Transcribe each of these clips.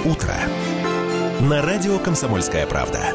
утро» на радио «Комсомольская правда».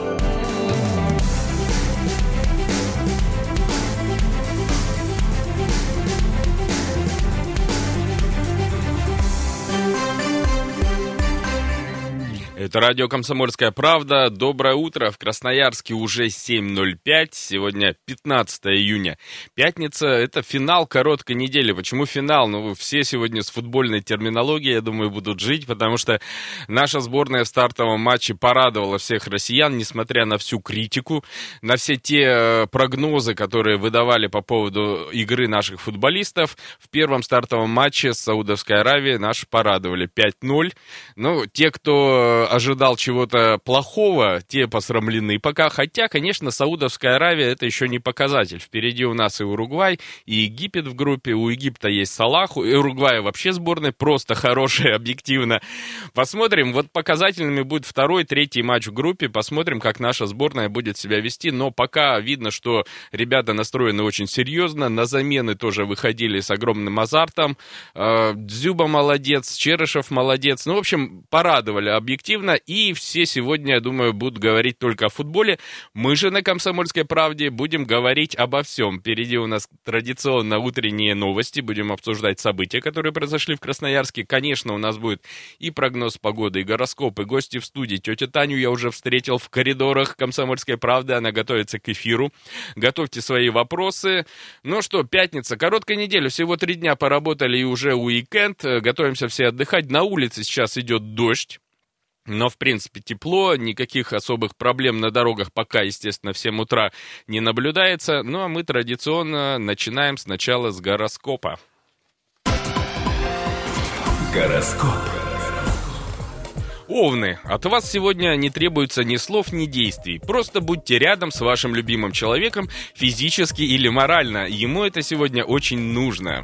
Это радио «Комсомольская правда». Доброе утро. В Красноярске уже 7:05. Сегодня 15 июня. Пятница – это финал короткой недели. Почему финал? Ну, все сегодня с футбольной терминологией, я думаю, будут жить, потому что наша сборная в стартовом матче порадовала всех россиян, несмотря на всю критику, на все те прогнозы, которые выдавали по поводу игры наших футболистов. В первом стартовом матче с Саудовской Аравией наши порадовали 5:0. Ну, те, кто ожидал чего-то плохого, те посрамлены пока. Хотя, конечно, Саудовская Аравия — это еще не показатель. Впереди у нас и Уругвай, и Египет в группе. У Египта есть Салах, у Уругвая вообще сборная просто хорошая, объективно. Посмотрим. Вот показательными будет второй, третий матч в группе. Посмотрим, как наша сборная будет себя вести. Но пока видно, что ребята настроены очень серьезно. На замены тоже выходили с огромным азартом. Дзюба молодец, Черышев молодец. Ну, в общем, порадовали объективно. И все сегодня, я думаю, будут говорить только о футболе. Мы же на «Комсомольской правде» будем говорить обо всем. Впереди у нас традиционно утренние новости. Будем обсуждать события, которые произошли в Красноярске. Конечно, у нас будет и прогноз погоды, и гороскоп, и гости в студии. Тетю Таню я уже встретил в коридорах «Комсомольской правды». Она готовится к эфиру. Готовьте свои вопросы. Ну что, пятница, короткая неделя. Всего 3 дня поработали и уже уикенд. Готовимся все отдыхать. На улице сейчас идет дождь. Но, в принципе, тепло, никаких особых проблем на дорогах пока, естественно, в 7 утра не наблюдается. Ну, а мы традиционно начинаем сначала с гороскопа. Гороскоп. Овны, от вас сегодня не требуется ни слов, ни действий. Просто будьте рядом с вашим любимым человеком физически или морально. Ему это сегодня очень нужно.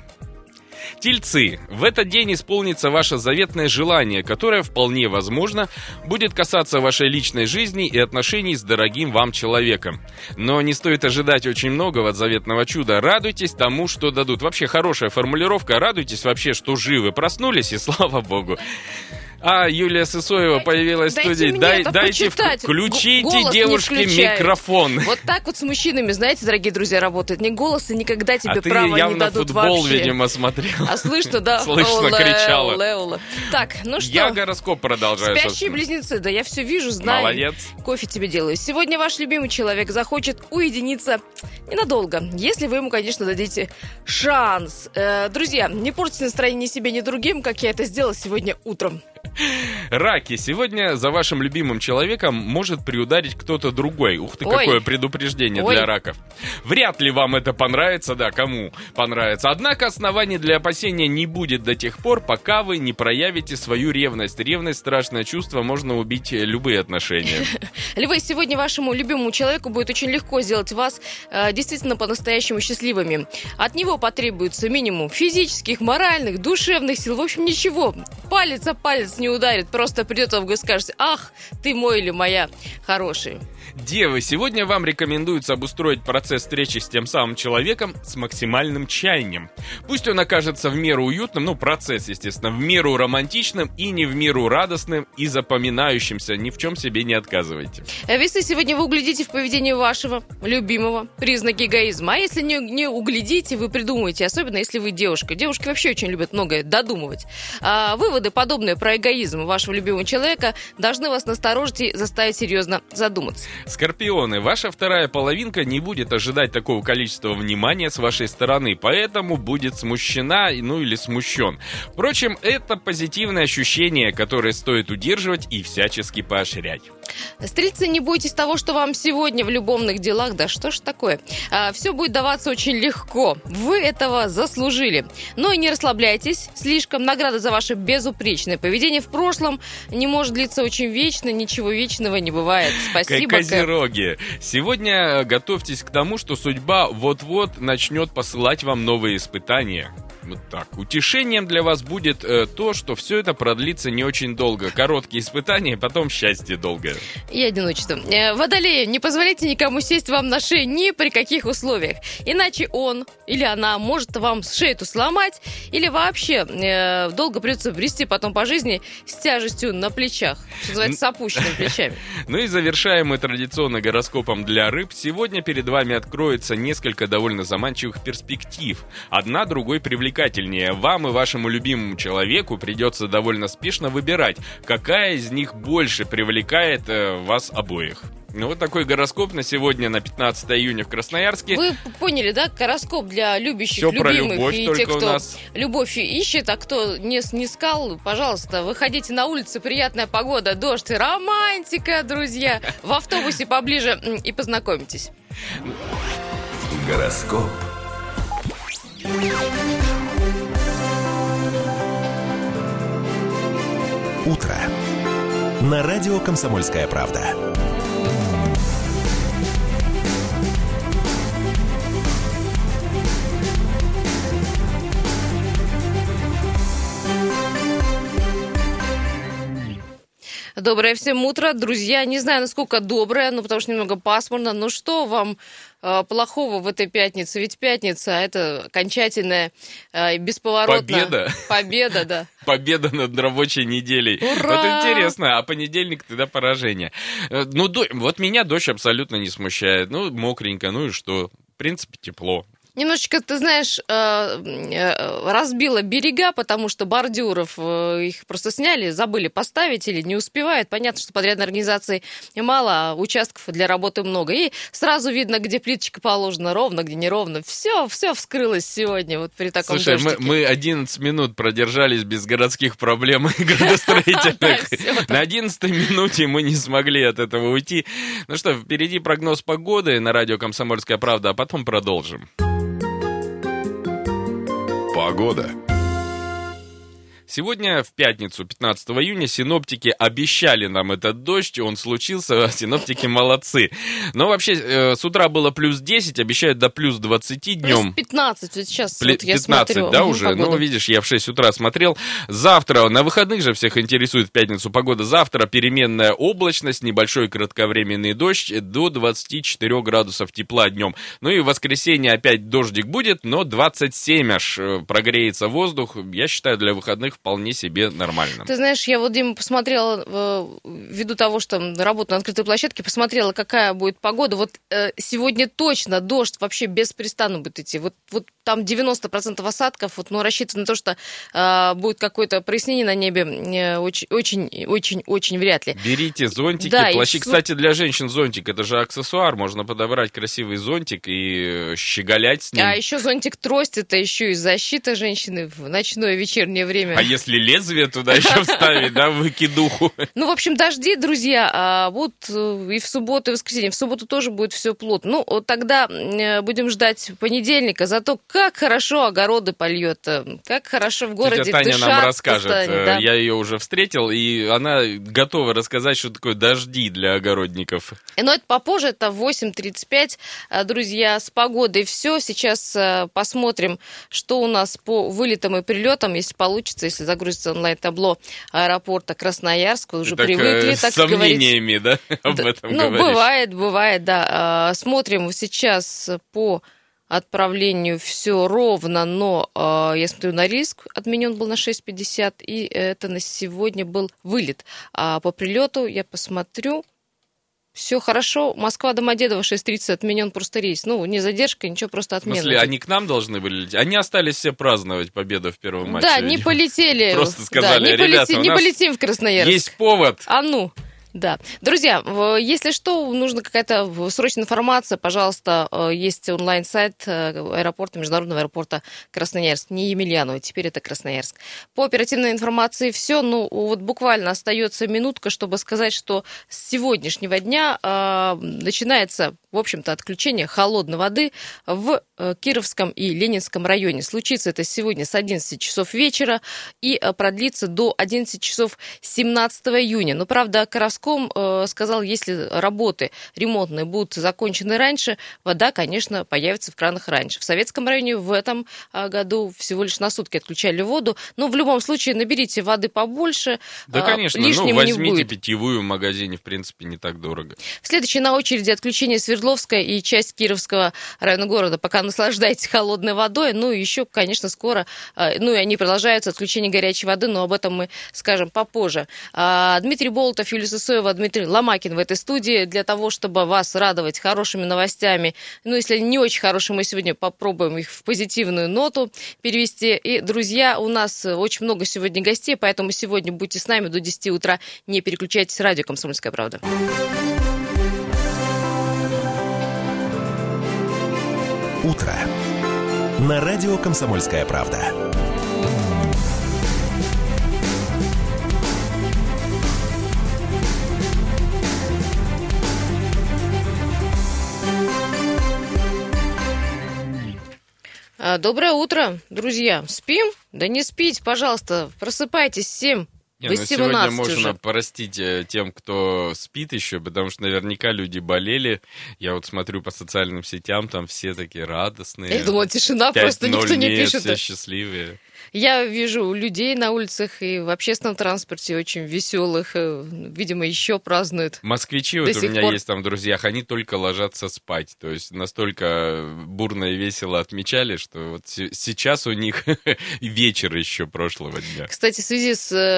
Тельцы, в этот день исполнится ваше заветное желание, которое, вполне возможно, будет касаться вашей личной жизни и отношений с дорогим вам человеком. Но не стоит ожидать очень многого от заветного чуда. Радуйтесь тому, что дадут. Вообще хорошая формулировка. Радуйтесь вообще, что живы. Проснулись, и слава богу. А Юлия Сысоева появилась в студии. Дайте включите девушке микрофон. Вот так вот с мужчинами, знаете, дорогие друзья, работает. Не голоса никогда тебе права не дадут футбол, вообще. Видимо, смотрел. А слышно, да? Слышно, кричала. Так, ну что? Я гороскоп продолжаю. Спящие близнецы, да я все вижу, знаю. Молодец. Кофе тебе делаю. Сегодня ваш любимый человек захочет уединиться ненадолго, если вы ему, конечно, дадите шанс. Друзья, не портите настроение ни себе, ни другим, как я это сделала сегодня утром. Раки, сегодня за вашим любимым человеком может приударить кто-то другой. Ух ты, какое предупреждение для раков. Вряд ли вам это понравится, да, кому понравится. Однако оснований для опасения не будет до тех пор, пока вы не проявите свою ревность. Ревность — страшное чувство, можно убить любые отношения. Львы, сегодня вашему любимому человеку будет очень легко сделать вас действительно по-настоящему счастливыми. От него потребуется минимум физических, моральных, душевных сил. В общем, ничего. Палец о палец не ударит, просто придет вам и скажет: ах, ты мой или моя хорошая. Девы, сегодня вам рекомендуется обустроить процесс встречи с тем самым человеком с максимальным чаянием. Пусть он окажется в меру уютным, ну, процесс, естественно, в меру романтичным и не в меру радостным и запоминающимся. Ни в чем себе не отказывайте. Весы, сегодня вы углядите в поведении вашего любимого признаки эгоизма. А если не углядите, вы придумаете, особенно если вы девушка. Девушки вообще очень любят многое додумывать. Выводы, подобные про эгоизм вашего любимого человека, должны вас насторожить и заставить серьезно задуматься. Скорпионы, ваша вторая половинка не будет ожидать такого количества внимания с вашей стороны, поэтому будет смущена, ну или смущен. Впрочем, это позитивное ощущение, которое стоит удерживать и всячески поощрять. Стрельцы, не бойтесь того, что вам сегодня в любовных делах, да что ж такое, все будет даваться очень легко. Вы этого заслужили. Но и не расслабляйтесь слишком. Награда за ваше безупречное поведение в прошлом не может длиться очень вечно. Ничего вечного не бывает. Спасибо. Козероги, сегодня готовьтесь к тому, что судьба вот-вот начнет посылать вам новые испытания. Вот так. Утешением для вас будет то, что все это продлится не очень долго. Короткие испытания, потом счастье долгое. И одиночество. Водолеи, не позволяйте никому сесть вам на шею ни при каких условиях. Иначе он или она может вам шею сломать, или вообще долго придется брести потом по жизни с тяжестью на плечах. Что называется, с опущенными плечами. Ну и завершаем мы традиционно гороскопом для рыб. Сегодня перед вами откроется несколько довольно заманчивых перспектив. Одна другой привлекательнее. Вам и вашему любимому человеку придется довольно спешно выбирать, какая из них больше привлекает вас обоих. Ну, вот такой гороскоп на сегодня, на 15 июня в Красноярске. Вы поняли, да? Гороскоп для любящих, Все про любимых. любовь И только тех, у кто нас. любовь ищет, а кто не снискал, пожалуйста, выходите на улицу, приятная погода, дождь и романтика, друзья. В автобусе поближе и познакомитесь. Гороскоп. Утро. На радио «Комсомольская правда». Доброе всем утро, друзья. Не знаю, насколько доброе, ну, потому что немного пасмурно. Но что вам плохого в этой пятнице? Ведь пятница – это окончательная бесповоротная победа, да. Победа над рабочей неделей. Ура! Вот интересно, а понедельник тогда поражение. Ну, вот меня дождь абсолютно не смущает. Ну, мокренько, ну и что? В принципе, тепло. Немножечко, ты знаешь, разбила берега, потому что бордюров их просто сняли, забыли поставить или не успевают. Понятно, что подрядной организации мало, а участков для работы много. И сразу видно, где плиточка положена ровно, где неровно. Все вскрылось сегодня вот при таком Слушай, дождике. мы 11 минут продержались без городских проблем и градостроительных. На 11 минуте мы не смогли от этого уйти. Ну что, впереди прогноз погоды на радио «Комсомольская правда», а потом продолжим. Погода. Сегодня, в пятницу, 15 июня, синоптики обещали нам этот дождь, он случился, синоптики молодцы. Но вообще, с утра было плюс 10, обещают до плюс 20 днем. Плюс 15, вот сейчас вот 15, я смотрю. да, уже? Погоду. Ну, видишь, я в 6 утра смотрел. Завтра, на выходных же всех интересует в пятницу погода. Завтра переменная облачность, небольшой кратковременный дождь, до 24 градусов тепла днем. Ну и в воскресенье опять дождик будет, но 27 аж прогреется воздух. Я считаю, для выходных вполне себе нормально. Ты знаешь, я вот, Дима, посмотрела, ввиду того, что работаю на открытой площадке, посмотрела, какая будет погода. Вот сегодня точно дождь вообще беспрестанно будет идти. Вот там 90% осадков, вот, но рассчитываю на то, что будет какое-то прояснение на небе, очень вряд ли. Берите зонтики, да, плащи. Кстати, для женщин зонтик, это же аксессуар, можно подобрать красивый зонтик и щеголять с ним. А еще зонтик-трость, это еще и защита женщины в ночное вечернее время. А если лезвие туда еще вставить, да, выкидуху? Ну, в общем, дожди, друзья, будут и в субботу, и в воскресенье. В субботу тоже будет все плотно. Ну, вот тогда будем ждать понедельника. Зато как хорошо огороды польет, как хорошо в городе Тетя Таня дышать нам расскажет. станет, да. Я ее уже встретил, и она готова рассказать, что такое дожди для огородников. Но это попозже, это в 8:35. Друзья, с погодой все. Сейчас посмотрим, что у нас по вылетам и прилетам, если получится, если загрузится онлайн-табло аэропорта Красноярска. Уже так, привыкли, так с сомнениями, да, об этом ну, говоришь? бывает, да. Смотрим сейчас по отправлению все ровно, но я смотрю, Норильск отменен был на 6:50, и это на сегодня был вылет. А по прилету я посмотрю, все хорошо. Москва-Домодедово 6:30 отменен просто рейс. Ну, не задержка, ничего, просто В отмена. смысле, они к нам должны были лететь? Они остались все праздновать победу в первом матче. Да, не полетели. Просто сказали, да, ребята, у не нас полетим в Красноярск. есть повод. А ну. Да. Друзья, если что, нужна какая-то срочная информация, пожалуйста, есть онлайн-сайт аэропорта, международного аэропорта Красноярск, не Емельянова, теперь это Красноярск. По оперативной информации все, ну вот буквально остается минутка, чтобы сказать, что с сегодняшнего дня начинается, в общем-то, отключение холодной воды в Кировском и Ленинском районе. Случится это сегодня с 11 часов вечера и продлится до 11 часов 17 июня. Но, правда, Гороском сказал, если работы ремонтные будут закончены раньше, вода, конечно, появится в кранах раньше. В Советском районе в этом году всего лишь на сутки отключали воду. Но в любом случае наберите воды побольше. Да, конечно, лишним возьмите не будет. питьевую в магазине, в принципе, не так дорого. Следующий на очереди отключение Свердловской и часть Кировского района города. Пока наслаждайтесь холодной водой. Ну и еще, конечно, скоро, ну и они продолжаются, отключение горячей воды, но об этом мы скажем попозже. Дмитрий Болотов, Юлия Сысоева, Дмитрий Ломакин в этой студии для того, чтобы вас радовать хорошими новостями. Ну, если не очень хорошие, мы сегодня попробуем их в позитивную ноту перевести. И, друзья, у нас очень много сегодня гостей, поэтому сегодня будьте с нами до 10 утра. Не переключайтесь. Радио «Комсомольская правда». Утро. На радио «Комсомольская правда». Доброе утро, друзья. Спим? Да не спите, пожалуйста. Просыпайтесь, 7. Сегодня можно простить тем, кто спит еще, потому что наверняка люди болели. Я вот смотрю по социальным сетям, там все такие радостные. Я думала, тишина, просто никто не пишет. Все счастливые. Я вижу людей на улицах и в общественном транспорте очень веселых. Видимо, еще празднуют. Москвичи, вот у меня есть там в друзьях, они только ложатся спать. То есть настолько бурно и весело отмечали, что вот сейчас у них вечер еще прошлого дня. Кстати, в связи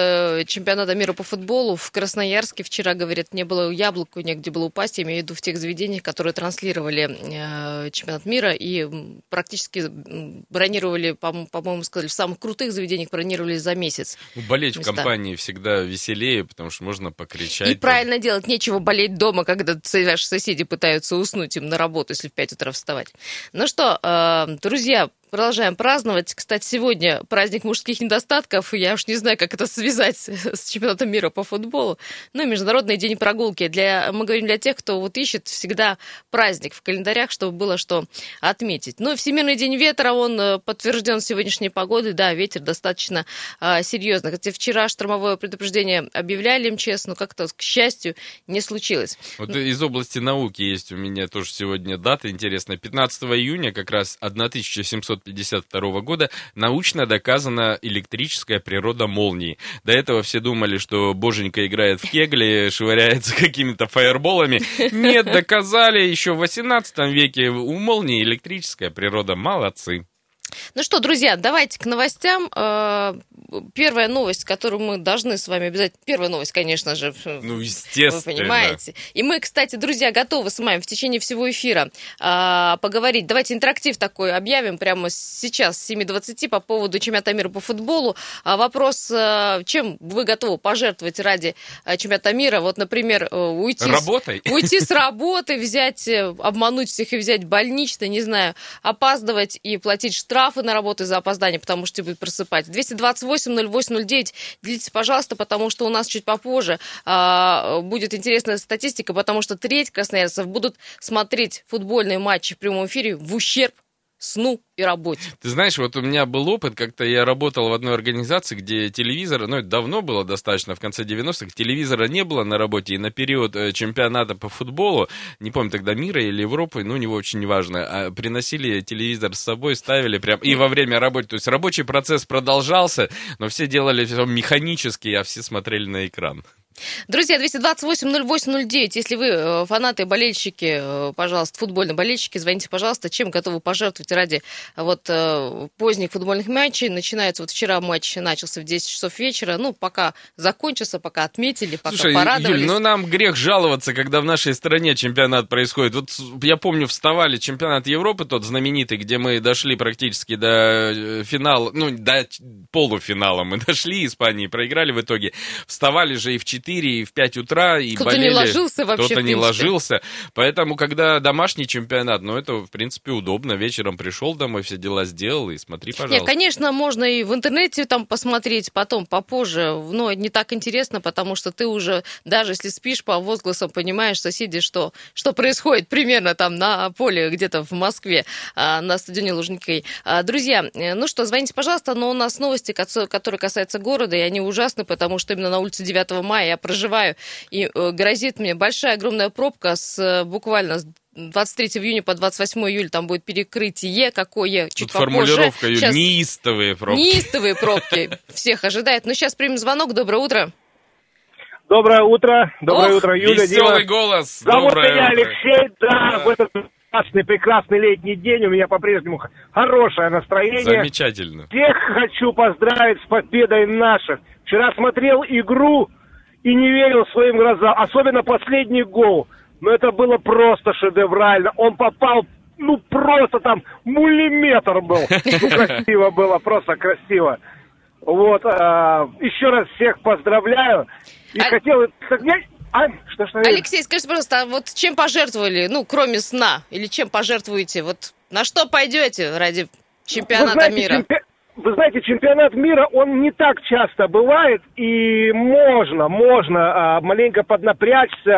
с чемпионатом мира по футболу в Красноярске вчера, говорят, не было яблоку, негде было упасть. Я имею в виду в тех заведениях, которые транслировали чемпионат мира и практически бронировали, по-моему, сказали, в самых крутых заведениях бронировали за месяц. Болеть места. В компании всегда веселее, потому что можно покричать. И правильно делать, нечего болеть дома, когда ваши соседи пытаются уснуть им на работу, если в 5 утра вставать. Ну что, друзья, продолжаем праздновать. Кстати, сегодня праздник мужских недостатков. Я уж не знаю, как это связать с чемпионатом мира по футболу. Ну и Международный день прогулки. Мы говорим для тех, кто вот ищет всегда праздник в календарях, чтобы было что отметить. Ну и Всемирный день ветра, он подтвержден сегодняшней погодой. Да, ветер достаточно серьезный. Хотя вчера штормовое предупреждение объявляли МЧС, но как-то, к счастью, не случилось. Вот из области науки есть у меня тоже сегодня дата интересная. 15 июня, как раз 1752 года, научно доказана электрическая природа молнии. До этого все думали, что боженька играет в кегли, швыряется какими-то фаерболами. Нет, доказали еще в 18 веке. У молнии электрическая природа. Молодцы. Ну что, друзья, давайте к новостям. Первая новость, которую мы должны с вами обязательно... Первая новость, конечно же. Ну, естественно. Вы понимаете. И мы, кстати, друзья, готовы с вами в течение всего эфира поговорить. Давайте интерактив такой объявим прямо сейчас с 7:20 по поводу чемпионата мира по футболу. Вопрос, чем вы готовы пожертвовать ради чемпионата мира? Вот, например, уйти с работы, обмануть всех и взять больничный, не знаю, опаздывать и платить штрафы на работу за опоздание, потому что будет просыпать. 228-08-09. Делитесь, пожалуйста, потому что у нас чуть попозже будет интересная статистика, потому что треть красноярцев будут смотреть футбольные матчи в прямом эфире в ущерб сну и работе. Ты знаешь, вот у меня был опыт, как-то я работал в одной организации, где телевизор, это давно было достаточно, в конце 90-х, телевизора не было на работе, и на период чемпионата по футболу, не помню тогда мира или Европы, него очень неважно, приносили телевизор с собой, ставили прям, и во время работы, то есть рабочий процесс продолжался, но все делали все механически, а все смотрели на экран. Друзья, 228-08-09, если вы фанаты, болельщики, пожалуйста, футбольные болельщики, звоните, пожалуйста, чем готовы пожертвовать ради поздних футбольных матчей. Начинается, вчера матч начался в 10 часов вечера, пока закончился, пока отметили, пока порадовались. Юль, нам грех жаловаться, когда в нашей стране чемпионат происходит. Вот я помню, вставали чемпионат Европы, тот знаменитый, где мы дошли практически до финала, до полуфинала мы дошли, Испании проиграли в итоге. Вставали же и в 4, и в 5 утра, и кто-то болели. Не ложился вообще, кто-то не ложился. Поэтому, когда домашний чемпионат, это, в принципе, удобно. Вечером пришел домой, все дела сделал, и смотри, пожалуйста. Нет, конечно, можно и в интернете там посмотреть потом, попозже, но не так интересно, потому что ты уже, даже если спишь, по возгласам понимаешь, соседи, что происходит примерно там на поле где-то в Москве, на стадионе Лужники. Друзья, звоните, пожалуйста, но у нас новости, которые касаются города, и они ужасны, потому что именно на улице 9 мая я проживаю, и грозит мне большая, огромная пробка буквально с 23 июня по 28 июля, там будет перекрытие какое, чуть Тут попозже. формулировка, Юль, Сейчас неистовые пробки. неистовые пробки всех ожидает. Но сейчас примем звонок. Доброе утро. Доброе утро, Юля, Веселый Дима. голос. Зовут Доброе меня утро. Алексей, да, в этот прекрасный летний день у меня по-прежнему хорошее настроение. Замечательно. Всех хочу поздравить с победой наших. Вчера смотрел игру и не верил своим глазам, особенно последний гол. Но это было просто шедеврально. Он попал, просто там миллиметр был. Красиво было, просто красиво. Вот, еще раз всех поздравляю. И хотел... Что? Алексей, скажите, пожалуйста, а вот чем пожертвовали, кроме сна, или чем пожертвуете? Вот на что пойдете ради чемпионата мира? Вы знаете, чемпионат мира, он не так часто бывает, и можно маленько поднапрячься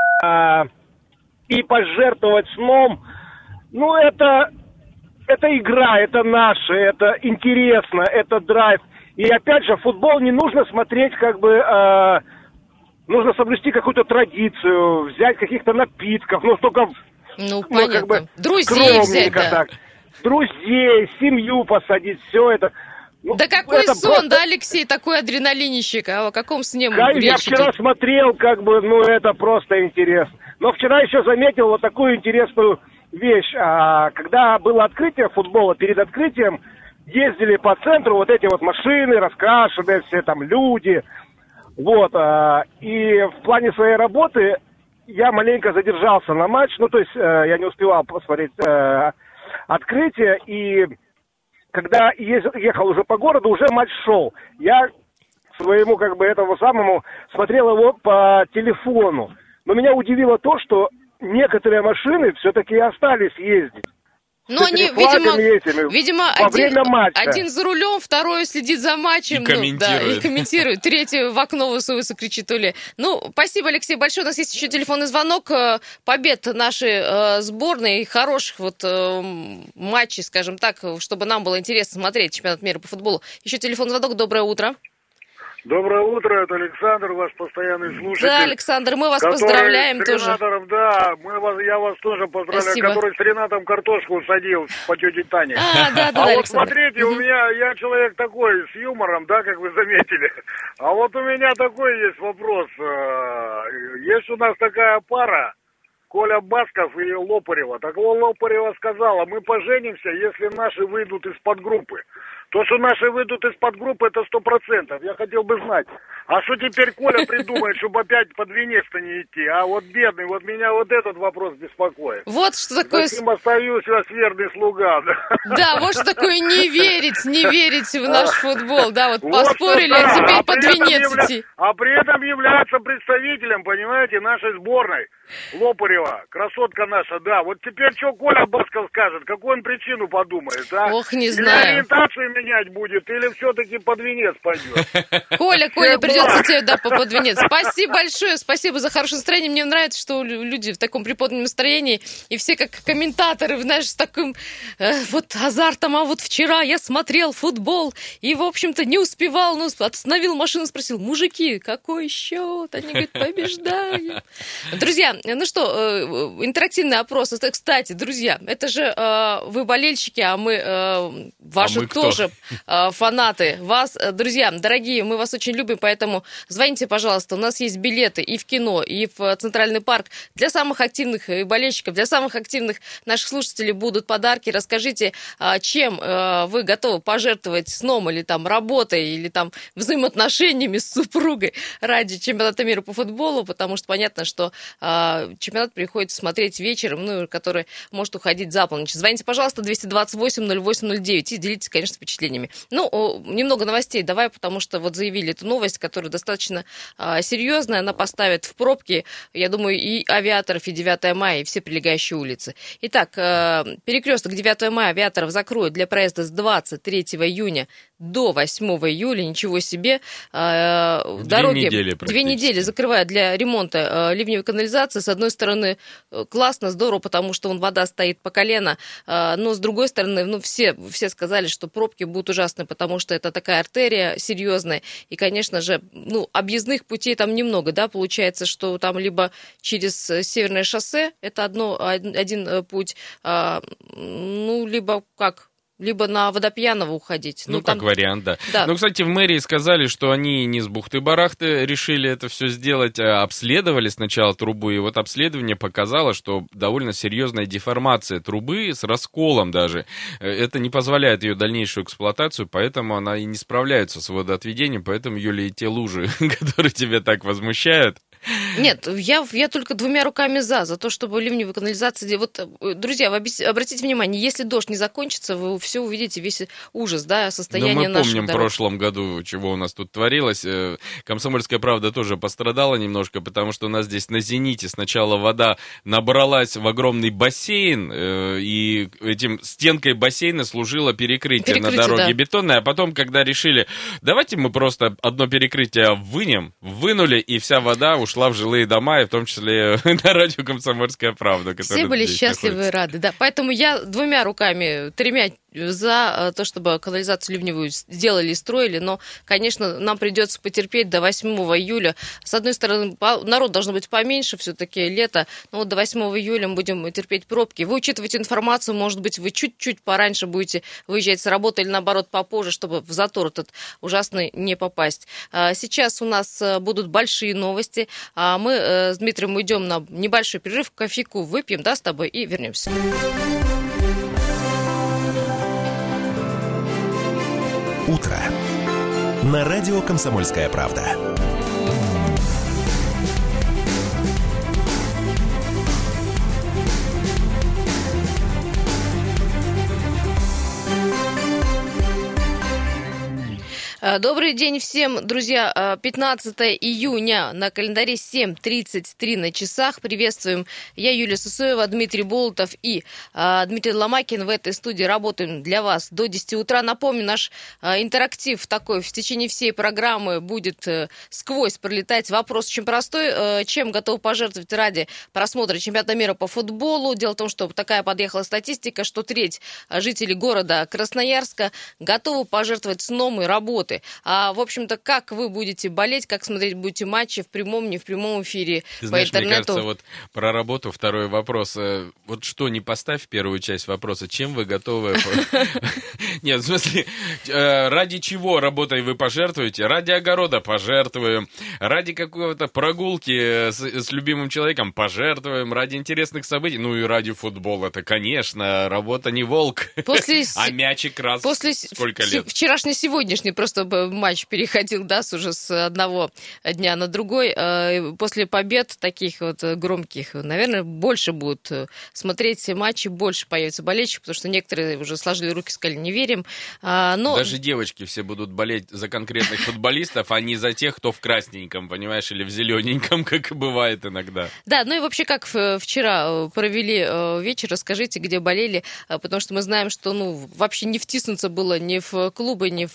и пожертвовать сном. Это игра, это наше, это интересно, это драйв. И опять же, футбол не нужно смотреть нужно соблюсти какую-то традицию, взять каких-то напитков, только... понятно. Друзей взять, да. Так. Друзей, семью посадить, все это. Да какой это сон, просто... да, Алексей, такой адреналинищик, а о каком сне мы речь Я вчера идет? смотрел, это просто интересно. Но вчера еще заметил вот такую интересную вещь. Когда было открытие футбола, перед открытием ездили по центру вот эти вот машины, раскрашенные все там люди. Вот, и в плане своей работы я маленько задержался на матч, я не успевал посмотреть открытие, и когда ехал уже по городу, уже матч шел. Я своему, этому самому, смотрел его по телефону. Но меня удивило то, что некоторые машины все-таки остались ездить. Они, видимо, один за рулем, второй следит за матчем. И комментирует. Третий в окно высовывается, кричит Оля. Спасибо, Алексей, большое. У нас есть еще телефонный звонок. Побед нашей сборной, хороших матчей, скажем так, чтобы нам было интересно смотреть чемпионат мира по футболу. Еще телефонный звонок. Доброе утро. Доброе утро, это Александр, ваш постоянный слушатель. Да, Александр, мы вас поздравляем тоже. Да, я вас тоже поздравляю, Спасибо. Который с Ренатом картошку садил по тете Тане. Да, вот смотрите, я человек такой, с юмором, да, как вы заметили. А вот у меня такой есть вопрос. Есть у нас такая пара, Коля Басков и Лопарева. Так вот, Лопарева сказала, мы поженимся, если наши выйдут из подгруппы. То, что наши выйдут из подгруппы, это 100%. Я хотел бы знать, а что теперь Коля придумает, чтобы опять под венец-то не идти? А вот бедный, меня этот вопрос беспокоит. Вот что такое... Таким остаюсь вас верный слуга. Да, вот что такое не верить в наш футбол. Да, поспорили, а теперь под венец идти. А при этом является представителем, понимаете, нашей сборной. Лопарева, красотка наша, да. Вот теперь что Коля Басков скажет? Какую он причину подумает, а? Ох, не или знаю. ориентацию менять будет, или все-таки под венец пойдет? Коля, придется тебе, под венец. Спасибо большое, спасибо за хорошее настроение. Мне нравится, что люди в таком приподнятом настроении, и все как комментаторы, знаешь, с таким азартом. А вот вчера я смотрел футбол, и, в общем-то, не успевал, остановил машину, спросил, мужики, какой счет? Они говорят, побеждаем. Друзья, интерактивный опрос. Кстати, друзья, это же вы болельщики, а мы ваши тоже фанаты. Вас, друзья, дорогие, мы вас очень любим, поэтому звоните, пожалуйста. У нас есть билеты и в кино, и в Центральный парк. Для самых активных болельщиков, для самых активных наших слушателей будут подарки. Расскажите, чем вы готовы пожертвовать сном или работой, или взаимоотношениями с супругой ради чемпионата мира по футболу, потому что понятно, что чемпионат приходится смотреть вечером, который может уходить за полночь. Звоните, пожалуйста, 228-08-09 и делитесь, конечно, впечатлениями. Немного новостей давай, потому что заявили эту новость, которая достаточно серьезная. Она поставит в пробки, я думаю, и Авиаторов, и 9 мая, и все прилегающие улицы. Итак, перекресток 9 мая Авиаторов закроют для проезда с 23 июня до 8 июля. Ничего себе. Дороги 2 недели закрывают для ремонта ливневой канализации. С одной стороны, классно, здорово, потому что вода стоит по колено, но с другой стороны, все сказали, что пробки пробки будут ужасные, потому что это такая артерия серьезная. И, конечно же, объездных путей там немного, да, получается, что там либо через Северное шоссе, это один путь, либо на Водопьяново уходить. Как вариант, да. Да. Кстати, в мэрии сказали, что они не с бухты-барахты решили это все сделать, а обследовали сначала трубу, и вот обследование показало, что довольно серьезная деформация трубы с расколом даже. Это не позволяет ее дальнейшую эксплуатацию, поэтому она и не справляется с водоотведением, поэтому, Юлия, и те лужи, которые тебя так возмущают. Нет, я только двумя руками за то, чтобы ливневые канализации... Вот, друзья, вы обратите внимание, если дождь не закончится, вы все увидите, весь ужас, да, состояние наших мы помним дорог. В прошлом году, чего у нас тут творилось. «Комсомольская правда» тоже пострадала немножко, потому что у нас здесь на «Зените» сначала вода набралась в огромный бассейн, и этим стенкой бассейна служило перекрытие на дороге, да, бетонное, а потом, когда решили, давайте мы просто одно перекрытие вынули, и вся вода ушла в жилые дома, и в том числе на радио «Комсомольская правда». Все были счастливы и рады, да. Поэтому я двумя руками, тремя за то, чтобы канализацию ливневую сделали и строили, но, конечно, нам придется потерпеть до 8 июля. С одной стороны, народ должно быть поменьше, все-таки лето, но вот до 8 июля мы будем терпеть пробки. Вы учитываете информацию, может быть, вы чуть-чуть пораньше будете выезжать с работы или, наоборот, попозже, чтобы в затор этот ужасный не попасть. Сейчас у нас будут большие новости. Мы с Дмитрием уйдем на небольшой перерыв, кофейку выпьем, да, с тобой, и вернемся. Утро. На радио «Комсомольская правда». Добрый день всем, друзья. 15 июня на календаре, 7:33 на часах. Приветствуем. Я Юлия Сысоева, Дмитрий Болотов и Дмитрий Ломакин в этой студии. Работаем для вас до 10 утра. Напомню, наш интерактив такой в течение всей программы будет сквозь пролетать. Вопрос очень простой. Чем готов пожертвовать ради просмотра чемпионата мира по футболу? Дело в том, что такая подъехала статистика, что треть жителей города Красноярска готовы пожертвовать сном и работой. В общем-то, как вы будете болеть, как смотреть будете матчи в прямом, не в прямом эфире, ты по знаешь, интернету? Мне кажется, вот про работу второй вопрос. Вот что не поставь в первую часть вопроса, чем вы готовы... Нет, в смысле, ради чего работой вы пожертвуете? Ради огорода пожертвуем, ради какой-то прогулки с любимым человеком пожертвуем, ради интересных событий, и ради футбола. Это, конечно, работа не волк, а мячик раз сколько лет. Вчерашний-сегодняшний просто матч переходил, да, уже с одного дня на другой. После побед таких вот громких, наверное, больше будут смотреть матчи, больше появится болельщиков, потому что некоторые уже сложили руки, сказали, не верим. Но... Даже девочки все будут болеть за конкретных футболистов, а не за тех, кто в красненьком, понимаешь, или в зелененьком, как и бывает иногда. Да, и вообще, как вчера провели вечер, расскажите, где болели, потому что мы знаем, что, вообще не втиснуться было ни в клубы, ни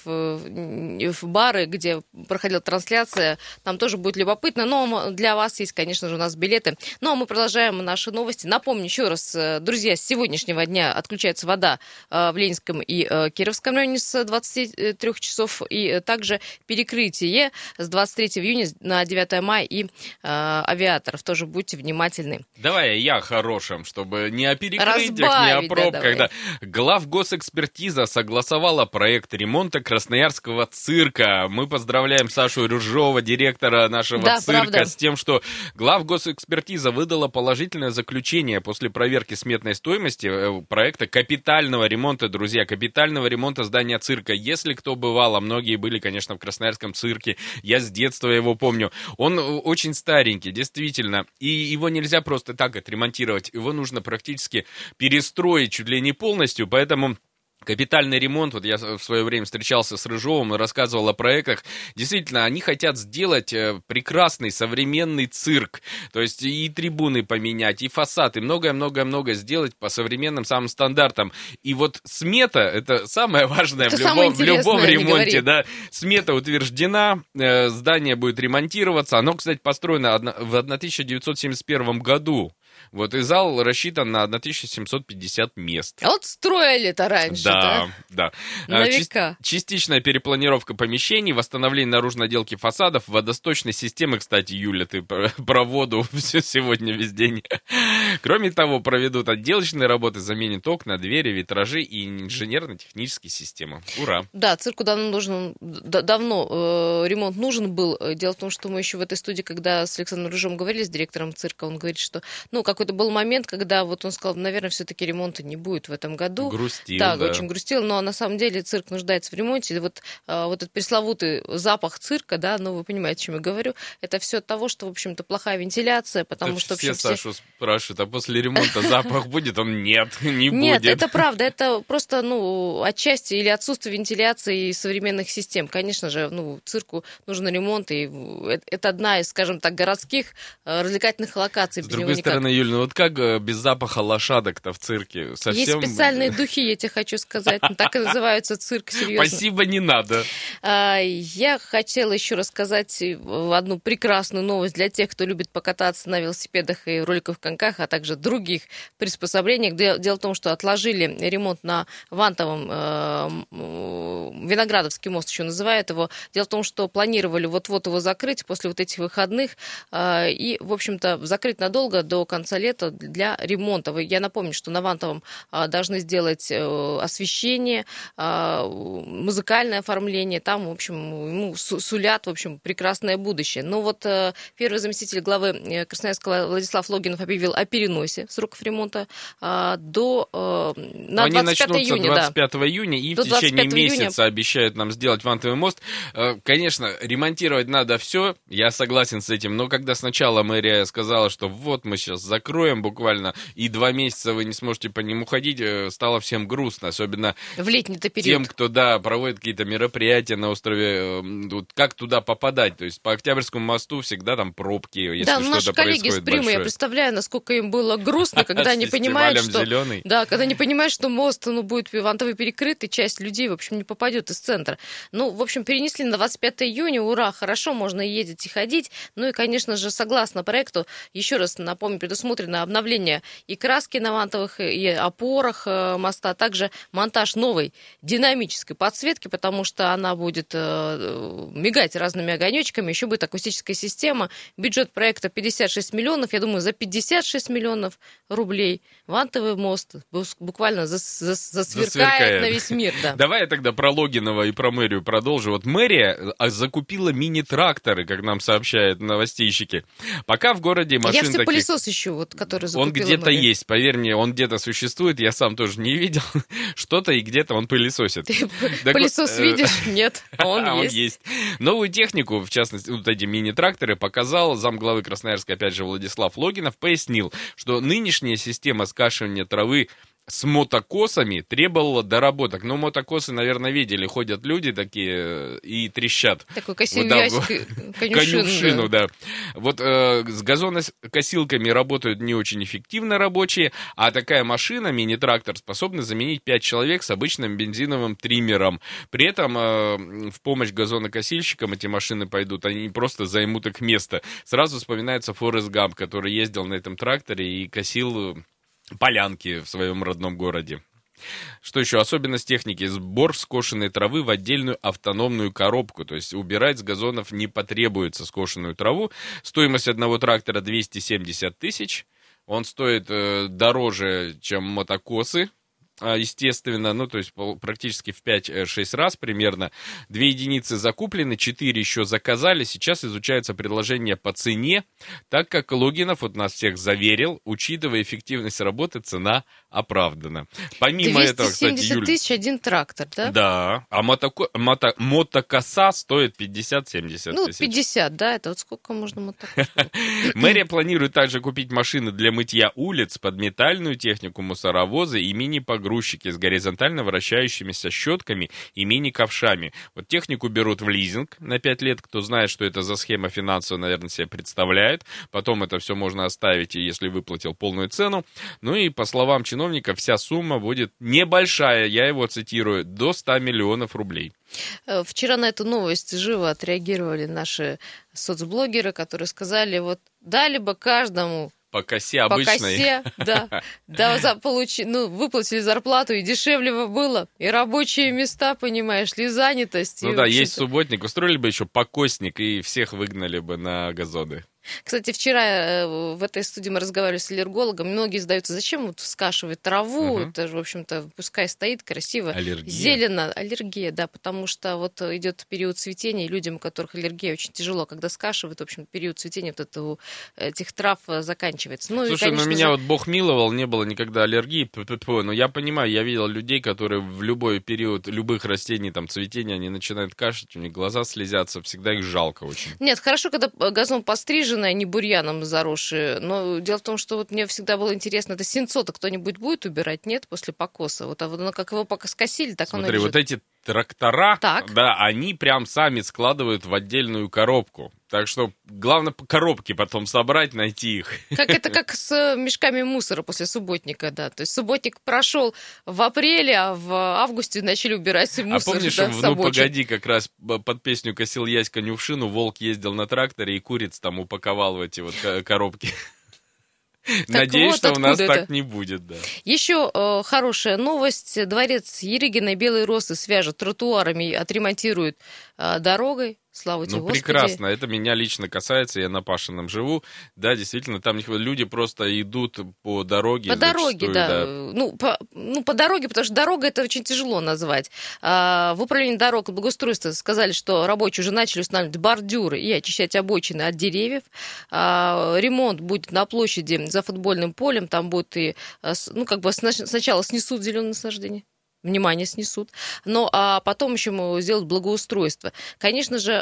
в бары, где проходила трансляция. Там тоже будет любопытно, но для вас есть, конечно же, у нас билеты. Ну, а мы продолжаем наши новости. Напомню еще раз, друзья, с сегодняшнего дня отключается вода в Ленинском и Кировском районе с 23 часов, и также перекрытие с 23 июня на 9 мая и авиаторов. Тоже будьте внимательны. Давай я о хорошем, чтобы не о перекрытиях, не о пробках. Да. Главгосэкспертиза согласовала проект ремонта Красноярского цирка. Мы поздравляем Сашу Рыжова, директора нашего цирка, с тем, что главгосэкспертиза выдала положительное заключение после проверки сметной стоимости проекта капитального ремонта, друзья, капитального ремонта здания цирка. Если кто бывал, а многие были, конечно, в Красноярском цирке, я с детства его помню, он очень старенький, действительно, и его нельзя просто так отремонтировать, его нужно практически перестроить чуть ли не полностью, поэтому... Капитальный ремонт, вот я в свое время встречался с Рыжовым и рассказывал о проектах. Действительно, они хотят сделать прекрасный современный цирк. То есть и трибуны поменять, и фасад, и многое-многое-многое сделать по современным самым стандартам. И вот смета, это самое важное в любом ремонте. Да. Смета утверждена, здание будет ремонтироваться. Оно, кстати, построено в 1971 году. Вот, и зал рассчитан на 1750 мест. А вот строили-то раньше, да? Да. На века. Частичная перепланировка помещений, восстановление наружной отделки фасадов, водосточной системы, кстати, Юля, ты про воду сегодня весь день. Кроме того, проведут отделочные работы, заменят окна, двери, витражи и инженерно-технические системы. Ура! Да, цирку давно ремонт нужен был. Дело в том, что мы еще в этой студии, когда с Александром Рыжом говорили, с директором цирка, он говорит, что, какой-то был момент, когда вот он сказал, наверное, все-таки ремонта не будет в этом году. Грустил, да. Очень грустил, но на самом деле цирк нуждается в ремонте. И вот этот пресловутый запах цирка, да, вы понимаете, о чем я говорю, это все от того, что, в общем-то, плохая вентиляция, потому что... Все Сашу спрашивают, а после ремонта запах будет? Он нет, не будет. Нет, это правда, это просто, отчасти или отсутствие вентиляции и современных систем. Конечно же, цирку нужен ремонт, и это одна из, скажем так, городских развлекательных локаций. С другой стороны, Юль, вот как без запаха лошадок-то в цирке? Совсем... Есть специальные духи, я тебе хочу сказать, так и называются цирк, серьезно. Спасибо, не надо. Я хотела еще рассказать одну прекрасную новость для тех, кто любит покататься на велосипедах и роликовых коньках, а также других приспособлениях. Дело в том, что отложили ремонт на Вантовом, Виноградовский мост еще называют его. Дело в том, что планировали вот-вот его закрыть после вот этих выходных и, в общем-то, закрыть надолго до конца лета для ремонта. Я напомню, что на Вантовом должны сделать освещение, музыкальное оформление. Там, в общем, ему сулят, в общем, прекрасное будущее. Но вот первый заместитель главы Красноярска Владислав Логинов объявил о переносе сроков ремонта на 25 июня. 25 июня и в течение месяца обещают нам сделать Вантовый мост. Конечно, ремонтировать надо все, я согласен с этим, но когда сначала мэрия сказала, что вот мы сейчас закроем буквально, и 2 месяца вы не сможете по нему ходить, стало всем грустно, особенно в летний-то период. Тем, кто, проводит какие-то мероприятия на острове, как туда попадать, то есть по Октябрьскому мосту всегда там пробки, если что-то происходит наши коллеги с Примы, я представляю, насколько им было грустно, когда они понимают, что... когда они понимают, что мост будет Вантовый перекрыт, и часть людей, в общем, не попадет из центра. В общем, перенесли на 25 июня, ура, хорошо, можно ездить и ходить. И, конечно же, согласно проекту, еще раз напомню, предусмотрено обновление и краски на вантовых, и опорах моста, а также монтаж новой динамической подсветки, потому что она будет мигать разными огонечками, еще будет акустическая система. Бюджет проекта 56 миллионов, я думаю, за 56 миллионов рублей Вантовый мост буквально засверкает на весь мир. Да. Давай я тогда про Логинова и про мэрию продолжу. Вот мэрия закупила мини-тракторы, как нам сообщают новостейщики. Пока в городе машин таких... Я все пылесос ищу, который закупила Он где-то мэрия. есть, поверь мне, он где-то существует, я сам тоже не видел. Что-то и где-то он пылесосит. Ты пылесос видишь? Нет, он есть. Новую технику, в частности, вот эти мини-тракторы, показал замглавы Красноярска, опять же, Владислав Логинов, пояснил, что нынешняя система скашивания травы с мотокосами требовала доработок. Мотокосы, наверное, видели, ходят люди такие и трещат. Такой косильный конюшину, да. Вот с газонокосилками работают не очень эффективно рабочие, а такая машина, мини-трактор, способна заменить 5 человек с обычным бензиновым триммером. При этом в помощь газонокосильщикам эти машины пойдут, они не просто займут их место. Сразу вспоминается Форест Гамп, который ездил на этом тракторе и косил полянки в своем родном городе. Что еще? Особенность техники. Сбор скошенной травы в отдельную автономную коробку. То есть убирать с газонов не потребуется скошенную траву. Стоимость одного трактора 270 тысяч. Он стоит дороже, чем мотокосы. Естественно, то есть практически в 5-6 раз примерно. 2 единицы закуплены, 4 еще заказали. Сейчас изучаются предложения по цене, так как Логинов нас всех заверил, учитывая эффективность работы, цена оправдана. Помимо этого, кстати, 270 тысяч один трактор, да? Да, а мотокоса стоит 50-70 тысяч. 50, да, это вот сколько можно мотокосов? Мэрия планирует также купить машины для мытья улиц, подметальную технику, мусоровозы и мини-погрузчики с горизонтально вращающимися щетками и мини-ковшами. Вот технику берут в лизинг на 5 лет. Кто знает, что это за схема финансовая, наверное, себе представляет. Потом это все можно оставить, если выплатил полную цену. И по словам чиновника, вся сумма будет небольшая, я его цитирую, до 100 миллионов рублей. Вчера на эту новость живо отреагировали наши соцблогеры, которые сказали, дали бы каждому по косе По обычной. косе, да. Да, выплатили зарплату, и дешевле бы было. И рабочие места, понимаешь ли, и занятость. Ну и, да, в есть общем-то, субботник, устроили бы еще покосник, и всех выгнали бы на газоны. Кстати, вчера в этой студии мы разговаривали с аллергологом. Многие задаются, зачем вот скашивать траву? Мгм. Это же, в общем-то, пускай стоит красиво, Аллергия. зелено. Аллергия, да, потому что вот идет период цветения, и людям, у которых аллергия, очень тяжело, когда скашивают, в общем, период цветения этих трав заканчивается. Ну, Слушай, и, конечно меня же, вот Бог миловал, не было никогда аллергии, но я понимаю, я видел людей, которые в любой период любых растений, там, цветения, они начинают кашлять, у них глаза слезятся, всегда их жалко очень. Нет, хорошо, когда газон постриженный, а не бурьяном заросший. Но дело в том, что вот мне всегда было интересно, это сенцо-то кто-нибудь будет убирать? Нет, после покоса? Вот, а вот оно, как его пока скосили, так оно Смотри, лежит. вот эти трактора, Так. да, они прям сами складывают в отдельную коробку. Так что главное по коробке потом собрать, найти их. Как с мешками мусора после субботника, да. То есть субботник прошел в апреле, а в августе начали убирать мусор. А помнишь, да, в с «Ну, обочин. погоди», как раз под песню «Косил ясь конюшину», волк ездил на тракторе и куриц там упаковал в эти вот коробки. Надеюсь, вот что у нас откуда это. так не будет, да. Еще хорошая новость. Дворец Ерыгина и Белые росы свяжут тротуарами, отремонтируют дорогой. Слава тебе, Ну, Господи. прекрасно. Это меня лично касается, я на Пашином живу. Да, действительно, там люди просто идут по дороге. По дороге, зачастую, да. По дороге, потому что дорога это очень тяжело назвать. В управлении дорог и благоустройства сказали, что рабочие уже начали устанавливать бордюры и очищать обочины от деревьев. Ремонт будет на площади за футбольным полем. Там будет и, сначала снесут зеленые насаждения. Внимание, снесут. А потом еще сделают благоустройство. Конечно же,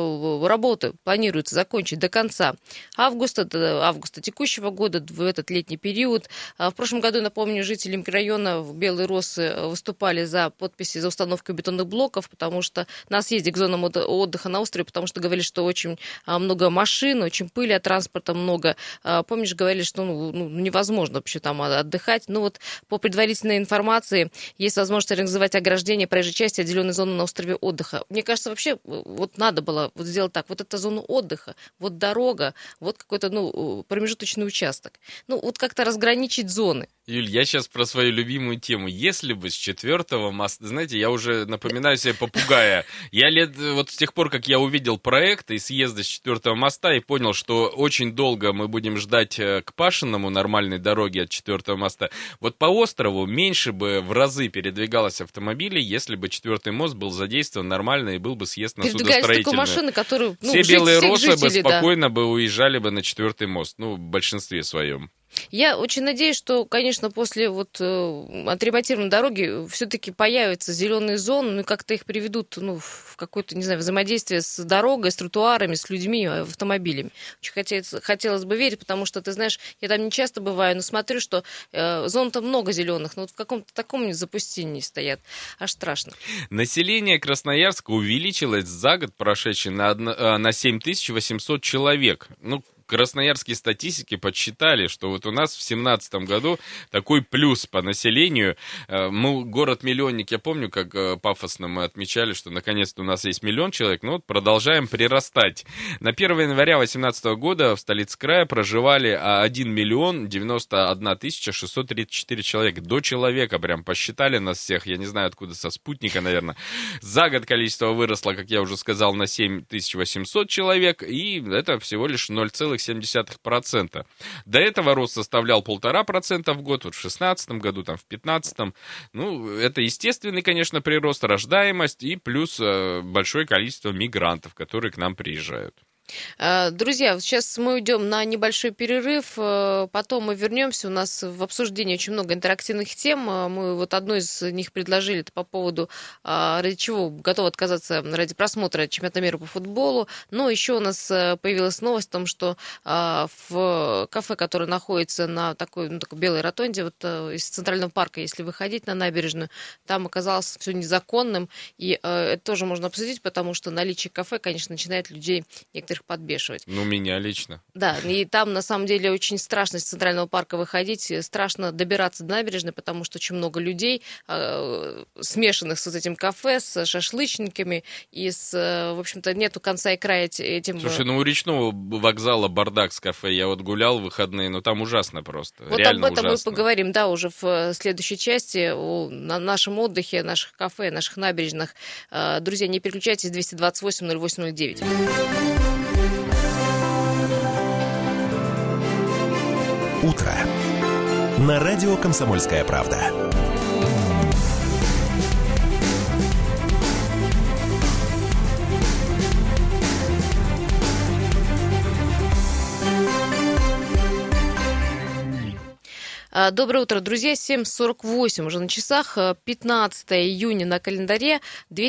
работы планируется закончить до конца августа текущего года, в этот летний период. В прошлом году, напомню, жители микрорайона Белые Росы выступали за подписи за установку бетонных блоков, потому что на съезде к зонам отдыха на острове, потому что говорили, что очень много машин, очень пыли от транспорта много. Помнишь, говорили, что невозможно вообще там отдыхать. По предварительной информации есть возможность организовать ограждение проезжей части отделенной зоны на острове отдыха. Мне кажется, вообще надо было сделать так. Вот эта зона отдыха, вот дорога, вот какой-то промежуточный участок. Как-то разграничить зоны. Юль, я сейчас про свою любимую тему. Если бы с 4-го моста... Знаете, я уже напоминаю себе попугая. Я с тех пор, как я увидел проект и съезда с 4-го моста, и понял, что очень долго мы будем ждать к Пашиному нормальной дороги от 4-го моста. Вот по острову меньше бы в разы передвигалось автомобилей, если бы 4-й мост был задействован нормально и был бы съезд на судостроительную. Такой машины, которые... Все Белые Росы бы жителей, спокойно бы уезжали бы на 4-й мост. В большинстве своем. Я очень надеюсь, что, конечно, после отремонтированной дороги все-таки появятся зеленые зоны, и как-то их приведут в какое-то, не знаю, взаимодействие с дорогой, с тротуарами, с людьми, автомобилями. Очень хотелось бы верить, потому что, ты знаешь, я там не часто бываю, но смотрю, что зон-то много зеленых, но в каком-то таком запустении стоят. Аж страшно. Население Красноярска увеличилось за год прошедший на 7800 человек. Красноярские статистики подсчитали, что вот у нас в 2017 году такой плюс по населению. Мы город-миллионник, я помню, как пафосно мы отмечали, что наконец-то у нас есть 1 миллион человек, но продолжаем прирастать. На 1 января 2018 года в столице края проживали 1 миллион 91 тысяча 634 человека. До человека прям посчитали нас всех, я не знаю откуда, со спутника, наверное. За год количество выросло, как я уже сказал, на 7800 человек, и это всего лишь 0,7%. До этого рост составлял 1,5% в год, в 2016 году, в 2015. Это естественный, конечно, прирост, рождаемость и плюс большое количество мигрантов, которые к нам приезжают. Друзья, сейчас мы уйдем на небольшой перерыв, потом мы вернемся. У нас в обсуждении очень много интерактивных тем. Мы одну из них предложили, это по поводу, ради чего готовы отказаться ради просмотра чемпионата мира по футболу. Но еще у нас появилась новость о том, что в кафе, которое находится на такой белой ротонде, из Центрального парка, если выходить на набережную, там оказалось все незаконным. И это тоже можно обсудить, потому что наличие кафе, конечно, начинает людей некоторых вверх подбешивать. Ну, меня лично. Да, и там на самом деле очень страшно с Центрального парка выходить, страшно добираться до набережной, потому что очень много людей, смешанных с вот этим кафе, с шашлычниками, и в общем-то, нету конца и края этим... Слушай, ну у речного вокзала бардак с кафе, я вот гулял в выходные, но там ужасно просто, вот реально об этом ужасно. мы поговорим, да, уже в следующей части, на нашем отдыхе, наших кафе, наших набережных. Друзья, не переключайтесь, 228-08-09. Утро. На радио «Комсомольская правда». Доброе утро, друзья. 7:48 уже на часах, 15 июня на календаре,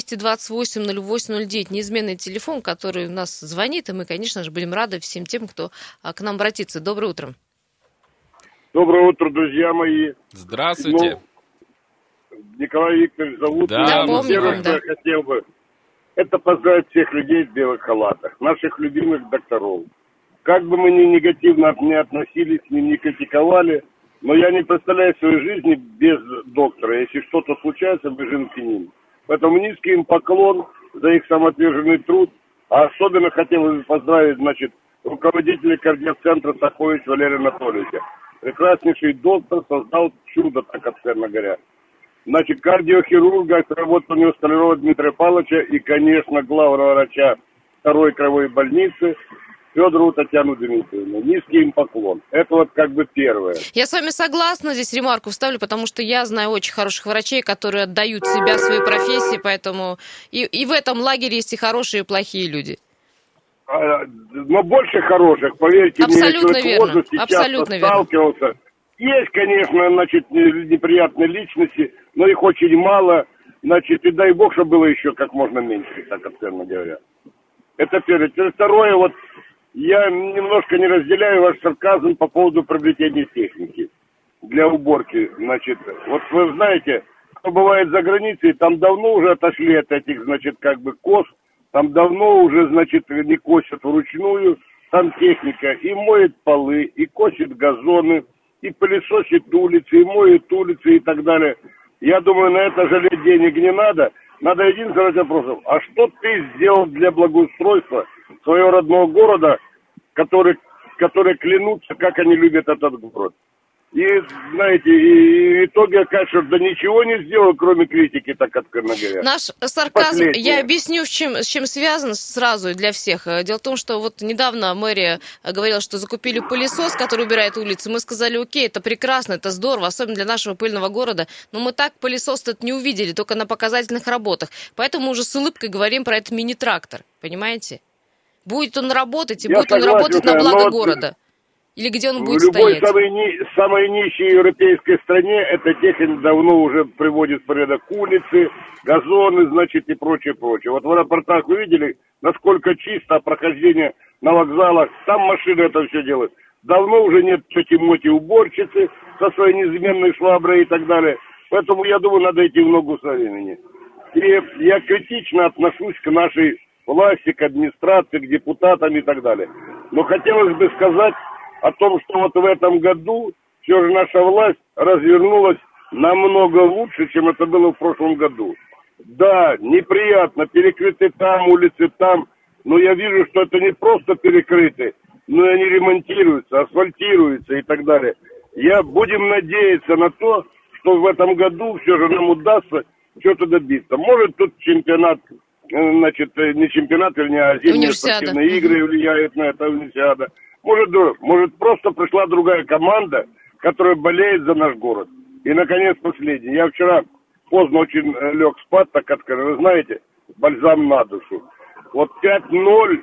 228-08-09. Неизменный телефон, который у нас звонит, и мы, конечно же, будем рады всем тем, кто к нам обратится. Доброе утро. Доброе утро, друзья мои. Здравствуйте. Николай Викторович зовут. Да, помню, Первое, что я хотел бы, это поздравить всех людей в белых халатах, наших любимых докторов. Как бы мы ни негативно не относились, не критиковали, но я не представляю своей жизни без доктора. Если что-то случается, бежим к ним. Поэтому низкий им поклон за их самоотверженный труд. А особенно хотел бы поздравить, руководителя кардиоцентра Сахович Валерия Анатольевича. Прекраснейший доктор, создал чудо, так откровенно говоря. Кардиохирурга, работал у него Столярова Дмитрия Павловича и, конечно, главного врача второй краевой больницы Федорову Татьяну Дмитриевну. Низкий им поклон. Это вот первое. Я с вами согласна, здесь ремарку вставлю, потому что я знаю очень хороших врачей, которые отдают себя своей профессии, поэтому и в этом лагере есть и хорошие, и плохие люди. Но больше хороших, поверьте абсолютно мне, верно. в возрасте Абсолютно часто сталкивался. Есть, конечно, неприятные личности, но их очень мало. И дай бог, чтобы было еще как можно меньше, так откровенно говоря. Это первое. Второе, я немножко не разделяю ваш сарказм по поводу приобретения техники для уборки. Вы знаете, кто бывает за границей, там давно уже отошли от этих, кос, там давно уже, не косят вручную, там техника и моет полы, и косит газоны, и пылесосит улицы, и моет улицы и так далее. Я думаю, на это жалеть денег не надо. Надо единственное вопрос. А что ты сделал для благоустройства своего родного города, которые клянутся, как они любят этот город? И, знаете, и в итоге, конечно, ничего не сделал, кроме критики, так откровенно говоря. Наш сарказм, я объясню, с чем связан сразу для всех. Дело в том, что недавно мэрия говорила, что закупили пылесос, который убирает улицы. Мы сказали, окей, это прекрасно, это здорово, особенно для нашего пыльного города. Но мы так пылесос-то не увидели, только на показательных работах. Поэтому мы уже с улыбкой говорим про этот мини-трактор, понимаете? Будет он работать, и будет он работать на благо города. Или где он будет стоять? В любой самой нищей европейской стране эта техника давно уже приводит в порядок улицы, газоны, и прочее. Вот в аэропортах вы видели, насколько чисто прохождение на вокзалах, там машины это все делают. Давно уже нет тети-моти уборщицы со своей неизменной шваброй и так далее. Поэтому, я думаю, надо идти в ногу со временем. И я критично отношусь к нашей власти, к администрации, к депутатам и так далее. Но хотелось бы сказать о том, что в этом году все же наша власть развернулась намного лучше, чем это было в прошлом году. Да, неприятно, перекрыты там улицы, там, но я вижу, что это не просто перекрыты, но и они ремонтируются, асфальтируются и так далее. Будем надеяться на то, что в этом году все же нам удастся что-то добиться. Может, тут чемпионат, не чемпионат, а зимние спортивные игры влияют на это, универсиада. Может, просто пришла другая команда, которая болеет за наш город. И, наконец, последний. Я вчера поздно очень лег спать, так как, вы знаете, бальзам на душу. 5-0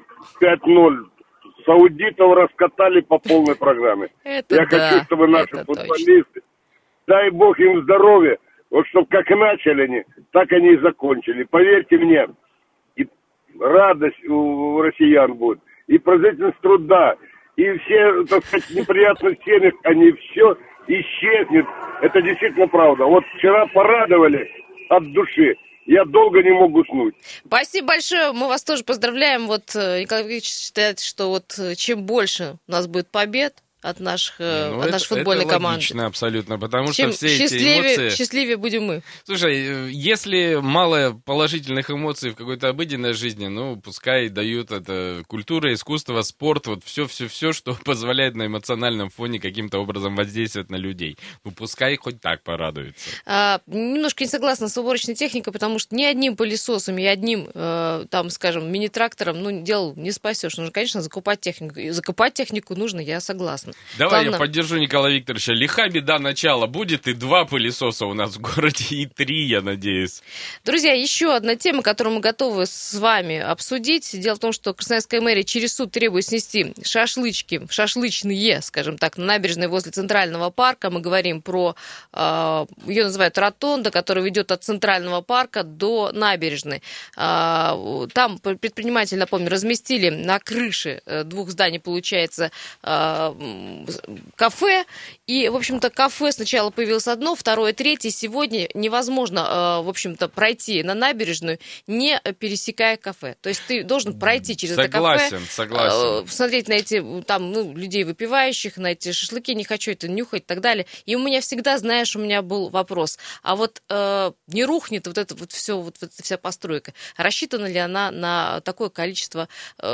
саудитов раскатали по полной программе. Я хочу, чтобы наши футболисты, дай бог им здоровья, чтобы как начали они, так они и закончили. Поверьте мне, и радость у россиян будет, и производительность труда, и все, неприятности в семьях, они все исчезнет. Это действительно правда. Вчера порадовали от души. я долго не мог уснуть. Спасибо большое, мы вас тоже поздравляем. Вот Николай Викторович считает, что вот чем больше у нас будет побед от нашей футбольной это команды, логично абсолютно, потому чем что все эти эмоции... счастливее будем мы. Слушай, если мало положительных эмоций в какой-то обыденной жизни, ну, пускай дают это культура, искусство, спорт, вот все, что позволяет на эмоциональном фоне каким-то образом воздействовать на людей. Ну, пускай хоть так порадуются. Немножко не согласна с уборочной техникой, потому что ни одним пылесосом и одним, там, скажем, мини-трактором, ну, дело не спасешь. Нужно, конечно, закупать технику. И закупать технику нужно, я согласна. Давай Главное... я поддержу Николая Викторовича. Лиха беда начала будет, и 2 пылесоса у нас в городе, и 3, я надеюсь. Друзья, еще одна тема, которую мы готовы с вами обсудить. Дело в том, что Красноярская мэрия через суд требует снести шашлычные, скажем так, на набережной возле Центрального парка. Мы говорим про, ее называют ротонда, которая ведет от Центрального парка до набережной. Там предприниматели, напомню, разместили на крыше 2 зданий, получается, кафе, и, в общем-то, кафе сначала появилось одно, второе, третье. Сегодня невозможно, в общем-то, пройти на набережную, не пересекая кафе. То есть ты должен пройти через это кафе, посмотреть на эти, там, людей выпивающих, на эти шашлыки, не хочу это нюхать и так далее. И у меня всегда, знаешь, у меня был вопрос, а вот не рухнет вот это вот все, вот эта вся постройка? Рассчитана ли она на такое количество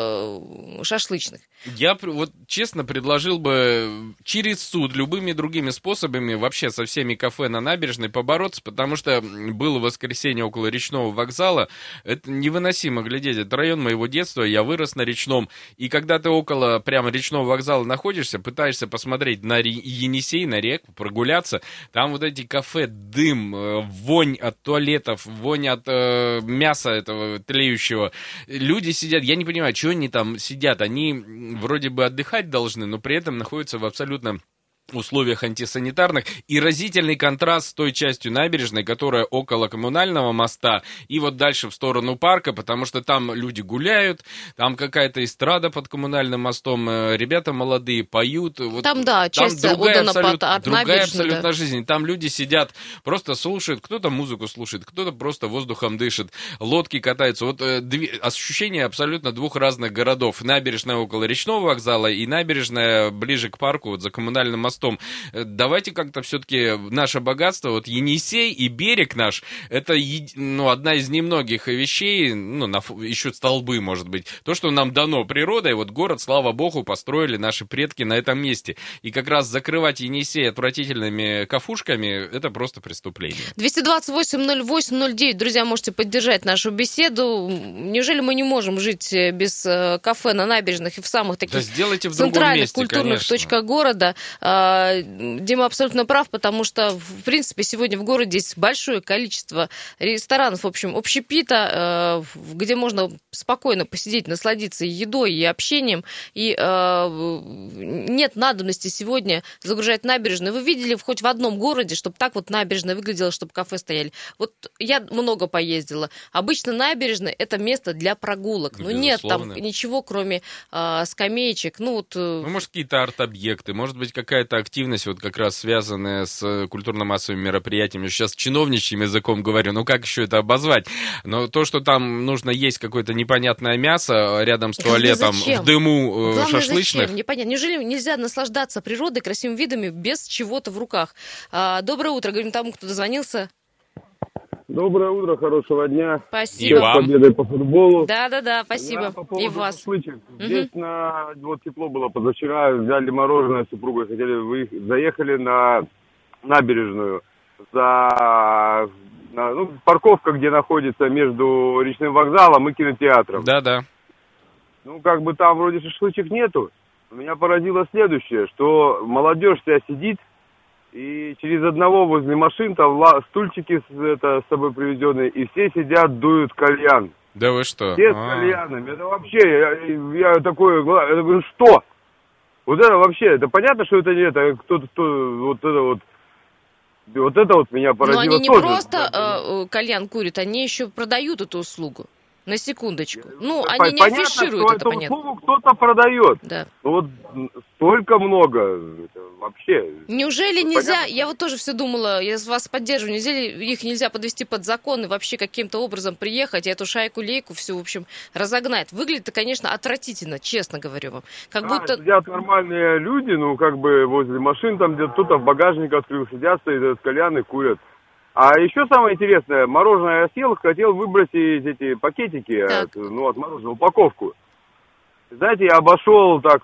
шашлычных? Я вот честно предложил бы через суд любыми другими способами вообще со всеми кафе на набережной побороться, потому что было воскресенье около речного вокзала. Это невыносимо глядеть. Это район моего детства, я вырос на речном. И когда ты около прямо речного вокзала находишься, пытаешься посмотреть на Енисей, на реку, прогуляться, там вот эти кафе, дым, вонь от туалетов, вонь от мяса этого тлеющего. Люди сидят, я не понимаю, чего они там сидят. Они вроде бы отдыхать должны, но при этом находятся в абсолютно условиях антисанитарных, и разительный контраст с той частью набережной, которая около коммунального моста, и вот дальше в сторону парка, потому что там люди гуляют, там какая-то эстрада под коммунальным мостом, ребята молодые поют. Вот, там, да, часть отдана от другая абсолютно жизнь. Там люди сидят, просто слушают, кто-то музыку слушает, кто-то просто воздухом дышит, лодки катаются. Вот ощущение абсолютно 2 разных городов. Набережная около речного вокзала и набережная ближе к парку, вот за коммунальным мостом. Давайте как-то все-таки наше богатство, вот Енисей и берег наш, это одна из немногих вещей, еще столбы, может быть, то, что нам дано природой, вот город, слава богу, построили наши предки на этом месте. И как раз закрывать Енисей отвратительными кафушками, это просто преступление. 228-08-09, друзья, можете поддержать нашу беседу. Неужели мы не можем жить без кафе на набережных и в самых таких центральных культурных точках города? Дима абсолютно прав, потому что, в принципе, сегодня в городе есть большое количество ресторанов, в общем, общепита, где можно спокойно посидеть, насладиться и едой, и общением, и нет надобности сегодня загружать набережную. Вы видели хоть в одном городе, чтобы так вот набережная выглядела, чтобы кафе стояли? Вот я много поездила. Обычно набережная — это место для прогулок. Но нет там ничего, кроме скамеечек. Может, какие-то арт-объекты, может быть, какая-то активность, вот как раз связанная с культурно-массовыми мероприятиями. Сейчас чиновничьим языком говорю, как еще это обозвать? Но то, что там нужно есть какое-то непонятное мясо рядом с туалетом, в дыму шашлычных. Зачем? Непонятно. Неужели нельзя наслаждаться природой, красивыми видами без чего-то в руках? Доброе утро, говорим тому, кто дозвонился. Доброе утро, хорошего дня. Спасибо. И вам. С победой по футболу. Да, спасибо. По поводу и вас. шашлычек. Здесь вот тепло было позавчера, взяли мороженое с супругой, заехали на набережную, парковка, где находится между речным вокзалом и кинотеатром. Да. Там вроде шашлычек нету. Меня поразило следующее, что молодежь вся сидит, и через одного возле машин там стульчики с собой привезенные, и все сидят, дуют кальян. Да вы что? Все с кальянами. Это вообще, я говорю, что? Вот это вообще, это понятно, что это не это, вот это меня поразило. Но они не тоже. Просто кальян курят, они еще продают эту услугу. На секундочку. Они не понятно, афишируют что это, понятно. Услугу кто-то продает. Да. Вот столько много. вообще. Неужели Ну, нельзя, понятно. я вот тоже все думала, я вас поддерживаю, их нельзя подвести под закон и вообще каким-то образом приехать и эту шайку-лейку всю, в общем, разогнать? Выглядит-то, конечно, отвратительно, честно говорю вам. Как будто... Сидят нормальные люди, ну, как бы возле машин, там где-то кто-то в багажник открыл, сидят, стоят кальяны, курят. А еще самое интересное, мороженое я съел, хотел выбросить эти пакетики, от мороженого, упаковку. Знаете, я обошел так,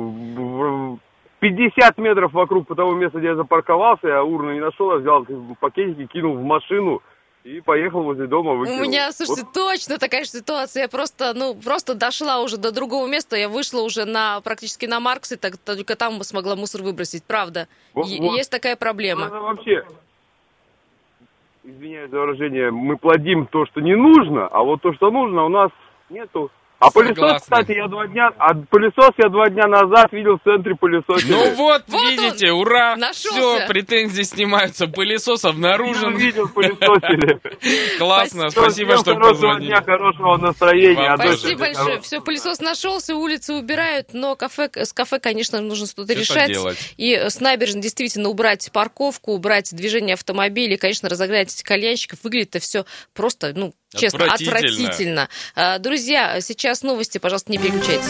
50 метров вокруг того места, где я запарковался, я урну не нашел, я взял пакетики, кинул в машину и поехал возле дома, выкинул. У меня, слушайте, точно такая же ситуация. Я просто дошла уже до другого места, я вышла уже практически на Марксе, только там смогла мусор выбросить, правда. Есть такая проблема. Ну, вообще, извиняюсь за выражение, мы плодим то, что не нужно, а вот то, что нужно, у нас нету. А пылесос, кстати, я 2 дня назад видел в центре пылесосили. Ну вот видите, он, ура! нашелся. Все, претензии снимаются. Пылесос обнаружен. Я видел, пылесосили. Классно, спасибо, что Хорошего позвонили. дня, хорошего настроения. Спасибо большое. Все, пылесос нашелся, улицы убирают, но с кафе, конечно, нужно что-то решать. Делать. И с набережной действительно убрать парковку, убрать движение автомобилей, конечно, разогнать этих кальянщиков. Выглядит-то все просто, честно, отвратительно. Друзья, сейчас новости, пожалуйста, не переключайтесь.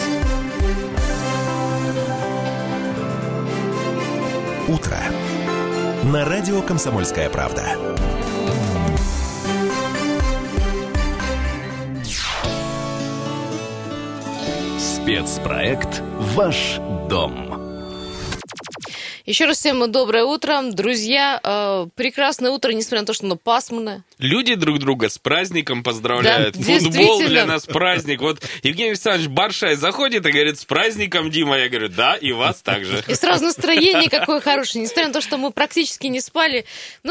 Утро. На радио «Комсомольская правда». Спецпроект «Ваш дом». Еще раз всем доброе утро. Друзья, прекрасное утро, несмотря на то, что оно пасмурное. Люди друг друга с праздником поздравляют. Да, Футбол для нас праздник. Вот Евгений Александрович Баршай заходит и говорит: с праздником, Дима. Я говорю: да, и вас также. И сразу настроение какое хорошее. Несмотря на то, что мы практически не спали.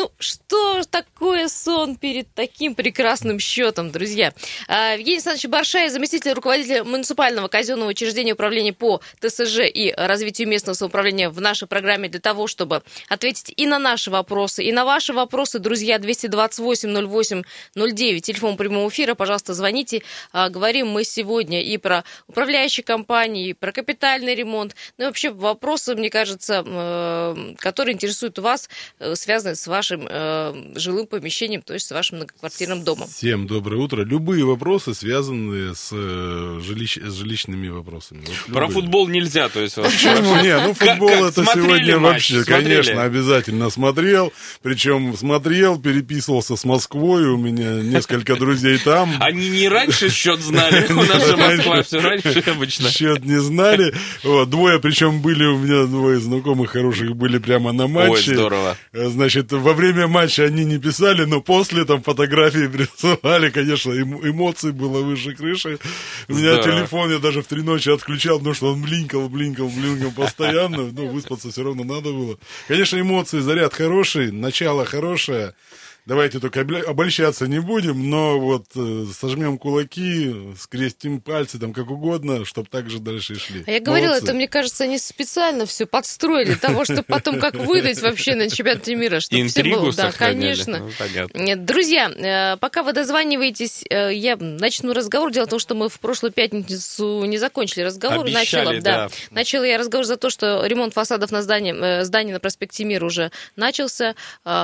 Что такое сон перед таким прекрасным счетом, друзья? Евгений Александрович Баршай, заместитель руководителя муниципального казенного учреждения управления по ТСЖ и развитию местного самоуправления в нашей программе для того, чтобы ответить и на наши вопросы, и на ваши вопросы, друзья. 228-08-09, телефон прямого эфира, пожалуйста, звоните. Говорим мы сегодня и про управляющие компании, и про капитальный ремонт. И вообще вопросы, мне кажется, которые интересуют вас, связаны с вашим жилым помещением, то есть с вашим многоквартирным домом. Всем доброе утро. Любые вопросы, связанные с жилищными вопросами. Про футбол нельзя, то есть... Почему нет? Футбол это сегодня вообще, Смотрели? конечно, обязательно смотрел. Причем переписывался с Москвой, у меня несколько друзей там. Они не раньше счет знали, у нас же Москва все раньше обычно. Счет не знали. Двое, причем были у меня, двое знакомых хороших были прямо на матче. Ой, здорово. Значит, во время матча они не писали, но после там фотографии присылали, конечно, эмоций было выше крыши. У меня телефон я даже в 3 ночи отключал, потому что он блинкал постоянно. Выспаться все равно надо было. Конечно, эмоции, заряд хороший, начало хорошее. Давайте только обольщаться не будем, но сожмем кулаки, скрестим пальцы, там как угодно, чтобы так же дальше и шли. А я говорила, Молодцы. это, мне кажется, они специально все подстроили для того, чтобы потом как выдать вообще на чемпионате мира, чтобы все Интригу было. Да, сохраняли. конечно. Понятно. Нет, друзья, пока вы дозваниваетесь, я начну разговор. Дело в том, что мы в прошлую пятницу не закончили разговор. Обещали, Начала я разговор за то, что ремонт фасадов на здании на проспекте Мира уже начался.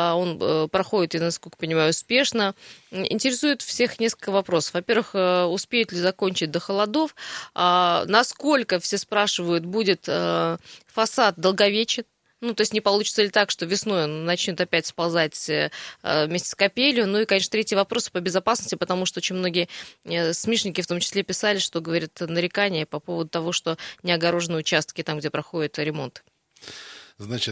Он проходит, и, насколько понимаю, успешно. Интересует всех несколько вопросов. Во-первых, успеют ли закончить до холодов? Насколько, все спрашивают, будет фасад долговечен? То есть не получится ли так, что весной он начнет опять сползать вместе с капелью? Ну и, конечно, третий вопрос по безопасности, потому что очень многие смешники в том числе писали, что, говорят, нарекания по поводу того, что не огорожены участки там, где проходит ремонт. Значит,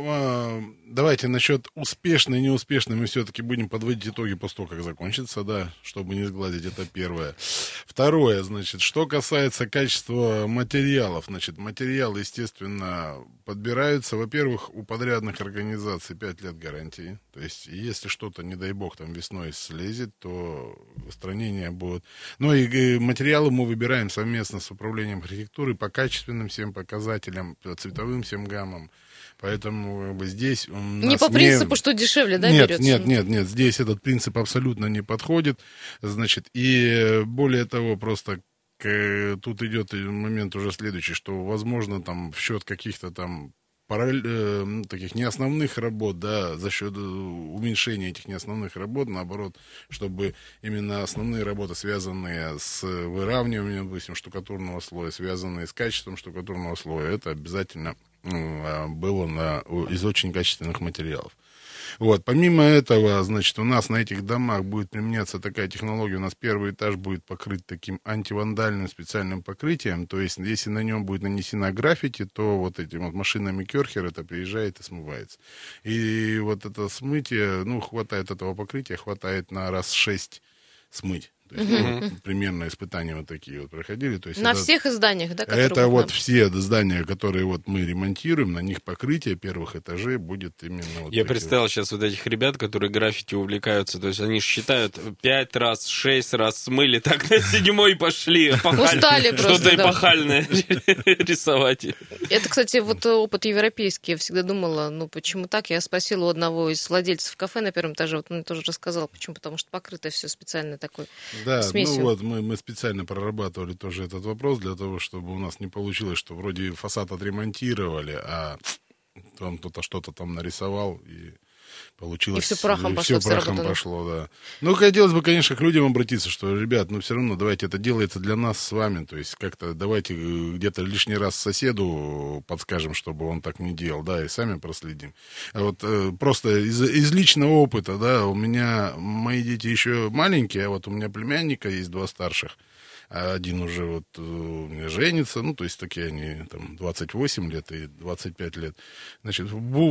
давайте насчет успешной и неуспешной мы все-таки будем подводить итоги после того, как закончится, да, чтобы не сгладить, это первое. Второе, значит, что касается качества материалов, значит, материалы, естественно, подбираются, во-первых, у подрядных организаций 5 лет гарантии, то есть, если что-то, не дай бог, там весной слезет, то устранения будут. Ну и материалы мы выбираем совместно с управлением архитектуры по качественным всем показателям, по цветовым всем гаммам. Поэтому здесь у нас не по принципу, что дешевле, да, нет, берется? Нет, здесь этот принцип абсолютно не подходит. Значит, и более того, просто тут идет момент уже следующий, что, возможно, там в счет каких-то там таких неосновных работ, да, за счет уменьшения этих неосновных работ, наоборот, чтобы именно основные работы, связанные с выравниванием, допустим, штукатурного слоя, связанные с качеством штукатурного слоя, это обязательно было из очень качественных материалов. Вот. Помимо этого, значит, у нас на этих домах будет применяться такая технология, у нас первый этаж будет покрыт таким антивандальным специальным покрытием, то есть если на нем будет нанесена граффити, то вот этим вот машинами Керхер это приезжает и смывается. И вот это смытие, хватает этого покрытия, хватает на раз 6 смыть. То есть, примерно испытания вот такие вот проходили. То есть на всех зданиях, да? Это вот все здания, которые вот мы ремонтируем, на них покрытие первых этажей будет именно вот. Я представил сейчас вот этих ребят, которые граффити увлекаются, то есть они считают 5 раз, 6 раз смыли, так на 7-й пошли. Устали просто, что-то эпохальное рисовать. Это, кстати, вот опыт европейский. Я всегда думала, почему так? Я спросила у одного из владельцев кафе на первом этаже, вот он мне тоже рассказал, почему, потому что покрыто все специально такой. Да, смесью. Мы специально прорабатывали тоже этот вопрос для того, чтобы у нас не получилось, что вроде фасад отремонтировали, а там кто-то что-то там нарисовал и получилось... И все прахом пошло, да. Хотелось бы, конечно, к людям обратиться, что, ребят, все равно давайте, это делается для нас с вами, то есть как-то давайте где-то лишний раз соседу подскажем, чтобы он так не делал, да, и сами проследим. А вот просто из личного опыта, да, у меня мои дети еще маленькие, а вот у меня племянника есть 2 старших, а один уже вот у меня женится, то есть такие они там 28 лет и 25 лет. Значит,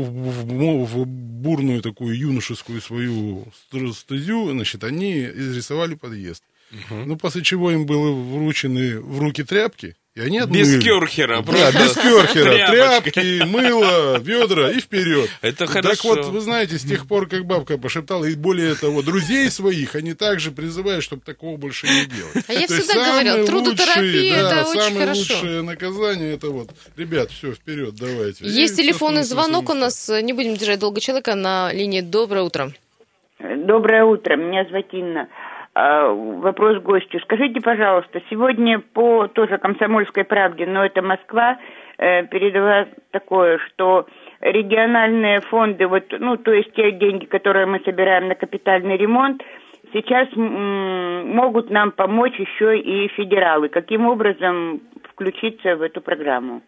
в бурную такую юношескую свою стезю, значит, они изрисовали подъезд. После чего им были вручены в руки тряпки, и они отмыли. Без Керхера, просто. Да, без Керхера. Тряпки, мыло, ведра и вперед. Это хорошо. Так вот, вы знаете, с тех пор, как бабка пошептала, и более того, друзей своих, они также призывают, чтобы такого больше не делать. А я всегда говорила, трудотерапия, это очень самое хорошо. лучшее наказание, это вот, ребят, все, вперед, давайте. Есть телефонный звонок у нас, не будем держать долго человека на линии. Доброе утро. Доброе утро, меня зовут Инна. Вопрос гостю. Скажите, пожалуйста, сегодня по тоже «Комсомольской правде», но это Москва, передала такое, что региональные фонды, то есть те деньги, которые мы собираем на капитальный ремонт, сейчас могут нам помочь еще и федералы. Каким образом включиться в эту программу?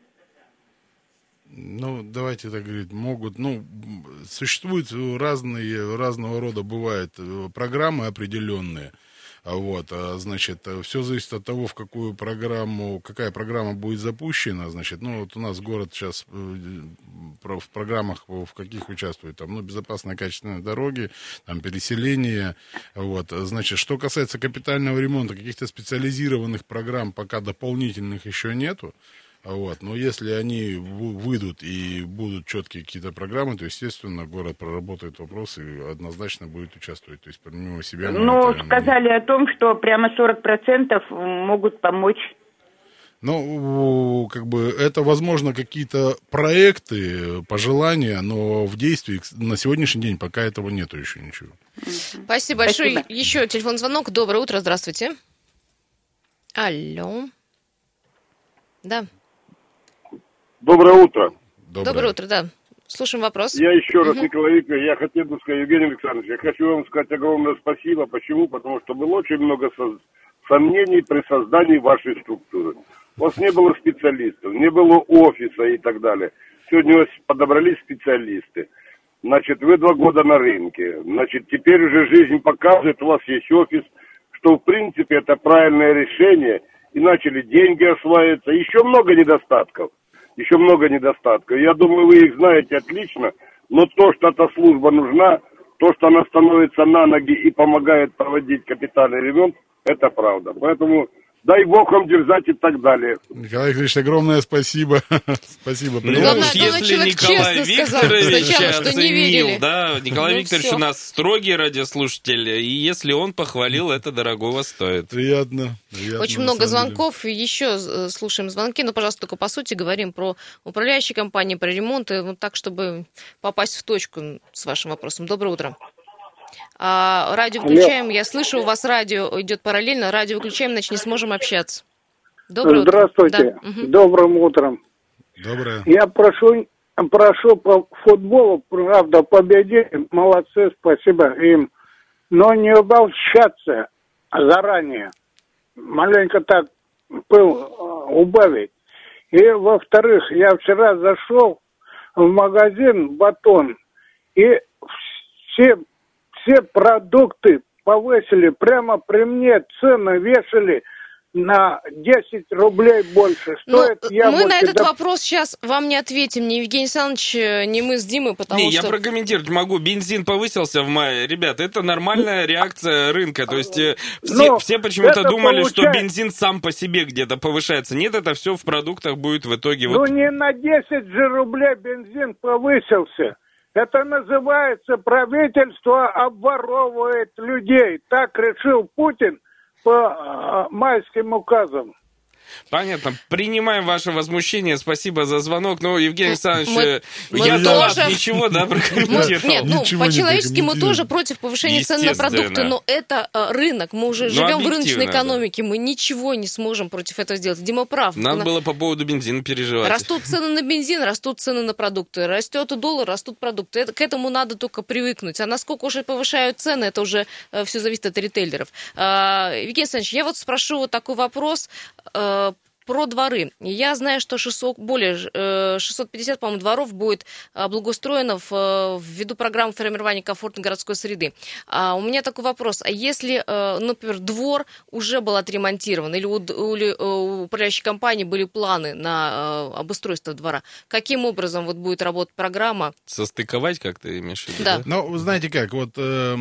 Давайте так говорить, могут, существуют разного рода бывают программы определенные, значит, все зависит от того, какая программа будет запущена, значит, вот у нас город сейчас в программах, в каких участвует, там, безопасные качественные дороги, там, переселение, значит, что касается капитального ремонта, каких-то специализированных программ пока дополнительных еще нету. Но если они выйдут и будут четкие какие-то программы, то, естественно, город проработает вопрос и однозначно будет участвовать. То есть, помимо себя... сказали о том, что прямо 40% могут помочь. Это, возможно, какие-то проекты, пожелания, но в действии на сегодняшний день пока этого нету еще ничего. Спасибо большое. Еще телефонный звонок. Доброе утро, здравствуйте. Алло. Да. Доброе утро. Доброе утро, да. Слушаем вопрос. Я еще раз, Николай Викторович, я хотел бы сказать, Евгений Александрович, я хочу вам сказать огромное спасибо. Почему? Потому что было очень много сомнений при создании вашей структуры. У вас не было специалистов, не было офиса и так далее. Сегодня у вас подобрались специалисты. Значит, вы 2 года на рынке. Значит, теперь уже жизнь показывает, у вас есть офис, что в принципе это правильное решение. И начали деньги осваиваться. Еще много недостатков. Я думаю, вы их знаете отлично. Но то, что эта служба нужна, то, что она становится на ноги и помогает проводить капитальный ремонт, это правда. Поэтому дай Бог вам держать и так далее. Николай Викторович, огромное спасибо. Спасибо. Главное, если Николай Викторович оценил, да, Николай Викторович у нас строгий радиослушатель, и если он похвалил, это дорогого стоит. Приятно. Очень много звонков, еще слушаем звонки, но, пожалуйста, только по сути говорим про управляющие компании, про ремонты, так, чтобы попасть в точку с вашим вопросом. Доброе утро. Радио выключаем, я слышу, у вас радио идет параллельно, радио выключаем, иначе не сможем общаться. Доброе утро. Здравствуйте, да. Добрым утром. Доброе. Я прошу прошу по футболу, правда, победили, молодцы, спасибо им. Но не обольщаться заранее. Маленько так пыл убавить. И, во-вторых, я вчера зашел в магазин «Батон», и все продукты повысили. Прямо при мне цены вешали на 10 рублей больше. Стоит мы на этот вопрос сейчас вам не ответим, ни Евгений Александрович, ни мы с Димой, потому что... я прокомментировать могу. Бензин повысился в мае. Ребята, это нормальная реакция рынка. То есть все почему-то думали, что бензин сам по себе где-то повышается. Нет, это все в продуктах будет в итоге... Ну не на 10 же рублей бензин повысился. Это называется, правительство обворовывает людей. Так решил Путин по майским указам. Понятно. Принимаем ваше возмущение. Спасибо за звонок. Ну, Евгений Александрович, я до вас ничего, да, прокомментировал? Нет, по-человечески мы тоже против повышения цен на продукты, но это рынок. Мы уже живем в рыночной экономике. Мы ничего не сможем против этого сделать. Дима прав. Надо было по поводу бензина переживать. Растут цены на бензин, растут цены на продукты. Растет доллар, растут продукты. К этому надо только привыкнуть. А насколько уже повышают цены, это уже все зависит от ритейлеров. Евгений Александрович, я вот спрошу вот такой вопрос про дворы. Я знаю, что более 650, по-моему, дворов будет благоустроено ввиду программы формирования комфортной городской среды. У меня такой вопрос. А если, например, двор уже был отремонтирован, или у управляющей компании были планы на обустройство двора, каким образом вот будет работать программа? Состыковать, как ты имеешь в виду? Да. Ну, вы знаете как, вот...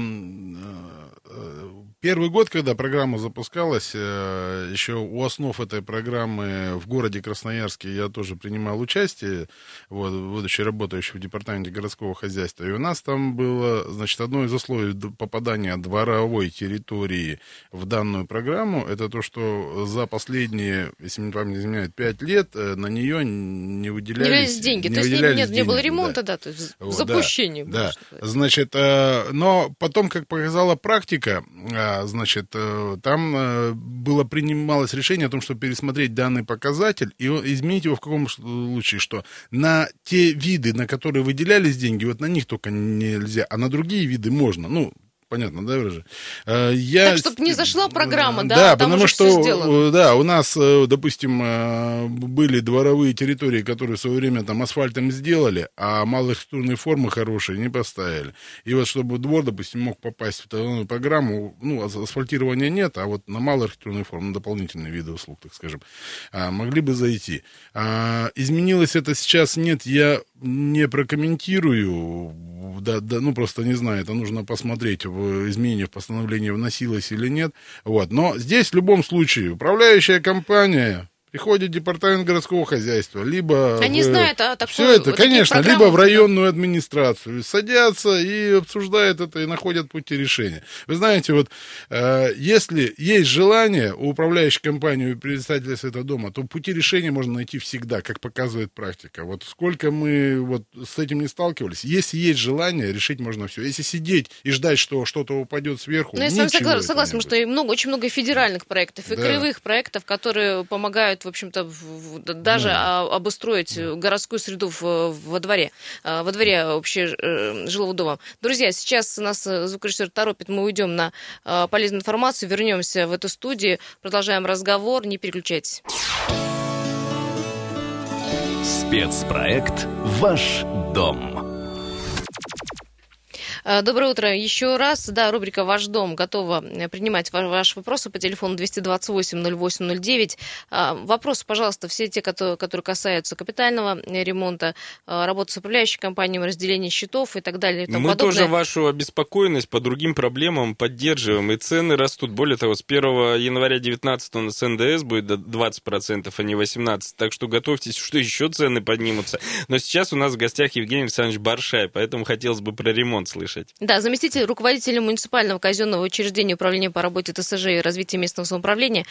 Первый год, когда программа запускалась, еще у основ этой программы в городе Красноярске я тоже принимал участие, вот, будучи работающим в департаменте городского хозяйства. И у нас там было, значит, одно из условий попадания дворовой территории в данную программу, это то, что за последние, если мне память не изменяет, 5 лет на нее не выделялись деньги. То есть не было ремонта, да, то есть вот, запущения. Да, значит, но потом, как показала практика, значит, там принималось решение о том, чтобы пересмотреть данный показатель и изменить его в каком случае, что на те виды, на которые выделялись деньги, вот на них только нельзя, а на другие виды можно. Ну, понятно, да, уже? Так, чтобы не зашла программа, да? Да, потому что, да, у нас, допустим, были дворовые территории, которые в свое время там асфальтом сделали, а малоструктурные формы хорошие не поставили. И вот чтобы двор, допустим, мог попасть в эту программу, ну, асфальтирования нет, а вот на малоструктурные формы, дополнительные виды услуг, так скажем, могли бы зайти. Изменилось это сейчас? Нет, я не прокомментирую, ну, просто не знаю, это нужно посмотреть, изменение в постановлении вносилось или нет. Вот. Но здесь в любом случае управляющая компания, приходит департамент городского хозяйства, либо... Они знают о такой... Все это, конечно, либо в районную администрацию. Садятся и обсуждают это, и находят пути решения. Вы знаете, вот если есть желание у управляющей компании, у представителя Совета дома, то пути решения можно найти всегда, как показывает практика. Вот сколько мы вот с этим не сталкивались. Если есть желание, решить можно все. Если сидеть и ждать, что что-то упадет сверху, я с вами согласна, что очень много федеральных проектов и краевых проектов, которые помогают, в общем-то, даже обустроить городскую среду во дворе жилого дома. Друзья, сейчас нас звукорежиссер торопит, мы уйдем на полезную информацию, вернемся в эту студию, продолжаем разговор, не переключайтесь. Спецпроект «Ваш дом». Доброе утро еще раз. Да, рубрика «Ваш дом» готова принимать ваши вопросы по телефону 228-08-09. Вопросы, пожалуйста, все те, которые касаются капитального ремонта, работы с управляющей компанией, разделения счетов и так далее. И тому Мы подобное. тоже вашу обеспокоенность по другим проблемам поддерживаем, и цены растут. Более того, с 1 января 2019 у нас НДС будет до 20%, а не 18%. Так что готовьтесь, что еще цены поднимутся. Но сейчас у нас в гостях Евгений Александрович Баршай, поэтому хотелось бы про ремонт слышать. услышать. Да, заместитель руководителя муниципального казенного учреждения управления по работе ТСЖ и развития местного самоуправления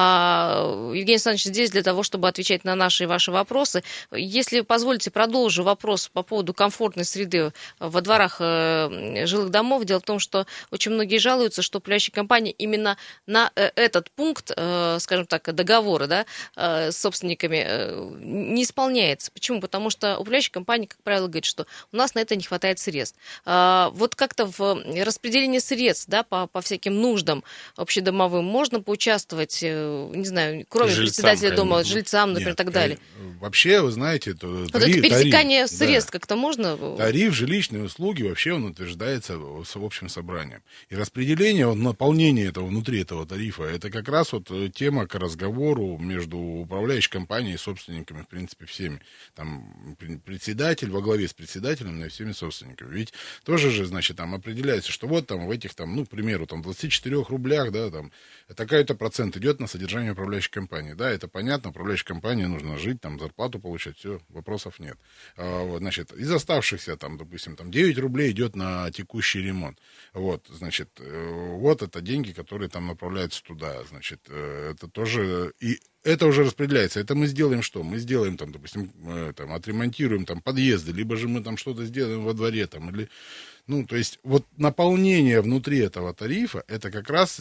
Евгений Александрович здесь для того, чтобы отвечать на наши и ваши вопросы. Если позволите, продолжу вопрос по поводу комфортной среды во дворах жилых домов. Дело в том, что очень многие жалуются, что управляющая компания именно на этот пункт, скажем так, договора, да, с собственниками не исполняется. Почему? Потому что управляющая компания, как правило, говорит, что у нас на это не хватает средств. Вот как-то в распределении средств, да, по всяким нуждам общедомовым можно поучаствовать, не знаю, кроме председателя дома, жильцам, например, и так далее. Вообще, вы знаете, вот это пересекание средств как-то можно? Тариф жилищные услуги вообще он утверждается с общим собранием. И распределение, вот, наполнение этого внутри этого тарифа, это как раз вот тема к разговору между управляющей компанией и собственниками, в принципе, всеми. Там председатель во главе с председателем и всеми собственниками. Ведь тоже же, значит, там определяется, что вот там в этих, там, ну, к примеру, там 24 рублях, да, там, такой-то процент идет на содержание управляющей компании. Да, это понятно, управляющей компании нужно жить, там, зарплату получать, все, вопросов нет. Вот, значит, из оставшихся, там, допустим, там 9 рублей идет на текущий ремонт. Вот, значит, вот это деньги, которые там направляются туда, значит, это тоже, и это уже распределяется. Это мы сделаем что? Мы сделаем там, допустим, там, отремонтируем там подъезды, либо же мы там что-то сделаем во дворе, там, или, ну, то есть, вот наполнение внутри этого тарифа, это как раз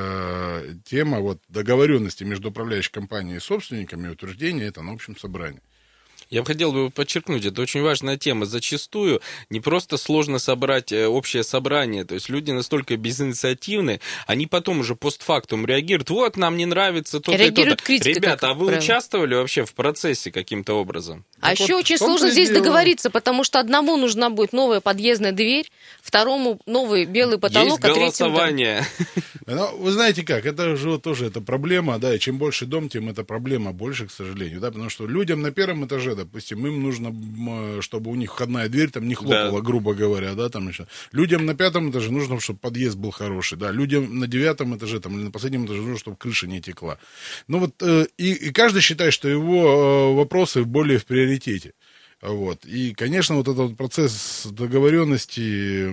тема вот договоренности между управляющей компанией и собственниками, утверждения это на общем собрании. Я бы хотел бы подчеркнуть, это очень важная тема. Зачастую не просто сложно собрать общее собрание, то есть люди настолько безинициативны, они потом уже постфактум реагируют, вот, нам не нравится то-то и то-то. Ребята, а вы участвовали вообще в процессе каким-то образом? А так еще вот, очень сложно здесь договориться, потому что одному нужна будет новая подъездная дверь, второму новый белый потолок, есть голосование. Ну, вы знаете как, это же вот тоже это проблема, да, и чем больше дом, тем эта проблема больше, к сожалению, да, потому что людям на первом этаже, допустим, им нужно, чтобы у них входная дверь там не хлопала, грубо говоря, да, там еще. Людям на 5-м этаже нужно, чтобы подъезд был хороший, да, людям на 9-м этаже там, или на последнем этаже нужно, чтобы крыша не текла. Ну вот, и каждый считает, что его вопросы более в приоритете. Вот. И, конечно, вот этот процесс договоренности,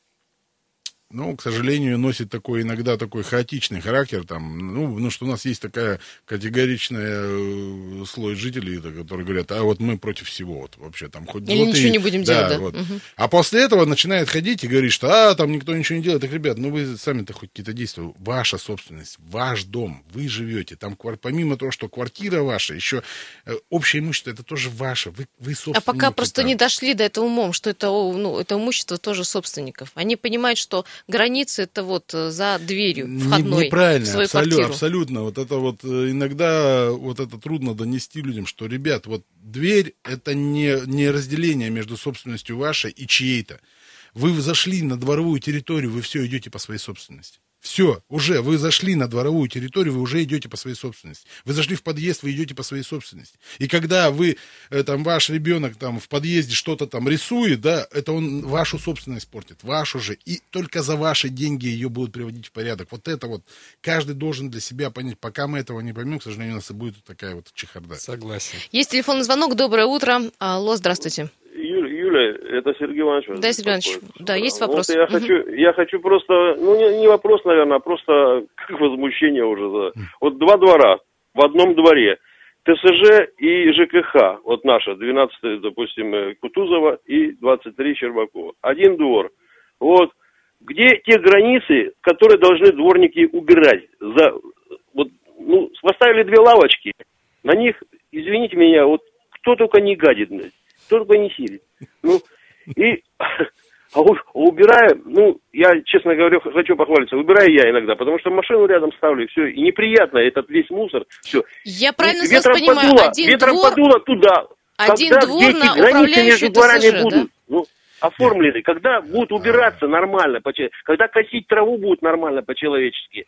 ну, к сожалению, носит такой, иногда такой хаотичный характер, там, ну, потому что у нас есть такая категоричная слой жителей, которые говорят, а вот мы против всего, вот, вообще, там, хоть... Или ничего не будем делать, да. Вот. Угу. А после этого начинает ходить и говорит, что, там никто ничего не делает. Так, ребят, ну, вы сами-то хоть какие-то действия, ваша собственность, ваш дом, вы живете, там, помимо того, что квартира ваша, еще общее имущество, это тоже ваше, вы собственники. А пока просто не дошли до этого умом, что это, ну, это имущество тоже собственников. Они понимают, что границы это вот за дверью входной неправильно, в свою квартиру. Абсолютно. Вот это вот иногда вот это трудно донести людям, что, ребят, вот дверь это не разделение между собственностью вашей и чьей-то. Вы зашли на дворовую территорию, вы все идете по своей собственности. Все, уже вы зашли на дворовую территорию, вы уже идете по своей собственности. Вы зашли в подъезд, вы идете по своей собственности. И когда вы, там, ваш ребенок там в подъезде что-то там рисует, да, это он вашу собственность портит, вашу же. И только за ваши деньги ее будут приводить в порядок. Вот это вот каждый должен для себя понять. Пока мы этого не поймем, к сожалению, у нас и будет такая вот чехарда. Согласен. Есть телефонный звонок. Доброе утро. Алло, здравствуйте. Юля, это Сергей Иванович. Да, Сергей Иванович, да, есть вопрос. Вот я хочу просто, ну не вопрос, наверное, а просто как возмущение уже. Вот 2 двора в одном дворе. ТСЖ и ЖКХ, вот наша, 12, допустим, Кутузова и 23 Щербакова. Один двор. Вот где те границы, которые должны дворники убирать? Поставили 2 лавочки, на них, извините меня, вот кто только не гадит, кто только не силит. Убираю, я, честно говоря, хочу похвалиться, убираю я иногда, потому что машину рядом ставлю, все, и неприятно, этот весь мусор, все. Я правильно вас понимаю, ветром подуло туда. Один когда двор на границы между дворами ТСЖ, будут, да? Оформлены, когда будут убираться нормально, когда косить траву будут нормально по-человечески.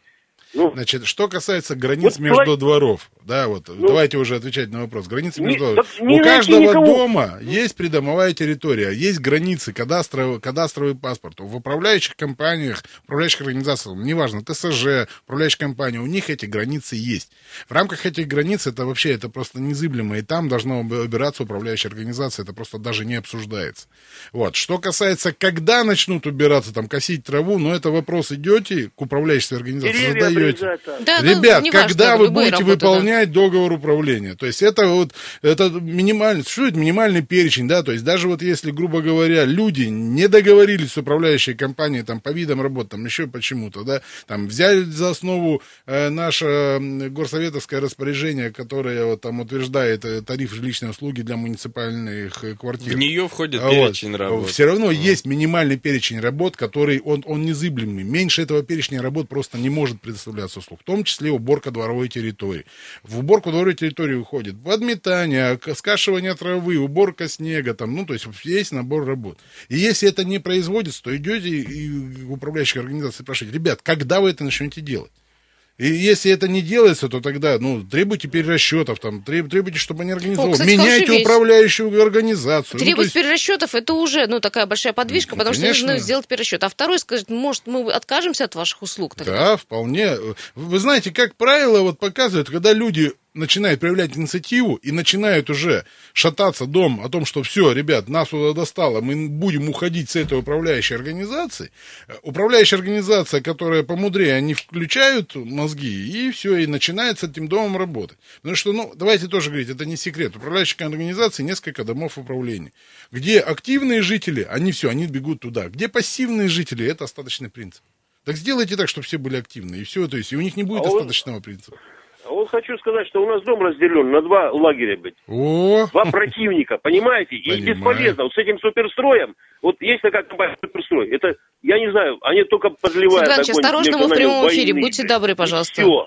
Значит, что касается границ между дворов, да, вот, давайте уже отвечать на вопрос. Границы между дворов. У каждого дома есть придомовая территория, есть границы, кадастровый паспорт. В управляющих компаниях, управляющих организациях, неважно, ТСЖ, управляющая компания, у них эти границы есть. В рамках этих границ это вообще, это просто незыблемо, и там должна убираться управляющая организация, это просто даже не обсуждается. Вот. Что касается, когда начнут убираться, там, косить траву, это вопрос, идете к управляющей организации, задаете. Да, ребят, когда вы будете выполнять договор управления? То есть это минимальный, существует минимальный перечень, да, то есть даже вот если, грубо говоря, люди не договорились с управляющей компанией там по видам работ, там еще почему-то, да, там взяли за основу наше горсоветовское распоряжение, которое вот там утверждает тариф жилищной услуги для муниципальных квартир. В нее входит перечень работ. Все равно есть минимальный перечень работ, который он незыблемый. Меньше этого перечня работ просто не может предоставляться услуг, в том числе уборка дворовой территории. В уборку дворовой территории уходит подметание, скашивание травы, уборка снега, там, то есть есть набор работ. И если это не производится, то идете и в управляющей организации спрашиваете, ребят, когда вы это начнете делать? И если это не делается, то тогда, требуйте перерасчетов, там, требуйте, чтобы они организовали. Меняйте управляющую организацию. Требовать перерасчетов, это уже, такая большая подвижка, потому что нужно сделать перерасчет. А второй скажет, может, мы откажемся от ваших услуг тогда? Да, вполне. Вы знаете, как правило, показывают, когда люди начинают проявлять инициативу и начинают уже шататься о том, что все, ребят, нас туда достало, мы будем уходить с этой управляющей организации. Управляющая организация, которая помудрее, они включают мозги, и все, и начинает с этим домом работать. Потому что, давайте тоже говорить, это не секрет. Управляющая организация несколько домов управления. Где активные жители, они бегут туда. Где пассивные жители, это остаточный принцип. Так сделайте так, чтобы все были активны, и все, то есть и у них не будет остаточного принципа. Хочу сказать, что у нас дом разделен на два лагеря быть. Два противника, понимаете? И бесполезно. Вот с этим суперстроем, есть такая компания суперстрой, это, я не знаю, они только подливают огонь. Сергей осторожно, мы в прямом эфире, будьте добры, пожалуйста. Все.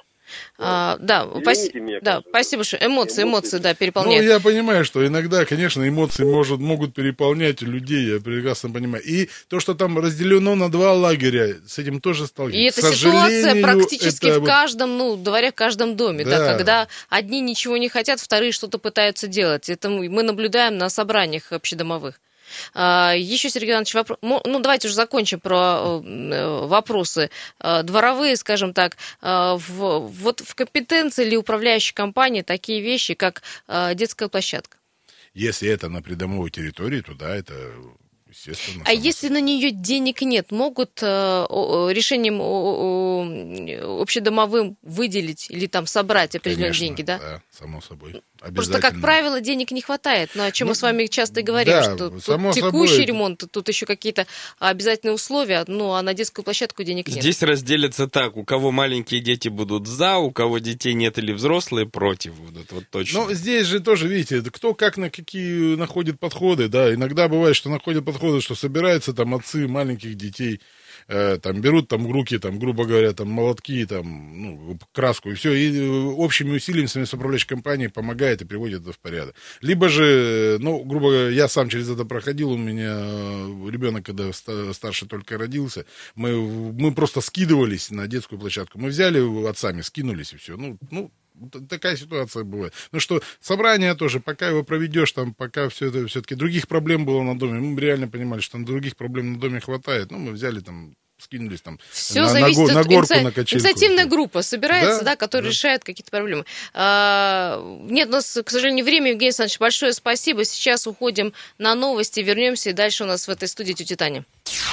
Спасибо большое. Эмоции, переполняют. Я понимаю, что иногда, конечно, эмоции могут переполнять людей, я прекрасно понимаю. И то, что там разделено на два лагеря, с этим тоже сталкиваются. И эта ситуация практически в каждом, дворе, в каждом доме, когда одни ничего не хотят, вторые что-то пытаются делать. Это мы наблюдаем на собраниях общедомовых. Еще, Сергей Иванович, вопрос. Давайте уже закончим про вопросы дворовые, скажем так. Вот в компетенции ли управляющей компании такие вещи, как детская площадка? Если это на придомовой территории, то да, это... А если на нее денег нет, могут решением общедомовым выделить или там собрать определенные деньги, да? Да, само собой. Просто, как правило, денег не хватает. О чем мы с вами часто и говорим, что тут текущий ремонт, тут еще какие-то обязательные условия, а на детскую площадку денег нет. Здесь разделится так, у кого маленькие дети будут за, у кого детей нет или взрослые против будут, вот точно. Здесь же тоже, видите, кто как на какие находит подходы, да, иногда бывает, что находят подходы, что собираются там отцы маленьких детей, там берут там в руки, там, грубо говоря, там молотки, там, краску, и все, и общими усилиями с управляющей компанией помогает и приводит это в порядок. Либо же, грубо говоря, я сам через это проходил, у меня ребенок, когда старший только родился, мы просто скидывались на детскую площадку. Мы взяли отцами, скинулись, и все. Такая ситуация бывает. Что собрание тоже, пока его проведешь, там, пока все это все-таки других проблем было на доме, мы реально понимали, что там других проблем на доме хватает. Мы взяли там, скинулись там на горку, на качельку. Инициативная группа собирается, которая решает какие-то проблемы. Нет, у нас, к сожалению, время. Евгений Александрович, большое спасибо. Сейчас уходим на новости, вернемся, и дальше у нас в этой студии тетя Таня.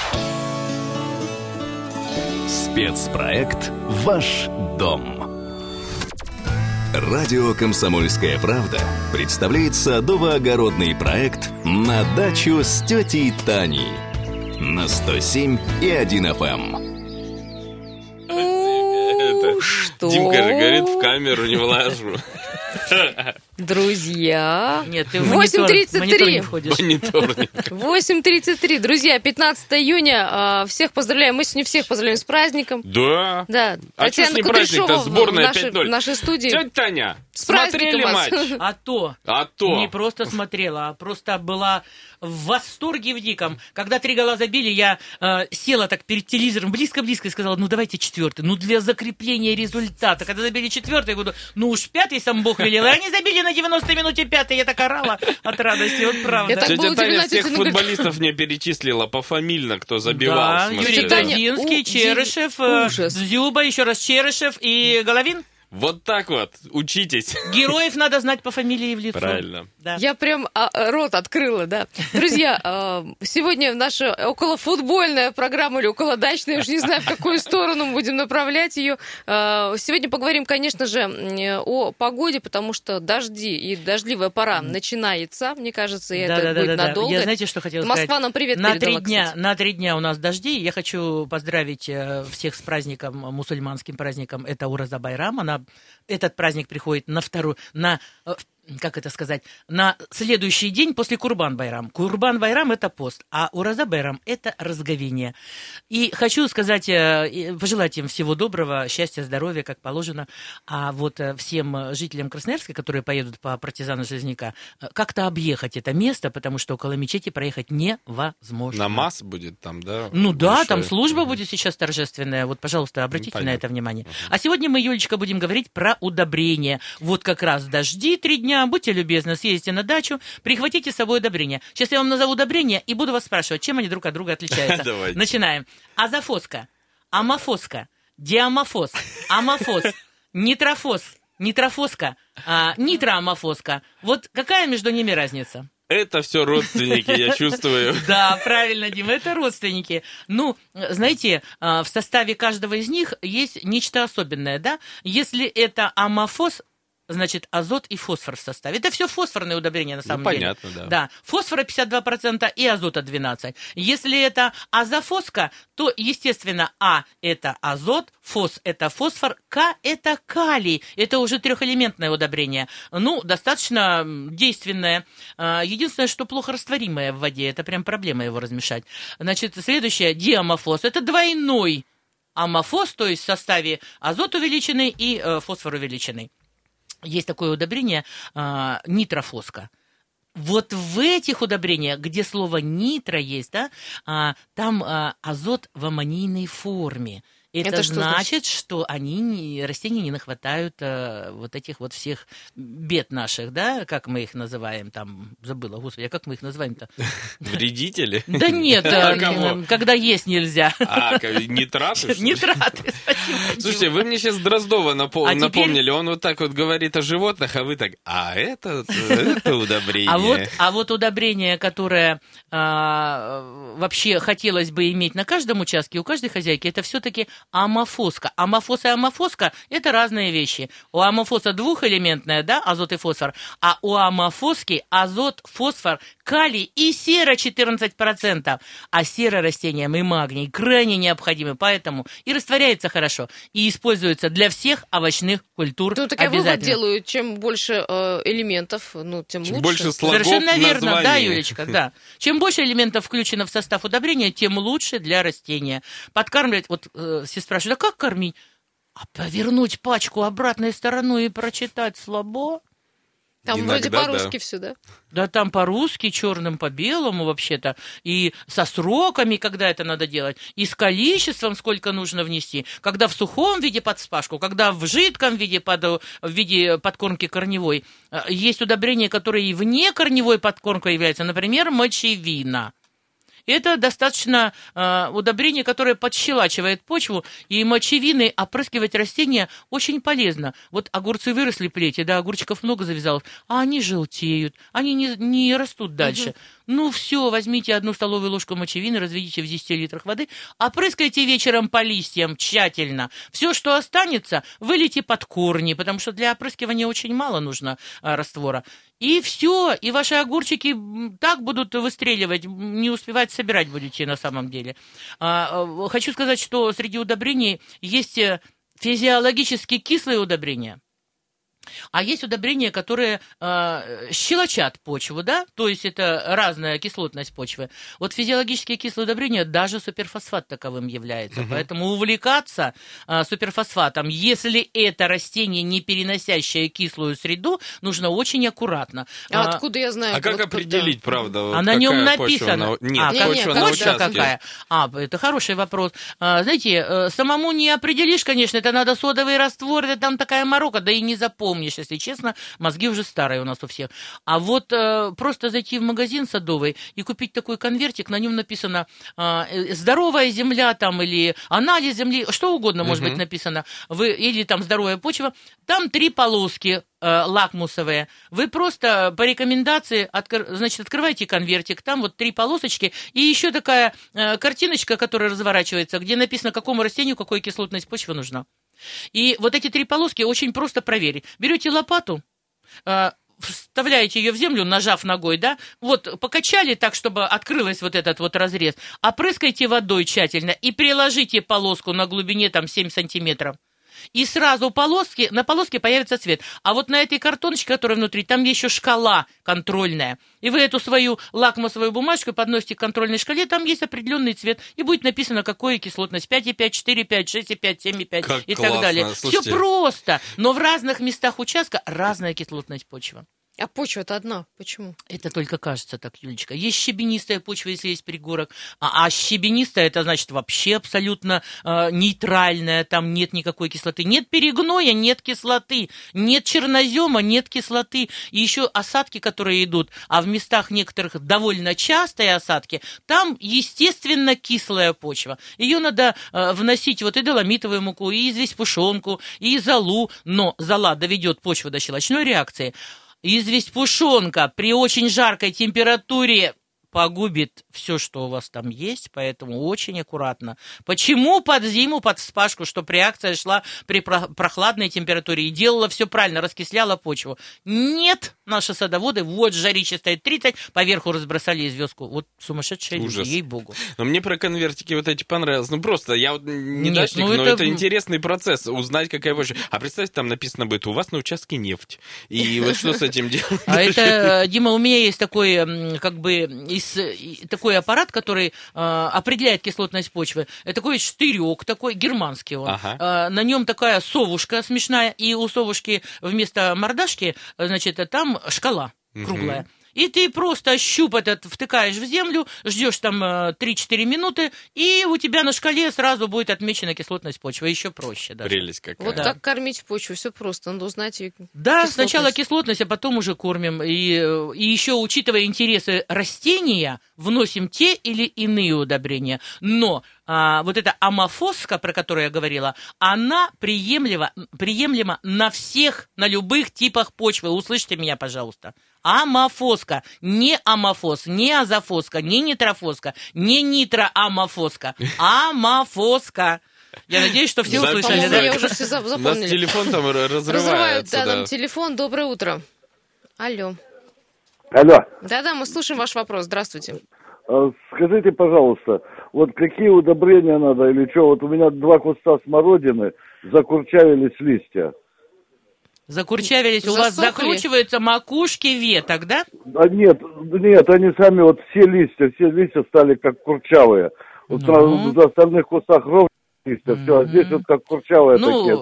Спецпроект «Ваш дом». Радио «Комсомольская правда» представляет садово-огородный проект «На дачу с тетей Таней» на 107,1 FM. Что? Димка же говорит, в камеру не влажу. Друзья. Нет, ты в монитор не 8:33. входишь. 8:33. Друзья, 15 июня. Всех поздравляем. Мы сегодня всех поздравляем с праздником. Да. Да. А что ж Татьяна не праздник-то? Кудряшова Сборная в 5:0. нашей студии. Тетя Таня, С смотрели праздником вас. матч? А то. Не То. просто смотрела, а просто была в восторге в диком. Когда 3 гола забили, я села так перед телевизором близко-близко и сказала, ну давайте 4-й. Ну для закрепления результата. Когда забили 4-й, я говорю, ну уж 5-й сам Бог велел. И они забили на 90-й минуте 5-й. Я так орала от радости, вот правда. Тетя Таня всех футболистов мне перечислила пофамильно, кто забивал. Да, в смысле. Юрий Козинский, Черышев, Дзюба, еще раз Черышев и Головин. Вот так вот, учитесь. Героев надо знать по фамилии в лицо. Правильно. Да. Я прям рот открыла, да. Друзья, сегодня наша околофутбольная программа или околодачная, я уже не знаю, в какую сторону мы будем направлять ее. Сегодня поговорим, конечно же, о погоде, потому что дожди и дождливая пора начинается, мне кажется, и это будет надолго. Я, знаете, что хотела сказать? Москва нам привет на передала, 3 дня, кстати. на 3 дня у нас дожди. Я хочу поздравить всех с праздником, мусульманским праздником. Это Ураза Байрам. Этот праздник приходит на следующий день после Курбан-Байрам. Курбан-Байрам – это пост, а Ураза Байрам – это разговение. И хочу сказать, пожелать им всего доброго, счастья, здоровья, как положено. А вот всем жителям Красноярска, которые поедут по партизану Железняка, как-то объехать это место, потому что около мечети проехать невозможно. Намаз будет там, да? Ну да, большой. там служба будет сейчас торжественная. Вот, пожалуйста, обратите на это внимание. А сегодня мы, Юлечка, будем говорить про удобрения. Вот как раз дожди 3 дня. Будьте любезны, съездите на дачу, прихватите с собой удобрения. Сейчас я вам назову удобрения и буду вас спрашивать, чем они друг от друга отличаются. Давайте. Начинаем. Азофоска, амофоска, диамофос, амофос, нитрофос, нитрофоска, нитроамофоска. Вот какая между ними разница? Это все родственники, я чувствую. Да, правильно, Дима, это родственники. Ну, знаете, в составе каждого из них есть нечто особенное, да? Если это амофос, значит, азот и фосфор в составе. Это все фосфорные удобрения на самом деле. Понятно, да. Да, фосфора 52% и азота 12%. Если это азофоска, то, естественно, А – это азот, фос – это фосфор, К – это калий. Это уже 3-элементное удобрение. Ну, достаточно действенное. Единственное, что плохо растворимое в воде. Это прям проблема его размешать. Значит, следующее – диамофос. Это двойной амофос, то есть в составе азот увеличенный и фосфор увеличенный. Есть такое удобрение нитрофоска. Вот в этих удобрениях, где слово «нитро» есть, да, там азот в аммонийной форме. Это значит, что растения не нахватают вот этих вот всех бед наших, да, как мы их называем, там, забыла, господи, а как мы их называем-то? Вредители? Да нет, когда есть нельзя. Нитраты? Нитраты, спасибо. Слушайте, вы мне сейчас Дроздова напомнили, он вот так вот говорит о животных, а вы так, это удобрение. А вот удобрение, которое вообще хотелось бы иметь на каждом участке, у каждой хозяйки, это все-таки амофоска. Амофос и амофоска – это разные вещи. У амофоса 2-элементная, да, азот и фосфор, а у амофоски азот, фосфор, калий и сера 14%. А сера растениям и магний крайне необходимы, поэтому и растворяется хорошо, и используется для всех овощных культур обязательно. Так я вывод делаю, чем больше элементов, тем лучше. Больше слогов Совершенно верно, названий. да, Юлечка, да. Чем больше элементов включено в состав удобрения, тем лучше для растения. Подкармливать, вот все спрашивают, а как кормить? А повернуть пачку обратной стороной и прочитать слабо? Там Иногда, вроде по-русски все, да? Да там по-русски, черным по белому вообще-то. И со сроками, когда это надо делать, и с количеством, сколько нужно внести. Когда в сухом виде под вспашку, когда в жидком виде в виде подкормки корневой. Есть удобрения, которые и вне корневой подкормкой являются. Например, мочевина. Это достаточно удобрение, которое подщелачивает почву, и мочевиной опрыскивать растения очень полезно. Вот огурцы выросли плети, да, огурчиков много завязалось, а они желтеют, они не растут дальше. Ну все, возьмите 1 столовую ложку мочевины, разведите в 10 литрах воды, опрыскайте вечером по листьям тщательно. Все, что останется, вылейте под корни, потому что для опрыскивания очень мало нужно раствора. И все, и ваши огурчики так будут выстреливать, не успевать собирать будете на самом деле. Хочу сказать, что среди удобрений есть физиологически кислые удобрения. А есть удобрения, которые щелочат почву, да, то есть это разная кислотность почвы. Вот физиологические кислые удобрения, даже суперфосфат таковым является. Поэтому увлекаться суперфосфатом, если это растение, не переносящее кислую среду, нужно очень аккуратно. А откуда я знаю? А как определить, правда? Вот на нем написано. Нет, почва на участке. Какая? Это хороший вопрос. Знаете, самому не определишь, конечно, это надо содовый раствор, это там такая морока, да и не запомнишь, если честно, мозги уже старые у нас у всех. А вот просто зайти в магазин садовый и купить такой конвертик, на нем написано здоровая земля там или анализ земли, что угодно может быть написано, или там здоровая почва, там 3 полоски лакмусовые. Вы просто по рекомендации, открываете конвертик, там вот 3 полосочки, и еще такая картиночка, которая разворачивается, где написано, какому растению какая кислотность почвы нужна. И вот эти 3 полоски очень просто проверить. Берете лопату, вставляете ее в землю, нажав ногой, да, вот покачали так, чтобы открылась вот этот вот разрез, опрыскайте водой тщательно и приложите полоску на глубине там 7 сантиметров. И сразу на полоске появится цвет. А вот на этой картоночке, которая внутри, там еще шкала контрольная. И вы эту свою лакмусовую бумажку подносите к контрольной шкале, там есть определенный цвет. И будет написано, какая кислотность. 5,5, 4,5, 6,5, 7,5 как и классно. так далее. Слушайте. Все просто. Но в разных местах участка разная кислотность почвы. А почва-то одна. Почему? Это только кажется так, Юлечка. Есть щебенистая почва, если есть пригорок. А щебенистая, это значит вообще абсолютно нейтральная. Там нет никакой кислоты. Нет перегноя, нет кислоты. Нет чернозема, нет кислоты. И еще осадки, которые идут, а в местах некоторых довольно частые осадки, там, естественно, кислая почва. Ее надо вносить вот и доломитовую муку, и известь-пушонку, и золу. Но зола доведет почву до щелочной реакции. Известь-пушонка при очень жаркой температуре погубит все, что у вас там есть, поэтому очень аккуратно. Почему под зиму, под вспашку, чтобы реакция шла при прохладной температуре и делала все правильно, раскисляла почву? Нет, наши садоводы, вот жарище стоит 30, поверху разбросали звездку. Вот сумасшедшие люди, ей-богу. Но мне про конвертики вот эти понравилось. Ну просто, я вот не дачник, но это интересный процесс, узнать, какая почва. А представьте, там написано будет, у вас на участке нефть. И вот что с этим делать? А это, Дима, у меня есть такой, как бы, такой аппарат, который определяет кислотность почвы. Это такой штырек, такой германский он. Ага. На нем такая совушка смешная, и у совушки вместо мордашки, значит, там шкала круглая. И ты просто щуп этот втыкаешь в землю, ждешь там 3-4 минуты, и у тебя на шкале сразу будет отмечена кислотность почвы. Еще проще даже. Прелесть какая. Вот как кормить почву, все просто. Надо узнать ее Да, сначала кислотность, а потом уже кормим. И еще, учитывая интересы растения, вносим те или иные удобрения. Но вот эта амофоска, про которую я говорила, она приемлема на любых типах почвы. Услышьте меня, пожалуйста. Амофоска, не амофос, не азофоска, не нитрофоска, не нитроамофоска, амофоска. Я надеюсь, что все услышали. Да? Я уже все запомнили. У нас телефон там разрывается. Да, там телефон. Доброе утро. Алло. Алло. Да-да, мы слушаем ваш вопрос. Здравствуйте. Скажите, пожалуйста, вот какие удобрения надо или что? Вот у меня 2 куста смородины, закурчавились листья. Закурчавились, у вас закручиваются макушки веток, да? Нет, они сами, вот все листья стали как курчавые. Вот в остальных кустах ровно листья, все, а здесь вот как курчавые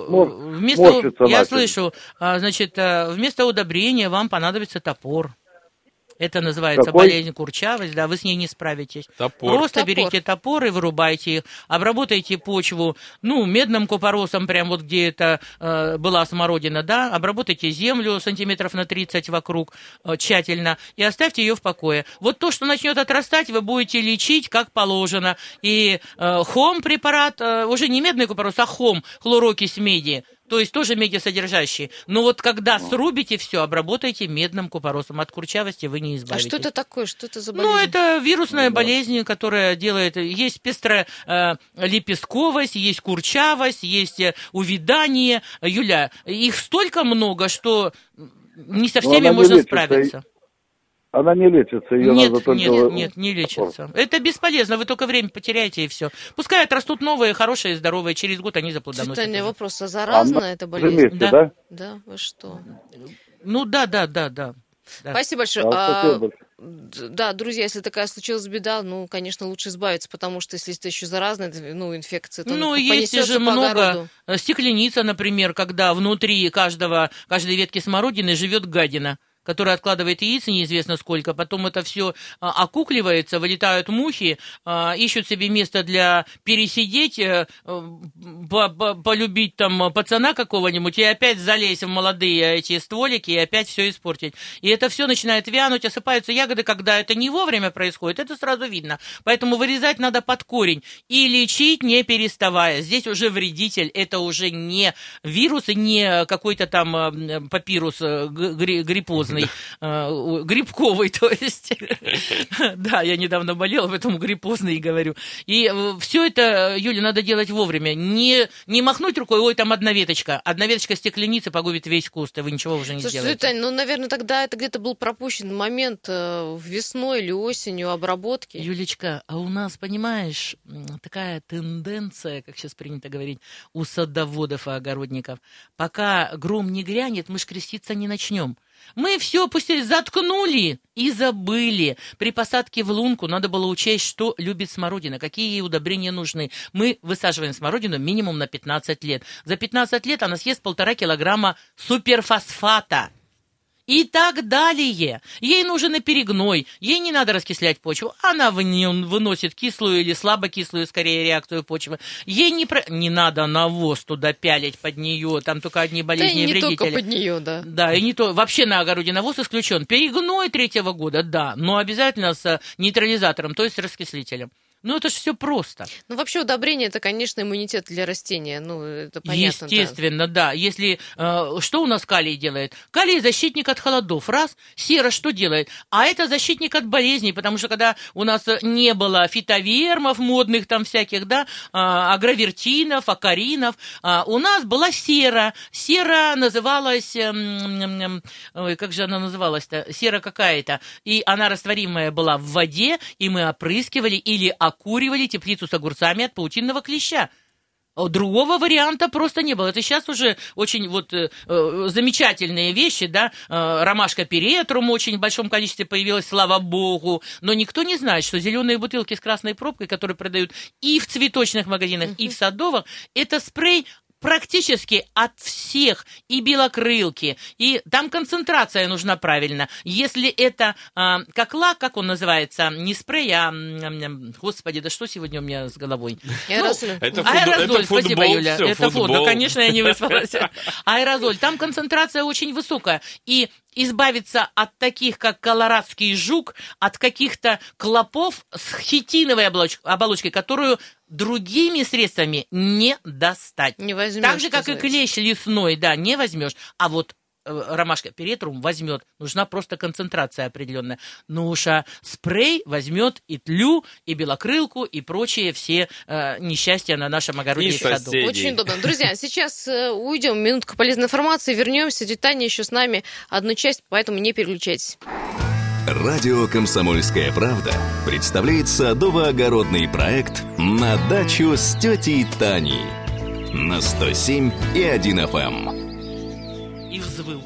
такие. Я слышу, значит, вместо удобрения вам понадобится топор. Это называется болезнь курчавость, да, вы с ней не справитесь. Просто берите топор и вырубайте их, обработайте почву, медным купоросом, прям вот где это была смородина, да, обработайте землю сантиметров на 30 вокруг тщательно и оставьте ее в покое. Вот то, что начнет отрастать, вы будете лечить как положено. И хом-препарат, уже не медный купорос, а хом, хлорокись меди, то есть тоже медисодержащие. Но вот когда срубите все, обработайте медным купоросом. От курчавости вы не избавитесь. А что это такое? Что это за болезнь? Это вирусная болезнь, которая делает... Есть пестрая лепестковость, есть курчавость, есть увядание. Юля, их столько много, что не со всеми можно справиться. Она не лечится, ее нет, надо только... Нет, не лечится. Это бесполезно, вы только время потеряете и все. Пускай отрастут новые, хорошие, здоровые, через год они заплодоносят. Цветание вопрос, а заразная эта болезнь? Вместе, да? Да, вы что? Ну да. Спасибо большое. Спасибо. Да, друзья, если такая случилась беда, ну, конечно, лучше избавиться, потому что если это еще заразная, ну, инфекция, то есть же много стекленица, например, когда внутри каждой ветки смородины живет гадина, которая откладывает яиц неизвестно сколько, потом это все окукливается, вылетают мухи, ищут себе место для пересидеть, полюбить там пацана какого-нибудь и опять залезть в молодые эти стволики и опять все испортить. И это все начинает вянуть, осыпаются ягоды, когда это не вовремя происходит, это сразу видно. Поэтому вырезать надо под корень и лечить не переставая. Здесь уже вредитель, это уже не вирус и не какой-то там папирус гриппозный, грибковый, то есть. Да, я недавно болела, поэтому гриппозный и говорю. И все это, Юля, надо делать вовремя. Не махнуть рукой, ой, там одна веточка стекленицы погубит весь куст, и вы ничего уже не сделаете. Слушай, Тань, наверное, тогда это где-то был пропущен момент весной или осенью обработки. Юлечка, а у нас, понимаешь, такая тенденция, как сейчас принято говорить, у садоводов и огородников. Пока гром не грянет, мы ж креститься не начнем. Мы все пустили, заткнули и забыли. При посадке в лунку надо было учесть, что любит смородина, какие ей удобрения нужны. Мы высаживаем смородину минимум на 15 лет. За 15 лет она съест 1,5 килограмма суперфосфата. И так далее. Ей нужен и перегной, ей не надо раскислять почву. Она выносит кислую или слабокислую, скорее, реакцию почвы. Ей не надо навоз туда пялить под нее, там только одни болезни и вредители. Да и не только под нее, да. Да, и не то. Вообще на огороде навоз исключен. Перегной 3-го года, да, но обязательно с нейтрализатором, то есть с раскислителем. Ну, это же все просто. Ну, вообще удобрение – это, конечно, иммунитет для растения. Ну, это понятно. Естественно, да. Если что у нас калий делает? Калий – защитник от холодов. Раз. Сера что делает? А это защитник от болезней, потому что когда у нас не было фитовермов модных там всяких, да, агровертинов, акаринов, у нас была сера. Сера называлась, ой, как же она называлась-то? Сера какая-то. И она растворимая была в воде, и мы опрыскивали или окуривали теплицу с огурцами от паутинного клеща. Другого варианта просто не было. Это сейчас уже очень замечательные вещи, да, ромашка перетрум в очень большом количестве появилась, слава богу, но никто не знает, что зеленые бутылки с красной пробкой, которые продают и в цветочных магазинах, и в садовых, это спрей практически от всех, и белокрылки, и там концентрация нужна правильно. Если это как лак, как он называется, не спрей, а, господи, да что сегодня у меня с головой? Аэрозоль. Аэрозоль, спасибо, Юля. Это футбол, конечно, я не выспалась. Аэрозоль, там концентрация очень высокая, и избавиться от таких, как колорадский жук, от каких-то клопов с хитиновой оболочкой, которую другими средствами не достать. Не возьмешь. Так же, как и клещ лесной, да, не возьмешь. А вот ромашка перетрум возьмет. Нужна просто концентрация определенная. Ну уж спрей возьмет и тлю, и белокрылку, и прочие все несчастья на нашем огороде и саду. Очень удобно. Друзья, сейчас уйдем, минутка полезной информации, вернемся. Таня еще с нами одну часть, поэтому не переключайтесь. Радио «Комсомольская правда» представляет садово-огородный проект «На дачу с тетей Таней» на 107,1 FM. И взвыл.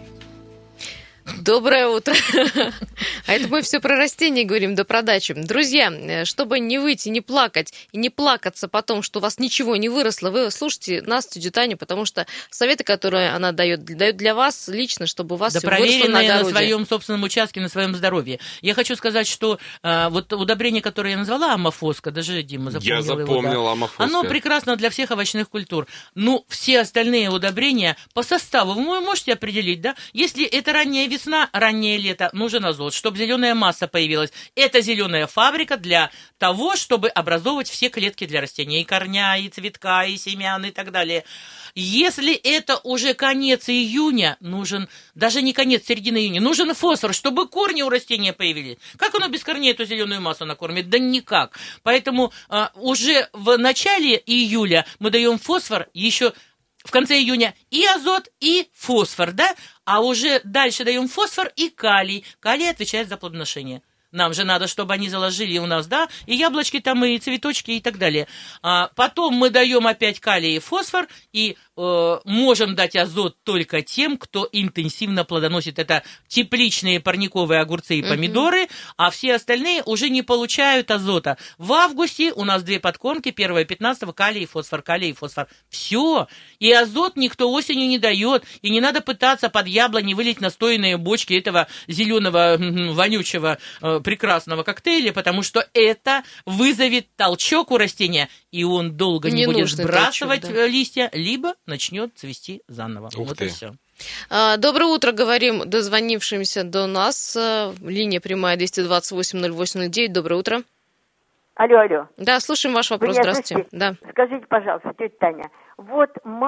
Доброе утро. А это мы все про растения говорим, да про дачу. Друзья, чтобы не выйти, не плакать и не плакаться потом, что у вас ничего не выросло, вы слушайте нас, тетю Таню, потому что советы, которые она дает для вас лично, чтобы у вас все выросло на огороде. На своем собственном участке, на своем здоровье. Я хочу сказать, что вот удобрение, которое я назвала амофоска, даже Дима запомнил его. Я запомнил амофоска. Оно прекрасно для всех овощных культур. Ну, все остальные удобрения по составу вы можете определить, да? Если это ранняя весна, раннее лето, нужен азот, чтобы зеленая масса появилась. Это зеленая фабрика для того, чтобы образовывать все клетки для растения. И корня, и цветка, и семян, и так далее. Если это уже конец июня, нужен, даже не конец, середина июня, нужен фосфор, чтобы корни у растения появились. Как оно без корней эту зеленую массу накормит? Да никак. Поэтому уже в начале июля мы даем фосфор еще в конце июня и азот, и фосфор, да? А уже дальше даем фосфор и калий. Калий отвечает за плодоношение. Нам же надо, чтобы они заложили у нас, да, и яблочки там, и цветочки, и так далее. Потом мы даем опять калий и фосфор, и можем дать азот только тем, кто интенсивно плодоносит. Это тепличные парниковые огурцы и помидоры, а все остальные уже не получают азота. В августе у нас 2 подкормки, первая 15-го, калий и фосфор, калий и фосфор. Все. И азот никто осенью не дает, и не надо пытаться под яблони вылить настоянные бочки этого зеленого, вонючего, прекрасного коктейля, потому что это вызовет толчок у растения, и он долго не будет сбрасывать толчок, да, листья, либо начнет цвести заново. Вот и все. Доброе утро, говорим дозвонившимся до нас. Линия прямая 228-08-09. Доброе утро. Алло. Да, слушаем ваш вопрос. Здравствуйте. Да. Скажите, пожалуйста, тетя Таня, вот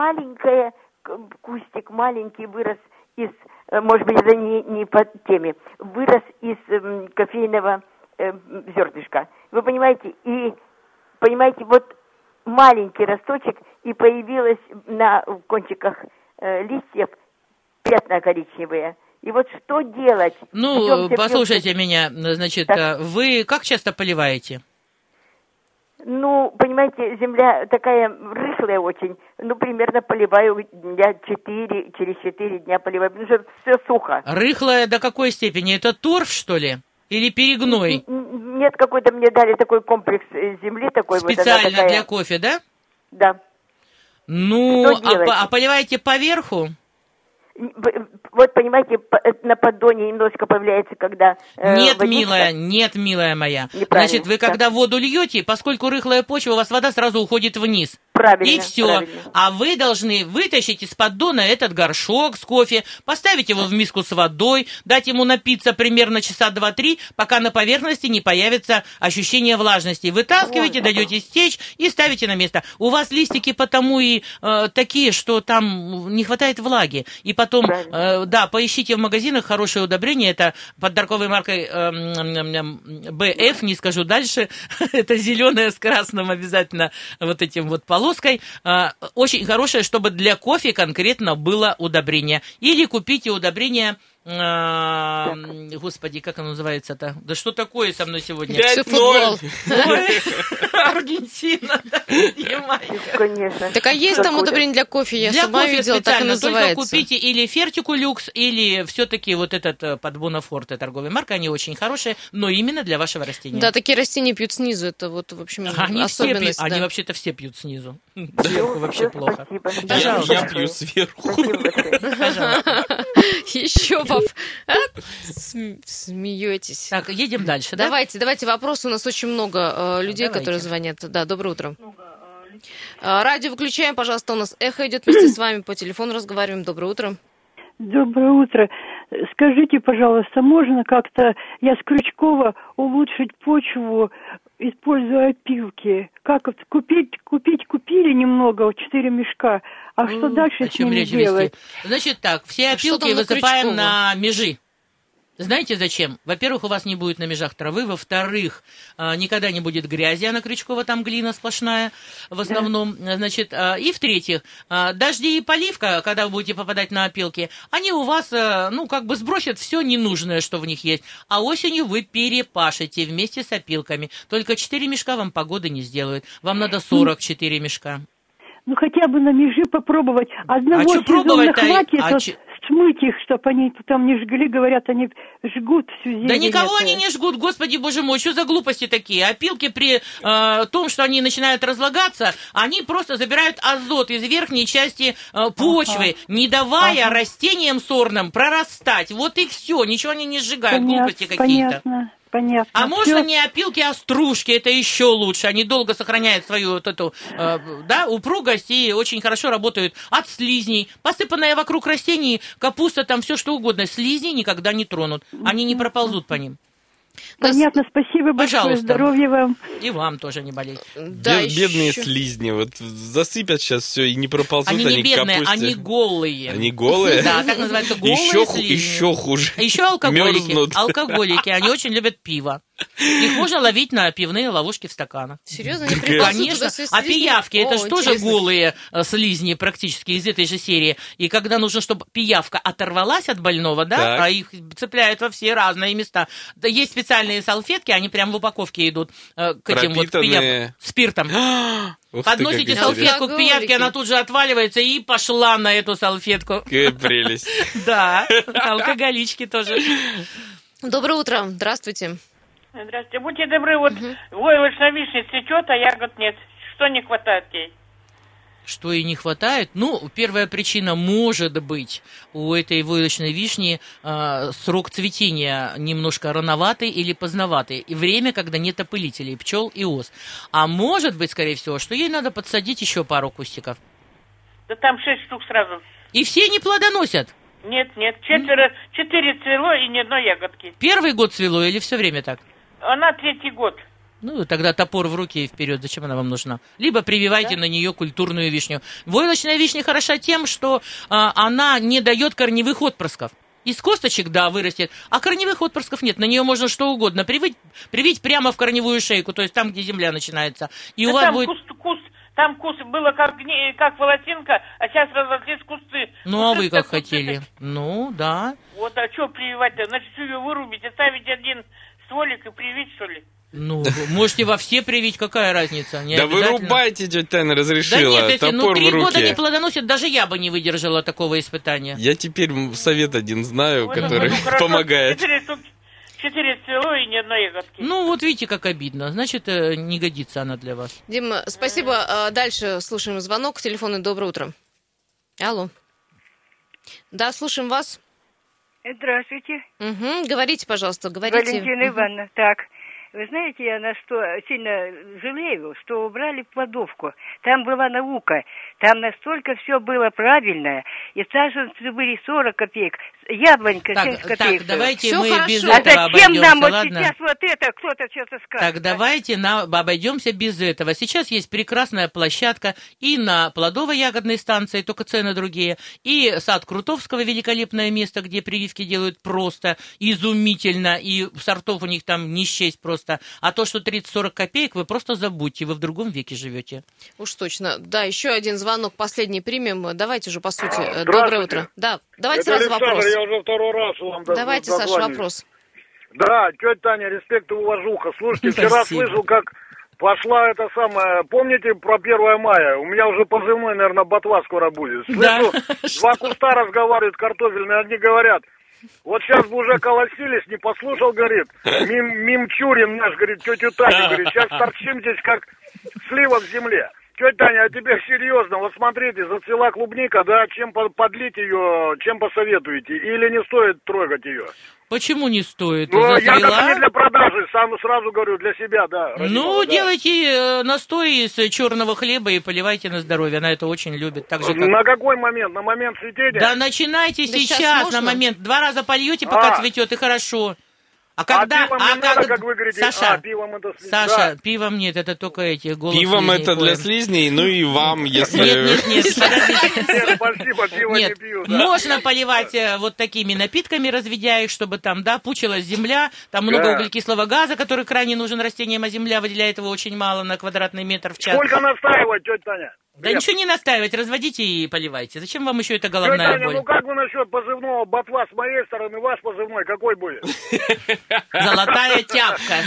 кустик маленький вырос из, может быть, это не по теме, вырос из кофейного зернышка. Вы понимаете, вот маленький росточек, и появилось на кончиках листьев пятна коричневые. И вот что делать? Ну, послушайте меня, значит, так. Вы как часто поливаете? Ну, понимаете, земля такая рыхлая очень. Ну, примерно поливаю через 4 дня поливаю, потому что все сухо. Рыхлая до какой степени? Это торф, что ли? Или перегной? Нет, какой-то мне дали такой комплекс земли. Такой специально вот, такая... для кофе, да? Да. Ну, а поливаете поверху? Вот, понимаете, на поддоне немножко появляется, когда... Нет, милая моя. Значит, вы когда воду льете, поскольку рыхлая почва, у вас вода сразу уходит вниз. Правильно. И все. Правильно. А вы должны вытащить из поддона этот горшок с кофе, поставить его в миску с водой, дать ему напиться примерно часа 2-3, пока на поверхности не появится ощущение влажности. Вытаскиваете, даете стечь и ставите на место. У вас листики потому и такие, что там не хватает влаги. И потом, да, поищите в магазинах хорошее удобрение. Это под торговой маркой БФ, не скажу дальше. Это зеленое с красным обязательно вот этим вот полоской. Очень хорошее, чтобы для кофе конкретно было удобрение. Или купите удобрение... Господи, как оно называется-то? Да что такое со мной сегодня? 5-0. Аргентина, да, конечно. Так а есть там удобрение для кофе? Я сама видела, так и называется. Только купите или Фертикулюкс, или все-таки вот этот под Бонафорте торговая марка, они очень хорошие, но именно для вашего растения. Да, такие растения пьют снизу, это вот, в общем, особенность. Они вообще-то все пьют снизу. Сверху вообще плохо. Я пью сверху. Еще смеетесь. Так, едем дальше, да? Давайте вопросы. У нас очень много людей, которые звонят. Да, доброе утро. Радио выключаем, пожалуйста, у нас эхо идет вместе с вами, по телефону разговариваем. Доброе утро. Доброе утро. Скажите, пожалуйста, можно как-то, я с Крючкова, улучшить почву, используя опилки? Как вот купили немного, 4 мешка, а что дальше с ними делать? Значит так, все опилки высыпаем на межи. Знаете зачем? Во-первых, у вас не будет на межах травы, во-вторых, никогда не будет грязи, а на Крючкова там глина сплошная в основном, значит, и в-третьих, дожди и поливка, когда вы будете попадать на опилки, они у вас, сбросят все ненужное, что в них есть, а осенью вы перепашете вместе с опилками. Только 4 мешка вам погоды не сделают, вам надо 44 мешка. Ну, хотя бы на межи попробовать. Одного сезона хватит, смыть их, чтобы они там не жгли, говорят, они жгут всю зелень. Да никого они не жгут, господи, боже мой, что за глупости такие? Опилки при том, что они начинают разлагаться, они просто забирают азот из верхней части почвы, не давая растениям сорным прорастать. Вот и все, ничего они не сжигают, глупости какие-то. Понятно. А можно не опилки, а стружки, это еще лучше. Они долго сохраняют свою вот эту, упругость и очень хорошо работают от слизней. Посыпанная вокруг растений капуста, там все что угодно. Слизни никогда не тронут. Они не проползут по ним. Понятно, спасибо большое, здоровья вам. И вам тоже не болеть. Да, бедные слизни, вот засыпят сейчас все и не проползут они они не бедные, капусте. Они голые. Они голые? Да, так называется, голые слизни. Еще хуже. Еще алкоголики. Мерзнут. Алкоголики, они очень любят пиво. Их можно ловить на пивные ловушки в стаканах. Серьезно? Конечно. А пиявки, это же тоже голые слизни практически из этой же серии. И когда нужно, чтобы пиявка оторвалась от больного, да, а их цепляют во все разные места. Да, есть специальные салфетки, они прям в упаковке идут к этим вот пиявкам. Спиртом. Подносите салфетку к пиявке, она тут же отваливается и пошла на эту салфетку. Какая прелесть. Да, алкоголички тоже. Доброе утро, здравствуйте. Здравствуйте. Будьте добры, вот войлочная вишня цветет, а ягод нет. Что не хватает ей? Что ей не хватает? Ну, первая причина может быть у этой войлочной вишни срок цветения немножко рановатый или поздноватый. И время, когда нет опылителей, пчел и ос. А может быть, скорее всего, что ей надо подсадить еще пару кустиков. Да там 6 штук сразу. И все не плодоносят? Нет, 4 цвело и ни одной ягодки. Первый год цвело или все время так? Она 3-й год. Ну, тогда топор в руки и вперед. Зачем она вам нужна? Либо прививайте на нее культурную вишню. Войлочная вишня хороша тем, что она не дает корневых отпрысков. Из косточек, да, вырастет, а корневых отпрысков нет. На нее можно что угодно привить прямо в корневую шейку, то есть там, где земля начинается. И да, у вас там будет... Там куст было как волосинка, а сейчас разошлись кусты. Ну, а вы как хотели? Ну, да. Вот, а что прививать-то? Значит, всю ее вырубить, оставить один стволик и привить, что ли? Ну, можете во все привить, какая разница? Не да вырубайте, тетя Таня разрешила. Да нет, если топор 3 в руки. года не плодоносит, даже я бы не выдержала такого испытания. Я теперь совет один знаю, который помогает. 4 цвело и ни одной ягодки. Ну, вот видите, как обидно. Значит, не годится она для вас. Дима, спасибо. Дальше слушаем звонок. Телефонный. Доброе утро. Алло. Да, слушаем вас. Здравствуйте. Угу. Говорите, пожалуйста, говорите. Валентина Ивановна. Так, вы знаете, я на что сильно жалею, что убрали кладовку. Там была наука. Там настолько все было правильное. И саженцы были 40 копеек. Яблонька 70 копеек. Так, давайте все мы хорошо. без этого обойдемся. А зачем нам вот ладно? сейчас вот это, кто-то что-то скажет? Так, давайте обойдемся без этого. Сейчас есть прекрасная площадка и на плодово-ягодной станции, только цены другие, и сад Крутовского, великолепное место, где прививки делают просто изумительно, и сортов у них там не счесть просто. А то, что 30-40 копеек, вы просто забудьте, вы в другом веке живете. Уж точно. Да, еще один звонок, последний примем. Давайте уже, по сути. Доброе утро. Да, давайте сразу вопрос. Я уже второй раз вам давайте, Саша, вопрос. Да, тетя Таня, респект и уважуха. Слушайте, вчера слышал, как пошла это самое... Помните про 1 мая? У меня уже позывной, наверное, ботва скоро будет. Слышу, два куста разговаривают картофельные, одни говорят... Вот сейчас бы уже колосились, не послушал, говорит, Мимчурин наш, говорит, тетю Таню, говорит, сейчас торчим здесь, как слива в земле. Тетя Таня, а теперь серьезно, вот смотрите, зацвела клубника, да, чем подлить ее, чем посоветуете, или не стоит трогать ее? Почему не стоит? Ну, я как не для продажи, сразу говорю, для себя, да. Ну, делайте настой из черного хлеба и поливайте на здоровье, она это очень любит. Так же, как... На какой момент? На момент цветения? Да начинайте сейчас на момент, 2 раза польете, пока цветет, и хорошо. А когда... пивом не надо, как вы говорите, Саша, пивом это слизни. Саша, да. Пивом нет, это только эти голос. Пивом это для слизней, ну и вам, если... Нет, спасибо, пиво не пью. Можно поливать вот такими напитками, разведя их, чтобы там, да, пучилась земля, там много углекислого газа, который крайне нужен растениям, а земля выделяет его очень мало на квадратный метр в час. Сколько настаивать, тетя Таня? Да ничего не настаивать, разводите и поливайте. Зачем вам еще эта головная боль? Ну как вы насчет позывного ботва с моей стороны, ваш позывной какой будет? Золотая тяпка.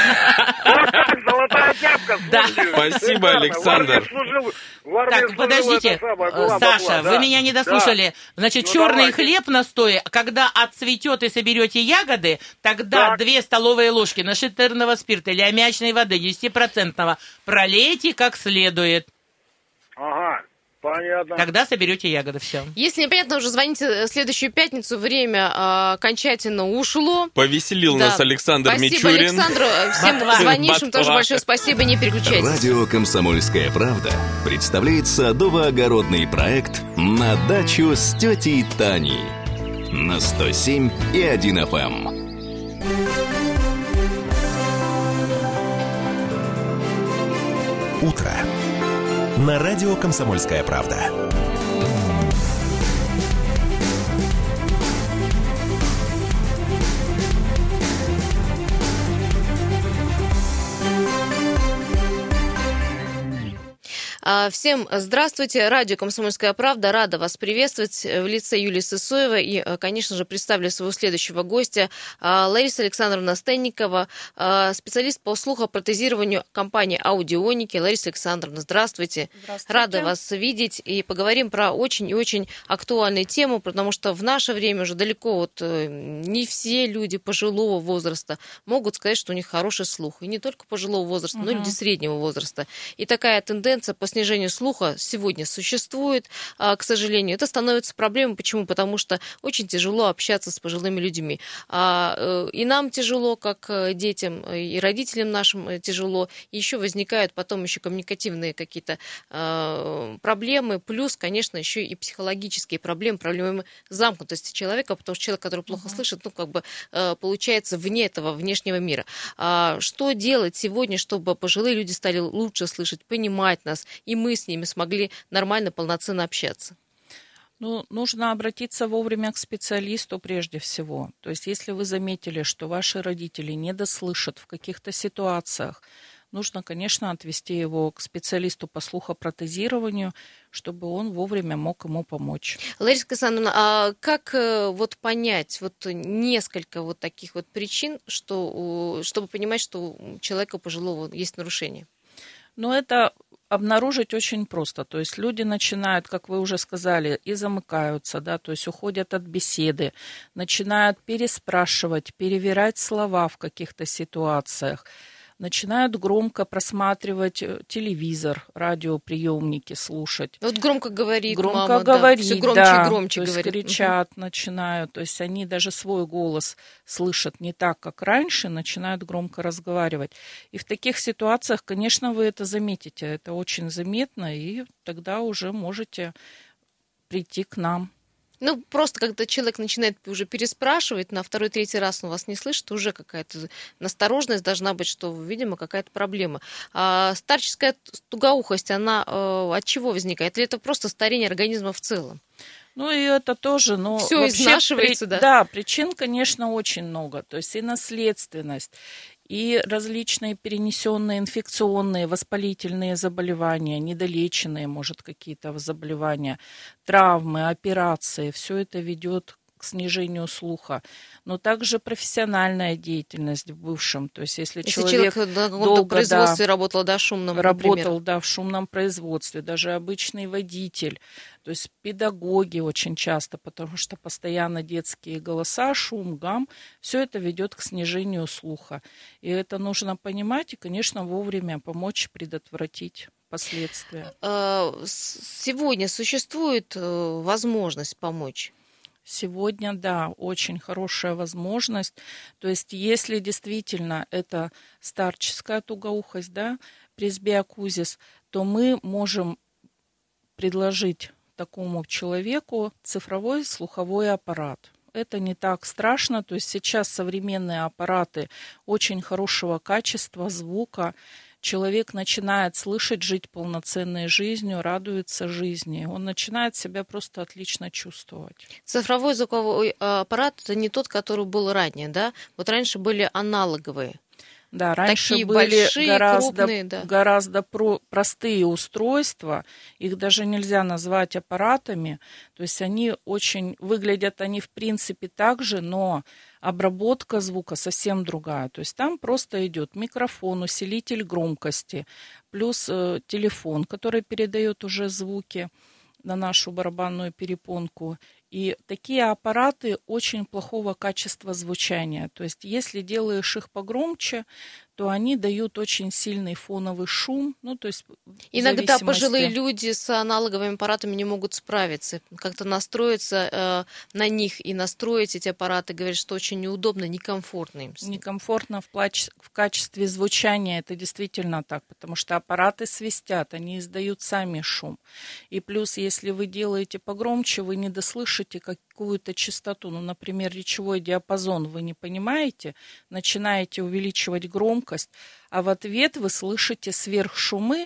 Золотая тяпка. Да. Спасибо, Александр. Так, подождите, Саша, вы меня не дослушали. Значит, черный хлеб настой, когда отцветет и соберете ягоды, тогда 2 столовые ложки нашатырного спирта или аммиачной воды 10% пролейте как следует. Ага, понятно. Тогда соберете ягоды, все. Если непонятно, уже звоните в следующую пятницу, время окончательно ушло. Повеселил нас Александр Мичурин. Спасибо Александру, всем звонившим тоже большое спасибо, не переключайтесь. Радио «Комсомольская правда» представляет садово-огородный проект «На дачу с тетей Таней» на 107,1 FM. Утро. На радио «Комсомольская правда». Всем здравствуйте. Радио «Комсомольская правда». Рада вас приветствовать в лице Юлии Сысоевой. И, конечно же, представлю своего следующего гостя. Лариса Александровна Стенникова, специалист по слухопротезированию компании «Аудионики». Лариса Александровна, здравствуйте. Здравствуйте. Рада вас видеть. И поговорим про очень и очень актуальную тему, потому что в наше время уже далеко не все люди пожилого возраста могут сказать, что у них хороший слух. И не только пожилого возраста, но и люди среднего возраста. И такая тенденция по снижению слуха сегодня существует, к сожалению. Это становится проблемой. Почему? Потому что очень тяжело общаться с пожилыми людьми. И нам тяжело, как детям, и родителям нашим тяжело. И еще возникают потом еще коммуникативные какие-то проблемы. Плюс, конечно, еще и психологические проблемы замкнутости человека, потому что человек, который плохо слышит, получается вне этого внешнего мира. Что делать сегодня, чтобы пожилые люди стали лучше слышать, понимать нас, и мы с ними смогли нормально, полноценно общаться? Нужно обратиться вовремя к специалисту прежде всего. То есть, если вы заметили, что ваши родители недослышат в каких-то ситуациях, нужно, конечно, отвести его к специалисту по слухопротезированию, чтобы он вовремя мог ему помочь. Лариса Александровна, а как понять несколько таких причин, чтобы понимать, что у человека пожилого есть нарушение? Это обнаружить очень просто. То есть люди начинают, как вы уже сказали, и замыкаются, то есть уходят от беседы, начинают переспрашивать, перевирать слова в каких-то ситуациях, начинают громко просматривать телевизор, радиоприемники слушать. Громко говорит громко мама, говорит, все громче и громче то есть говорит. Кричат, начинают, то есть они даже свой голос слышат не так, как раньше, начинают громко разговаривать. И в таких ситуациях, конечно, вы это заметите, это очень заметно, и тогда уже можете прийти к нам. Просто когда человек начинает уже переспрашивать, на второй, третий раз он вас не слышит, уже какая-то настороженность должна быть, что, видимо, какая-то проблема. Старческая тугоухость, она от чего возникает? Или это просто старение организма в целом? И это тоже, все изнашивается, да? Да, причин, конечно, очень много. То есть и наследственность, и различные перенесенные инфекционные, воспалительные заболевания, недолеченные, может, какие-то заболевания, травмы, операции. Все это ведет к снижению слуха. Но также профессиональная деятельность в бывшем. То есть если человек на каком-то производстве работал, шумном, работал, в шумном производстве, даже обычный водитель, то есть педагоги очень часто, потому что постоянно детские голоса, шум, гам, все это ведет к снижению слуха. И это нужно понимать и, конечно, вовремя помочь предотвратить последствия. Сегодня существует возможность помочь? Сегодня, да, очень хорошая возможность. То есть, если действительно это старческая тугоухость, пресбиокузис, то мы можем предложить такому человеку цифровой слуховой аппарат. Это не так страшно. То есть сейчас современные аппараты очень хорошего качества звука. Человек начинает слышать, жить полноценной жизнью, радуется жизни. Он начинает себя просто отлично чувствовать. Цифровой звуковой аппарат – это не тот, который был ранее, да? Раньше были аналоговые. Да, раньше такие были большие, крупные, гораздо простые устройства. Их даже нельзя назвать аппаратами. То есть выглядят они в принципе так же, но обработка звука совсем другая. То есть там просто идет микрофон, усилитель громкости, плюс телефон, который передает уже звуки на нашу барабанную перепонку. И такие аппараты очень плохого качества звучания. То есть если делаешь их погромче, то они дают очень сильный фоновый шум. То есть иногда пожилые люди с аналоговыми аппаратами не могут справиться, как-то настроиться на них и настроить эти аппараты. Говорят, что очень неудобно, некомфортно им. Некомфортно в качестве звучания, это действительно так, потому что аппараты свистят, они издают сами шум. И плюс, если вы делаете погромче, вы не дослышите какую-то частоту. Например, речевой диапазон вы не понимаете, начинаете увеличивать громкость, а в ответ вы слышите сверхшумы,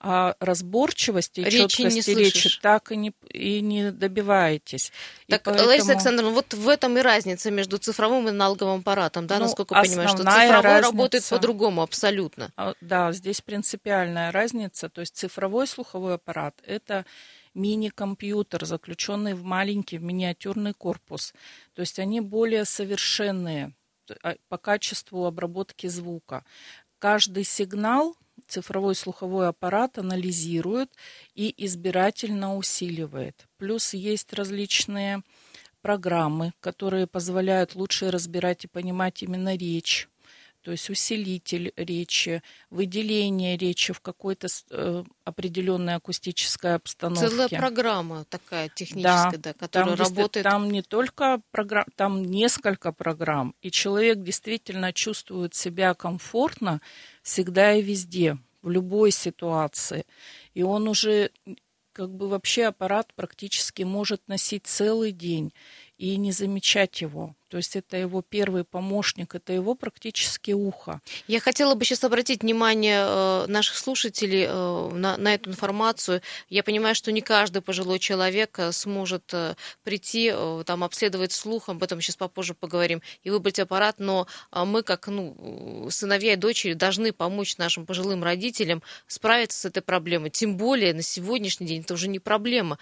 а разборчивости и Речи не четкости речи слышишь. так и не добиваетесь. Так, И поэтому... Лариса Александровна, вот в этом и разница между цифровым и аналоговым аппаратом, да, Ну, насколько я понимаю, что основная цифровой разница- работает по-другому абсолютно. Да, здесь принципиальная разница. То есть цифровой слуховой аппарат – это мини-компьютер, заключенный в маленький, в миниатюрный корпус. То есть они более совершенные по качеству обработки звука. Каждый сигнал цифровой слуховой аппарат анализирует и избирательно усиливает. Плюс есть различные программы, которые позволяют лучше разбирать и понимать именно речь. То есть усилитель речи, выделение речи в какой-то определенной акустической обстановке. Целая программа такая техническая, да, которая там работает. Там не только программ, там несколько программ, и человек действительно чувствует себя комфортно всегда и везде, в любой ситуации. И он уже как бы вообще аппарат практически может носить целый день и не замечать его. То есть это его первый помощник, это его практически ухо. Я хотела бы сейчас обратить внимание наших слушателей на эту информацию. Я понимаю, что не каждый пожилой человек сможет прийти, там, обследовать слух, об этом сейчас попозже поговорим, и выбрать аппарат, но мы, как сыновья и дочери, должны помочь нашим пожилым родителям справиться с этой проблемой. Тем более на сегодняшний день это уже не проблема.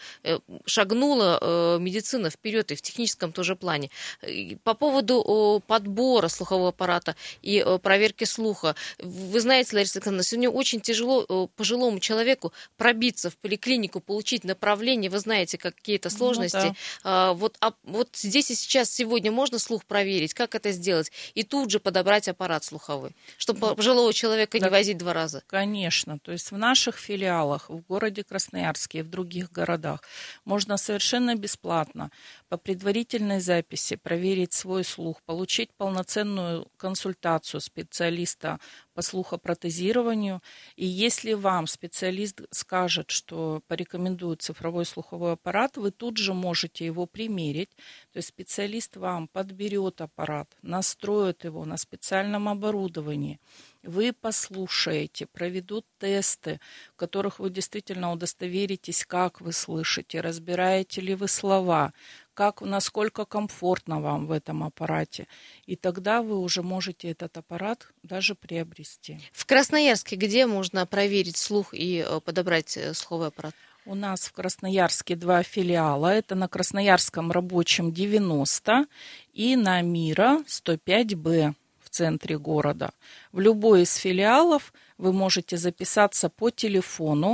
Шагнула медицина вперед и в техническом тоже плане. По поводу подбора слухового аппарата и проверки слуха. Вы знаете, Лариса Александровна, сегодня очень тяжело пожилому человеку пробиться в поликлинику, получить направление. Вы знаете, какие-то сложности. Да. Вот здесь и сейчас, сегодня можно слух проверить? Как это сделать? И тут же подобрать аппарат слуховой, чтобы пожилого человека не возить 2 раза. Конечно. То есть в наших филиалах, в городе Красноярске и в других городах можно совершенно бесплатно по предварительной записи проверить свой слух, получить полноценную консультацию специалиста по слухопротезированию. И если вам специалист скажет, что порекомендует цифровой слуховой аппарат, вы тут же можете его примерить. То есть специалист вам подберет аппарат, настроит его на специальном оборудовании. Вы послушаете, проведут тесты, в которых вы действительно удостоверитесь, как вы слышите, разбираете ли вы слова, насколько комфортно вам в этом аппарате. И тогда вы уже можете этот аппарат даже приобрести. В Красноярске где можно проверить слух и подобрать слуховой аппарат? У нас в Красноярске 2 филиала. Это на Красноярском рабочем 90 и на Мира 105Б в центре города. В любой из филиалов вы можете записаться по телефону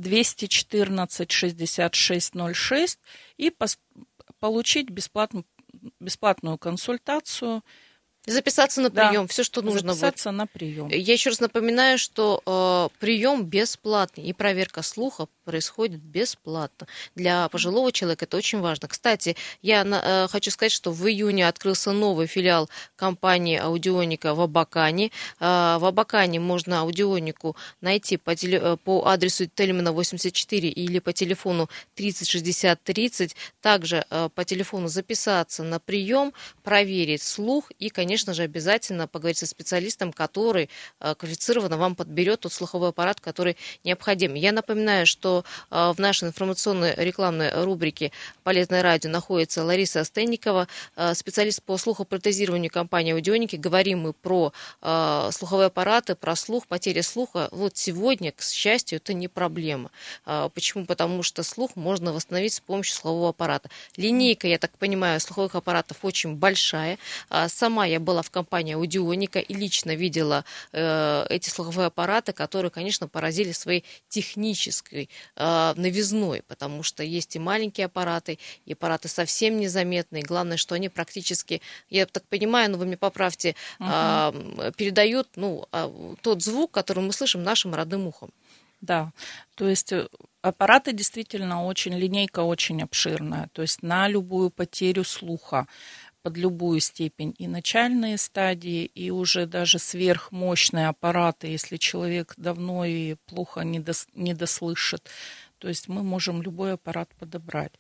214 66 06 и получить бесплатную консультацию. Записаться на прием, все, что нужно будет. Записаться на прием. Я еще раз напоминаю, что прием бесплатный, и проверка слуха происходит бесплатно. Для пожилого человека это очень важно. Кстати, я хочу сказать, что в июне открылся новый филиал компании Аудионика в Абакане. В Абакане можно Аудионику найти по адресу Тельмана 84 или по телефону 30 60 30. Также по телефону записаться на прием, проверить слух и, конечно же, обязательно поговорить со специалистом, который квалифицированно вам подберет тот слуховой аппарат, который необходим. Я напоминаю, что в нашей информационной рекламной рубрике «Полезное радио» находится Лариса Астенникова, специалист по слухопротезированию компании Аудионики. Говорим мы про слуховые аппараты, про слух, потери слуха. Вот сегодня, к счастью, это не проблема. Почему? Потому что слух можно восстановить с помощью слухового аппарата. Линейка, я так понимаю, слуховых аппаратов очень большая. Сама я была в компании Аудионика и лично видела эти слуховые аппараты, которые, конечно, поразили своей технической новизной, потому что есть и маленькие аппараты, и аппараты совсем незаметные. Главное, что они практически, я так понимаю, но вы меня поправьте, передают тот звук, который мы слышим нашим родным ухом. Да, то есть аппараты действительно линейка очень обширная, то есть на любую потерю слуха, под любую степень, и начальные стадии, и уже даже сверхмощные аппараты, если человек давно и плохо не дослышит. То есть мы можем любой аппарат подобрать.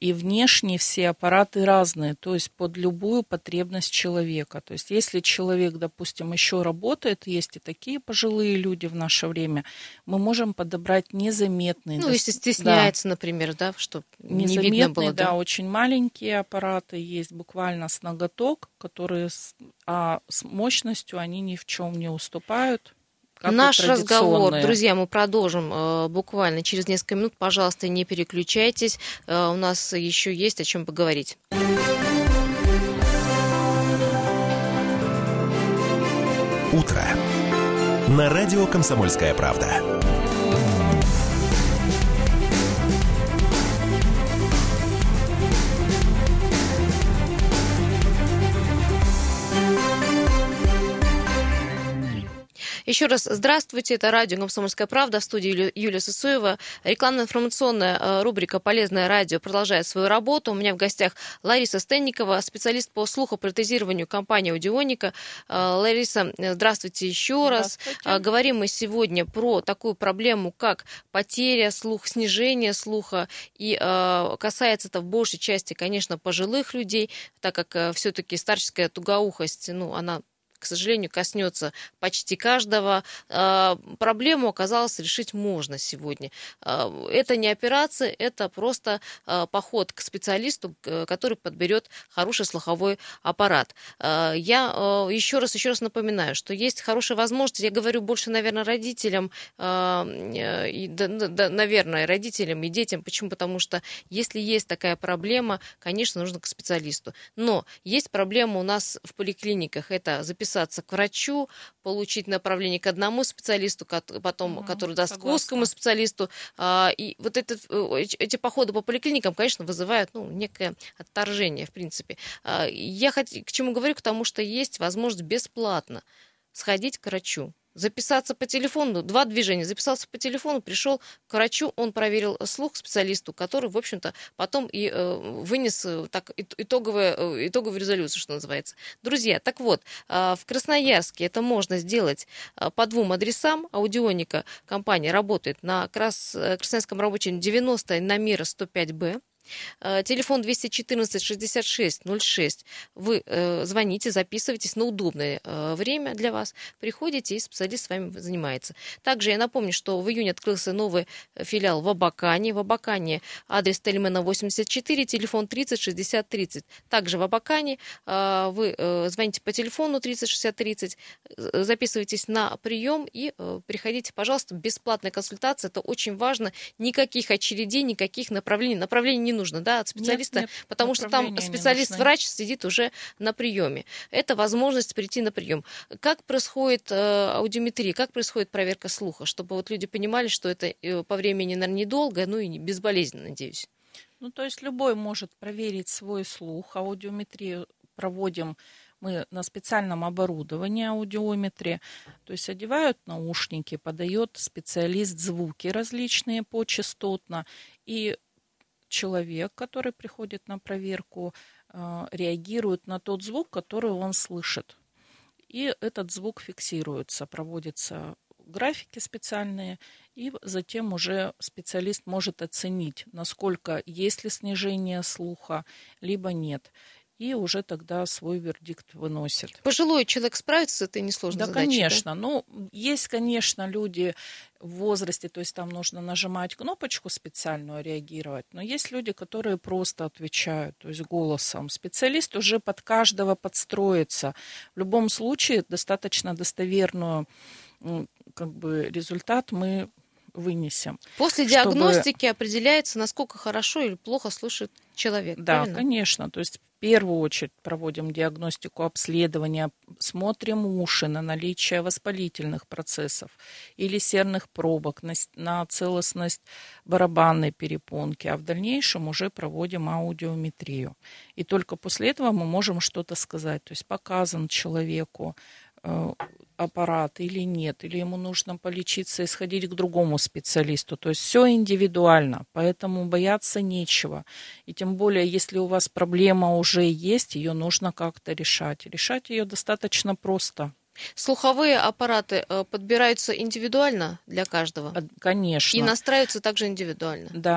И внешне все аппараты разные, то есть под любую потребность человека. То есть если человек, допустим, еще работает, есть и такие пожилые люди в наше время, мы можем подобрать незаметные. Ну, если стесняется, например, да, чтобы не видно было. Да, очень маленькие аппараты есть, буквально с ноготок, которые с мощностью они ни в чем не уступают. Наш разговор, друзья, мы продолжим буквально через несколько минут. Пожалуйста, не переключайтесь. У нас еще есть о чем поговорить. Утро. На радио «Комсомольская правда». Еще раз здравствуйте, это радио «Комсомольская правда», в студии Юлия Сысоева. Рекламно-информационная рубрика «Полезное радио» продолжает свою работу. У меня в гостях Лариса Стенникова, специалист по слухопротезированию компании «Аудионика». Лариса, здравствуйте еще раз. Говорим мы сегодня про такую проблему, как потеря слуха, снижение слуха. И касается это в большей части, конечно, пожилых людей, так как все-таки старческая тугоухость, она, к сожалению, коснется почти каждого. Проблему оказалось решить можно сегодня. Это не операция, это просто поход к специалисту, который подберет хороший слуховой аппарат. Я еще раз напоминаю, что есть хорошая возможность, я говорю больше, наверное, родителям, наверное, родителям и детям. Почему? Потому что если есть такая проблема, конечно, нужно к специалисту. Но есть проблема у нас в поликлиниках, это записаться к врачу, получить направление к одному специалисту, потом, который даст к узкому специалисту. И вот эти походы по поликлиникам, конечно, вызывают некое отторжение, в принципе. Я к чему говорю? К тому, что есть возможность бесплатно сходить к врачу. Записаться по телефону, 2 движения. Записался по телефону, пришел к врачу, он проверил слух специалисту, который, в общем-то, потом и вынес итоговую резолюцию, что называется. Друзья, так вот, в Красноярске это можно сделать по 2 адресам. Аудионика компания работает на Красноярском рабочем 90 на Мира 105Б. Телефон 214-66-06. Вы звоните, записывайтесь на удобное время для вас. Приходите, и специалист с вами занимается. Также я напомню, что в июне открылся новый филиал в Абакане. В Абакане адрес Тельмана 84, телефон 30-60-30. Также в Абакане вы звоните по телефону 30-60-30, записывайтесь на прием и приходите, пожалуйста, бесплатная консультация. Это очень важно. Никаких очередей, никаких направлений. Направлений не нужно, да, от специалиста, нет, потому что там специалист-врач сидит уже на приеме. Это возможность прийти на прием. Как происходит аудиометрия, как происходит проверка слуха, чтобы вот люди понимали, что это по времени, наверное, недолго, и не безболезненно, надеюсь. То есть любой может проверить свой слух. Аудиометрию проводим мы на специальном оборудовании аудиометрии, то есть одевают наушники, подает специалист звуки различные почастотно, и человек, который приходит на проверку, реагирует на тот звук, который он слышит. И этот звук фиксируется, проводятся графики специальные, и затем уже специалист может оценить, насколько есть ли снижение слуха, либо нет. И уже тогда свой вердикт выносит. Пожилой человек справится с этой несложной задачей? Конечно. Да? Есть, конечно, люди в возрасте, то есть там нужно нажимать кнопочку специальную, реагировать, но есть люди, которые просто отвечают, то есть голосом. Специалист уже под каждого подстроится. В любом случае достаточно достоверную результат мы вынесем. После диагностики определяется, насколько хорошо или плохо слышит человек. Да, правильно? Конечно. То есть в первую очередь проводим диагностику, обследование, смотрим уши на наличие воспалительных процессов или серных пробок, на целостность барабанной перепонки, а в дальнейшем уже проводим аудиометрию. И только после этого мы можем что-то сказать, то есть показан человеку аппарат или нет, или ему нужно полечиться и сходить к другому специалисту. То есть все индивидуально, поэтому бояться нечего. И тем более, если у вас проблема уже есть, ее нужно как-то решать. Решать ее достаточно просто. Слуховые аппараты подбираются индивидуально для каждого? Конечно. И настраиваются также индивидуально? Да.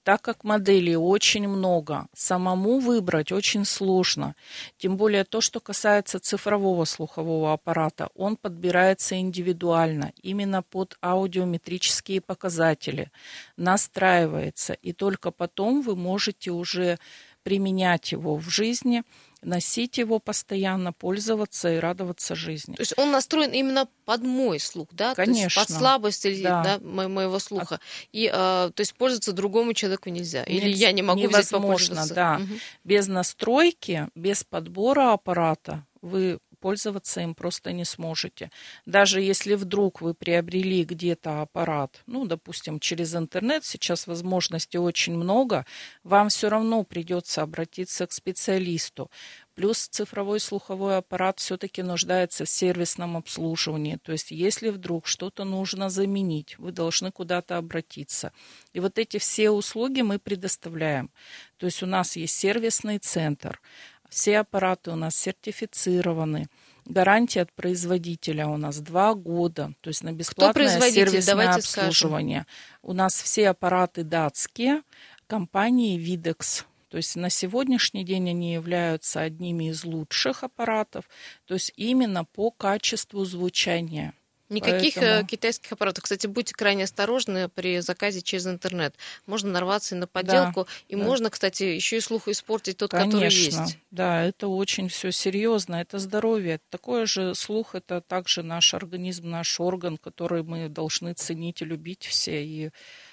Так как моделей очень много, самому выбрать очень сложно. Тем более то, что касается цифрового слухового аппарата, он подбирается индивидуально, именно под аудиометрические показатели, настраивается, и только потом вы можете уже применять его в жизни, носить его постоянно, пользоваться и радоваться жизни. То есть он настроен именно под мой слух, да? Конечно. То есть под слабость Да. моего слуха. И, то есть пользоваться другому человеку нельзя. Или я не могу взять невозможно, попользоваться. да. Без настройки, без подбора аппарата вы пользоваться им просто не сможете. Даже если вдруг вы приобрели где-то аппарат, ну, допустим, через интернет, сейчас возможностей очень много, вам все равно придется обратиться к специалисту. Плюс цифровой слуховой аппарат все-таки нуждается в сервисном обслуживании. То есть, если вдруг что-то нужно заменить, вы должны куда-то обратиться. И вот эти все услуги мы предоставляем. То есть, у нас есть сервисный центр. Все аппараты у нас сертифицированы. Гарантия от производителя у нас 2 года. То есть на бесплатное сервисное обслуживание. У нас все аппараты датские, компании Videx. То есть на сегодняшний день они являются одними из лучших аппаратов. То есть именно по качеству звучания. Никаких китайских аппаратов. Кстати, будьте крайне осторожны при заказе через интернет. Можно нарваться и на подделку, и можно, кстати, еще и слух испортить тот, который есть. Да, это очень все серьезно, это здоровье. Такой же слух, это также наш организм, наш орган, который мы должны ценить и любить все, и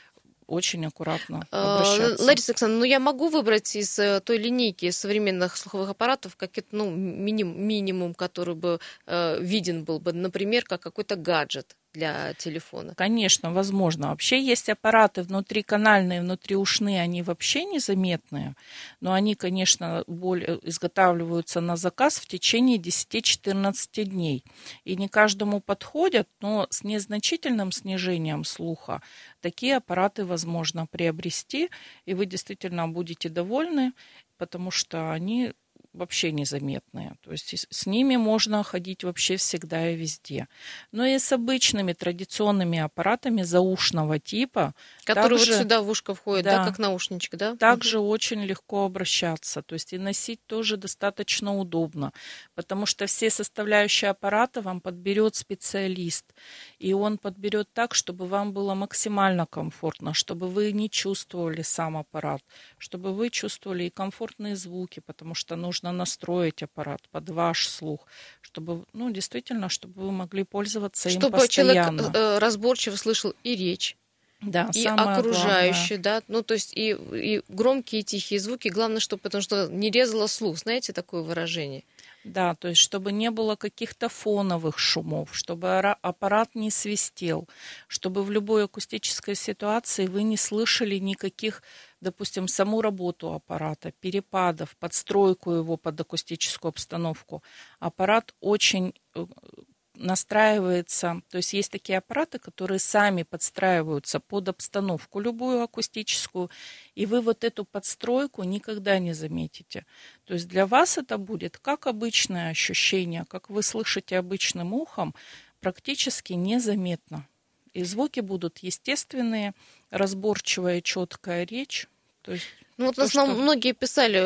очень аккуратно обращаться. Лариса Александровна, я могу выбрать из той линейки современных слуховых аппаратов какой-то минимум, который бы виден был бы, например, как какой-то гаджет для телефона? Конечно, возможно. Вообще есть аппараты внутриканальные, внутриушные, они вообще незаметные, но они, конечно, изготавливаются на заказ в течение 10-14 дней. И не каждому подходят, но с незначительным снижением слуха такие аппараты возможно приобрести, и вы действительно будете довольны, потому что они вообще незаметные. То есть с ними можно ходить вообще всегда и везде. Но и с обычными традиционными аппаратами заушного типа, которые также, вот сюда в ушко входят, да, как наушничек, да? Также очень легко обращаться. То есть и носить тоже достаточно удобно, потому что все составляющие аппарата вам подберет специалист. И он подберет так, чтобы вам было максимально комфортно, чтобы вы не чувствовали сам аппарат, чтобы вы чувствовали и комфортные звуки, потому что нужно настроить аппарат под ваш слух, чтобы, действительно, чтобы вы могли пользоваться им постоянно. Чтобы человек разборчиво слышал и речь, да, и окружающие, да, то есть и громкие, и тихие звуки, главное, потому что не резало слух, знаете такое выражение? Да, то есть чтобы не было каких-то фоновых шумов, чтобы аппарат не свистел, чтобы в любой акустической ситуации вы не слышали никаких, допустим, саму работу аппарата, перепадов, подстройку его под акустическую обстановку. Аппарат очень настраивается, то есть есть такие аппараты, которые сами подстраиваются под обстановку, любую акустическую, и вы вот эту подстройку никогда не заметите. То есть для вас это будет как обычное ощущение, как вы слышите обычным ухом, практически незаметно. И звуки будут естественные, разборчивая, четкая речь. То есть многие писали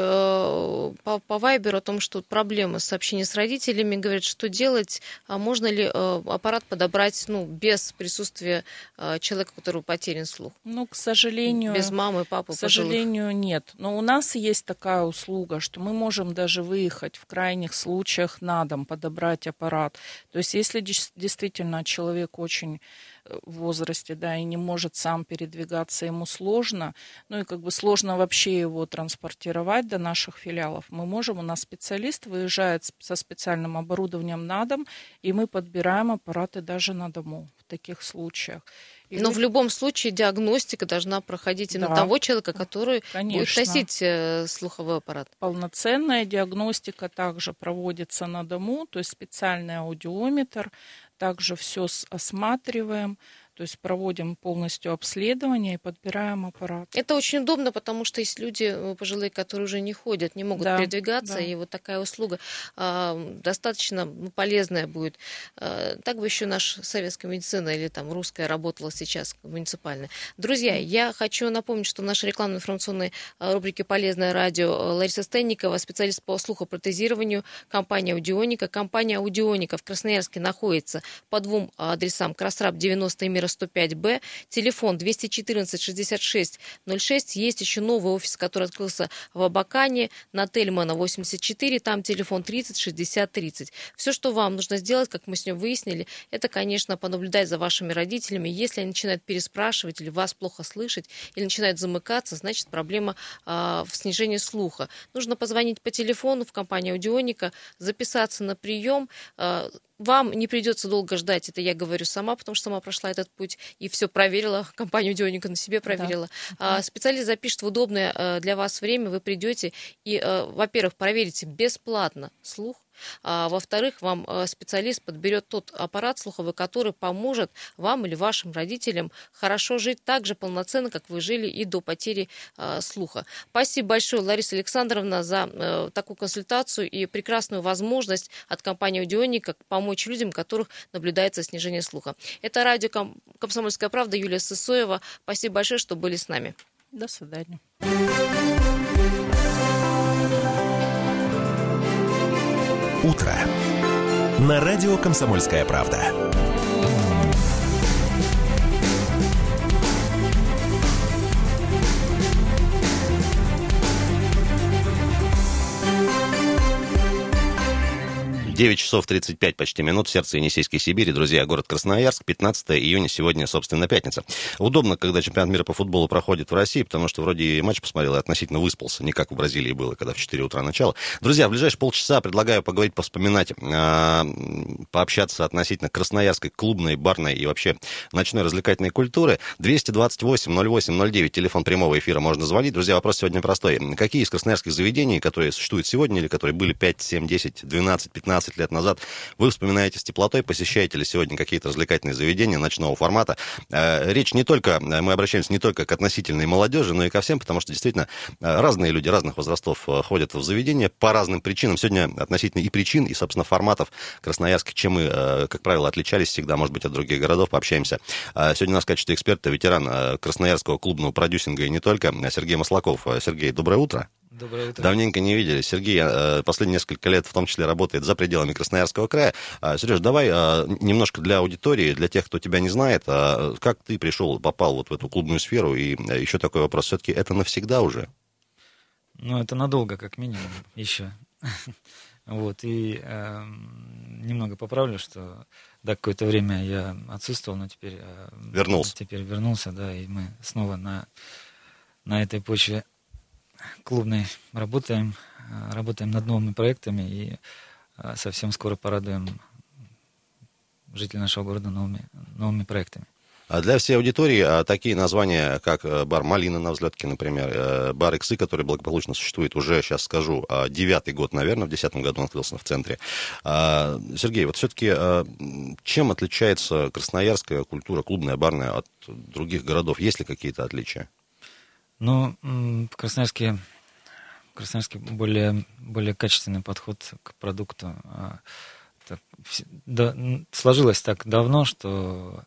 по Вайберу о том, что проблемы с общением с родителями, говорят, что делать, можно ли аппарат подобрать без присутствия человека, у которого потерян слух? К сожалению, без мамы, папы, к сожалению, нет. Но у нас есть такая услуга, что мы можем даже выехать в крайних случаях на дом, подобрать аппарат. То есть если действительно человек очень в возрасте, и не может сам передвигаться, ему сложно, и сложно вообще его транспортировать до наших филиалов, мы можем, у нас специалист выезжает со специальным оборудованием на дом, и мы подбираем аппараты даже на дому в таких случаях. Но в любом случае диагностика должна проходить и на того человека, который будет носить слуховой аппарат. Полноценная диагностика также проводится на дому, то есть специальный аудиометр, также все осматриваем. То есть проводим полностью обследование и подбираем аппарат. Это очень удобно, потому что есть люди пожилые, которые уже не ходят, не могут передвигаться, и вот такая услуга достаточно полезная будет. Так бы еще наша советская медицина или там русская работала сейчас, муниципальная. Друзья, я хочу напомнить, что в нашей рекламно-информационной рубрике «Полезное радио» Лариса Стенникова, специалист по слухопротезированию, компания «Аудионика». Компания «Аудионика» в Красноярске находится по двум адресам: Красраб 90 и Мира 105Б, телефон 214 66 06. Есть еще новый офис, который открылся в Абакане, на Тельмана 84, там телефон 30 60 30. Все, что вам нужно сделать, как мы сегодня выяснили, это, конечно, понаблюдать за вашими родителями. Если они начинают переспрашивать или вас плохо слышать, или начинают замыкаться, значит проблема в снижении слуха. Нужно позвонить по телефону в компанию «Аудионика», записаться на прием. Вам не придется долго ждать, это я говорю сама, потому что сама прошла этот путь и все проверила, компанию «Аудионика» на себе проверила. Да. Специалист запишет в удобное для вас время, вы придете и, во-первых, проверите бесплатно слух, во-вторых, вам специалист подберет тот аппарат слуховой, который поможет вам или вашим родителям хорошо жить так же полноценно, как вы жили и до потери слуха. Спасибо большое, Лариса Александровна, за такую консультацию и прекрасную возможность от компании «Аудионика» помочь людям, у которых наблюдается снижение слуха. Это радио «Комсомольская правда», Юлия Сысоева. Спасибо большое, что были с нами. До свидания. Утро. На радио «Комсомольская правда». 9 часов 35 почти минут в сердце Енисейской Сибири. Друзья, город Красноярск, 15 июня, сегодня, собственно, пятница. Удобно, когда чемпионат мира по футболу проходит в России, потому что вроде и матч посмотрел и относительно выспался, не как в Бразилии было, когда в 4 утра начало. Друзья, в ближайшие полчаса предлагаю поговорить, повспоминать, пообщаться относительно красноярской клубной, барной и вообще ночной развлекательной культуры. 228-08-09, телефон прямого эфира, можно звонить. Друзья, вопрос сегодня простой. Какие из красноярских заведений, которые существуют сегодня или которые были 5, 7, 10, 12, 15 лет назад, вы вспоминаете с теплотой, посещаете ли сегодня какие-то развлекательные заведения ночного формата? Речь не только, мы обращаемся не только к относительной молодежи, но и ко всем, потому что действительно разные люди разных возрастов ходят в заведения по разным причинам. Сегодня относительно и причин, и, собственно, форматов красноярских, чем мы, как правило, отличались всегда, может быть, от других городов, пообщаемся. Сегодня у нас в качестве эксперта ветеран красноярского клубного продюсинга и не только, Сергей Маслаков. Сергей, доброе утро. Доброе утро. Давненько не виделись. Сергей последние несколько лет в том числе работает за пределами Красноярского края. Сереж, давай немножко для аудитории, для тех, кто тебя не знает, как ты пришел, попал вот в эту клубную сферу, и еще такой вопрос, все-таки это навсегда уже? Ну, это надолго, как минимум, еще. Вот, и немного поправлю, что да, какое-то время я отсутствовал, но теперь... Вернулся. Теперь вернулся, да, и мы снова на этой почве клубной работаем над новыми проектами и совсем скоро порадуем жителей нашего города новыми проектами. А для всей аудитории такие названия, как бар «Малина» на Взлетке, например, бар «Иксы», который благополучно существует уже, сейчас скажу, 9-й год, наверное, в 10-м году он открылся в центре. Сергей, вот все-таки чем отличается красноярская культура клубная, барная от других городов? Есть ли какие-то отличия? Ну, в Красноярске более качественный подход к продукту. Сложилось так давно, что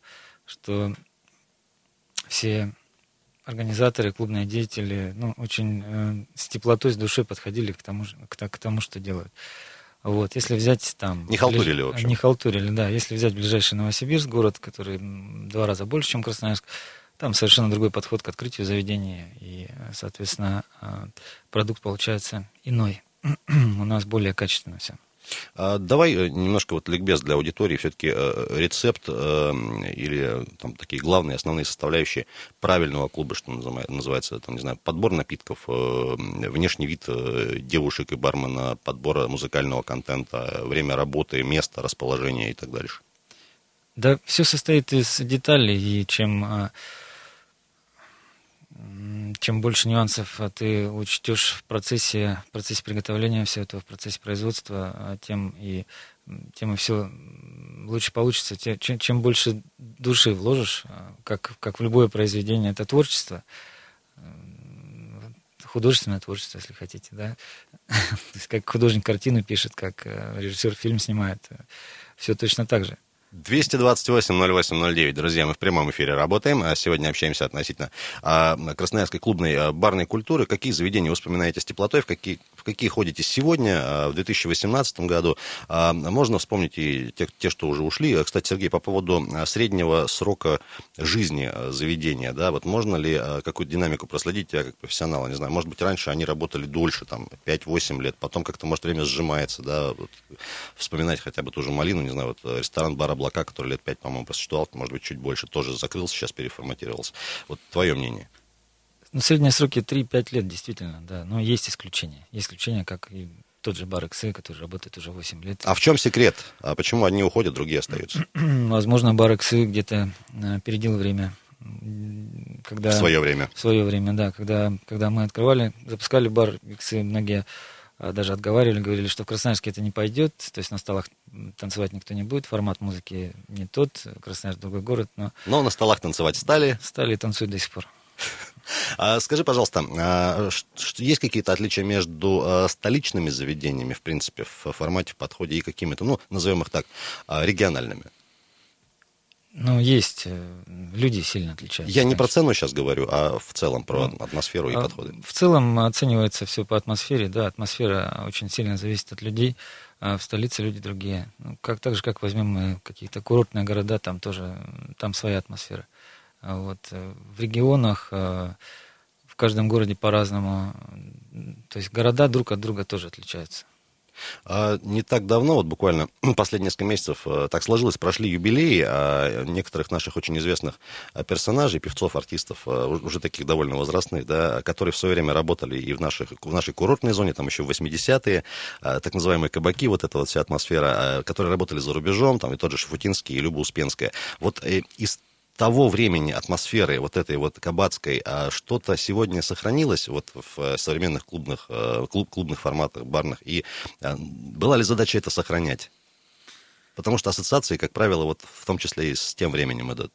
все организаторы, клубные деятели, очень с теплотой, с душой подходили к тому, что делают. Вот, если взять там... Не халтурили, в общем. Не халтурили, да. Если взять ближайший Новосибирск, город, который в 2 раза больше, чем Красноярск, там совершенно другой подход к открытию заведения, и, соответственно, продукт получается иной. У нас более качественно все. Давай немножко вот ликбез для аудитории, все-таки рецепт или там такие главные, основные составляющие правильного клуба, что называется, там, не знаю, подбор напитков, внешний вид девушек и бармена, подбор музыкального контента, время работы, место, расположение и так дальше. Да, все состоит из деталей, и чем больше нюансов ты учтешь в процессе приготовления всего этого, в процессе производства, тем и все лучше получится. Чем больше души вложишь, как в любое произведение, это творчество, художественное творчество, если хотите, да. То есть как художник картину пишет, как режиссер фильм снимает, все точно так же. 228-08-09. Друзья, мы в прямом эфире работаем. Сегодня общаемся относительно красноярской клубной барной культуры. Какие заведения вы вспоминаете с теплотой, в какие ходите сегодня, в 2018 году? Можно вспомнить и те, что уже ушли. Кстати, Сергей, по поводу среднего срока жизни заведения, да, вот можно ли какую-то динамику проследить, я как профессионал, не знаю, может быть, раньше они работали дольше, там, 5-8 лет, потом как-то, может, время сжимается, да, вот, вспоминать хотя бы ту же «Малину», не знаю, вот ресторан-бар «Облака», который лет 5, по-моему, просуществовал, может быть, чуть больше, тоже закрылся, сейчас переформатировался. Вот твое мнение. Ну, средние сроки 3-5 лет, действительно, да, но есть исключения. Есть исключения, как и тот же бар «Иксы», который работает уже 8 лет. А в чем секрет? А почему одни уходят, другие остаются? Возможно, бар «Иксы» где-то опередил время. Когда... В свое время. В свое время, да. Когда мы запускали бар «Иксы», многие даже отговаривали, говорили, что в Красноярске это не пойдет, то есть на столах танцевать никто не будет, формат музыки не тот, Красноярск другой город, но на столах танцевать стали. Стали и танцуют до сих пор. Скажи, пожалуйста, есть какие-то отличия между столичными заведениями, в принципе, в формате, в подходе и какими-то, назовем их так, региональными? Есть. Люди сильно отличаются. Я не про цену сейчас говорю, а в целом про атмосферу и подходы. В целом оценивается все по атмосфере. Да, атмосфера очень сильно зависит от людей. А в столице люди другие. Так же, как возьмем мы какие-то курортные города, там своя атмосфера. А вот в регионах, в каждом городе по-разному. То есть города друг от друга тоже отличаются. Не так давно, вот буквально последние несколько месяцев, так сложилось, прошли юбилеи некоторых наших очень известных персонажей, певцов, артистов, уже таких довольно возрастных, да, которые в свое время работали и в нашей курортной зоне, там еще в 80-е, так называемые кабаки, вот эта вот вся атмосфера, которые работали за рубежом, там и тот же Шафутинский, и Люба Успенская. Вот из того времени, атмосферы вот этой вот кабацкой, что-то сегодня сохранилось вот в современных клубных форматах, барных, и была ли задача это сохранять? Потому что ассоциации, как правило, вот в том числе и с тем временем идут.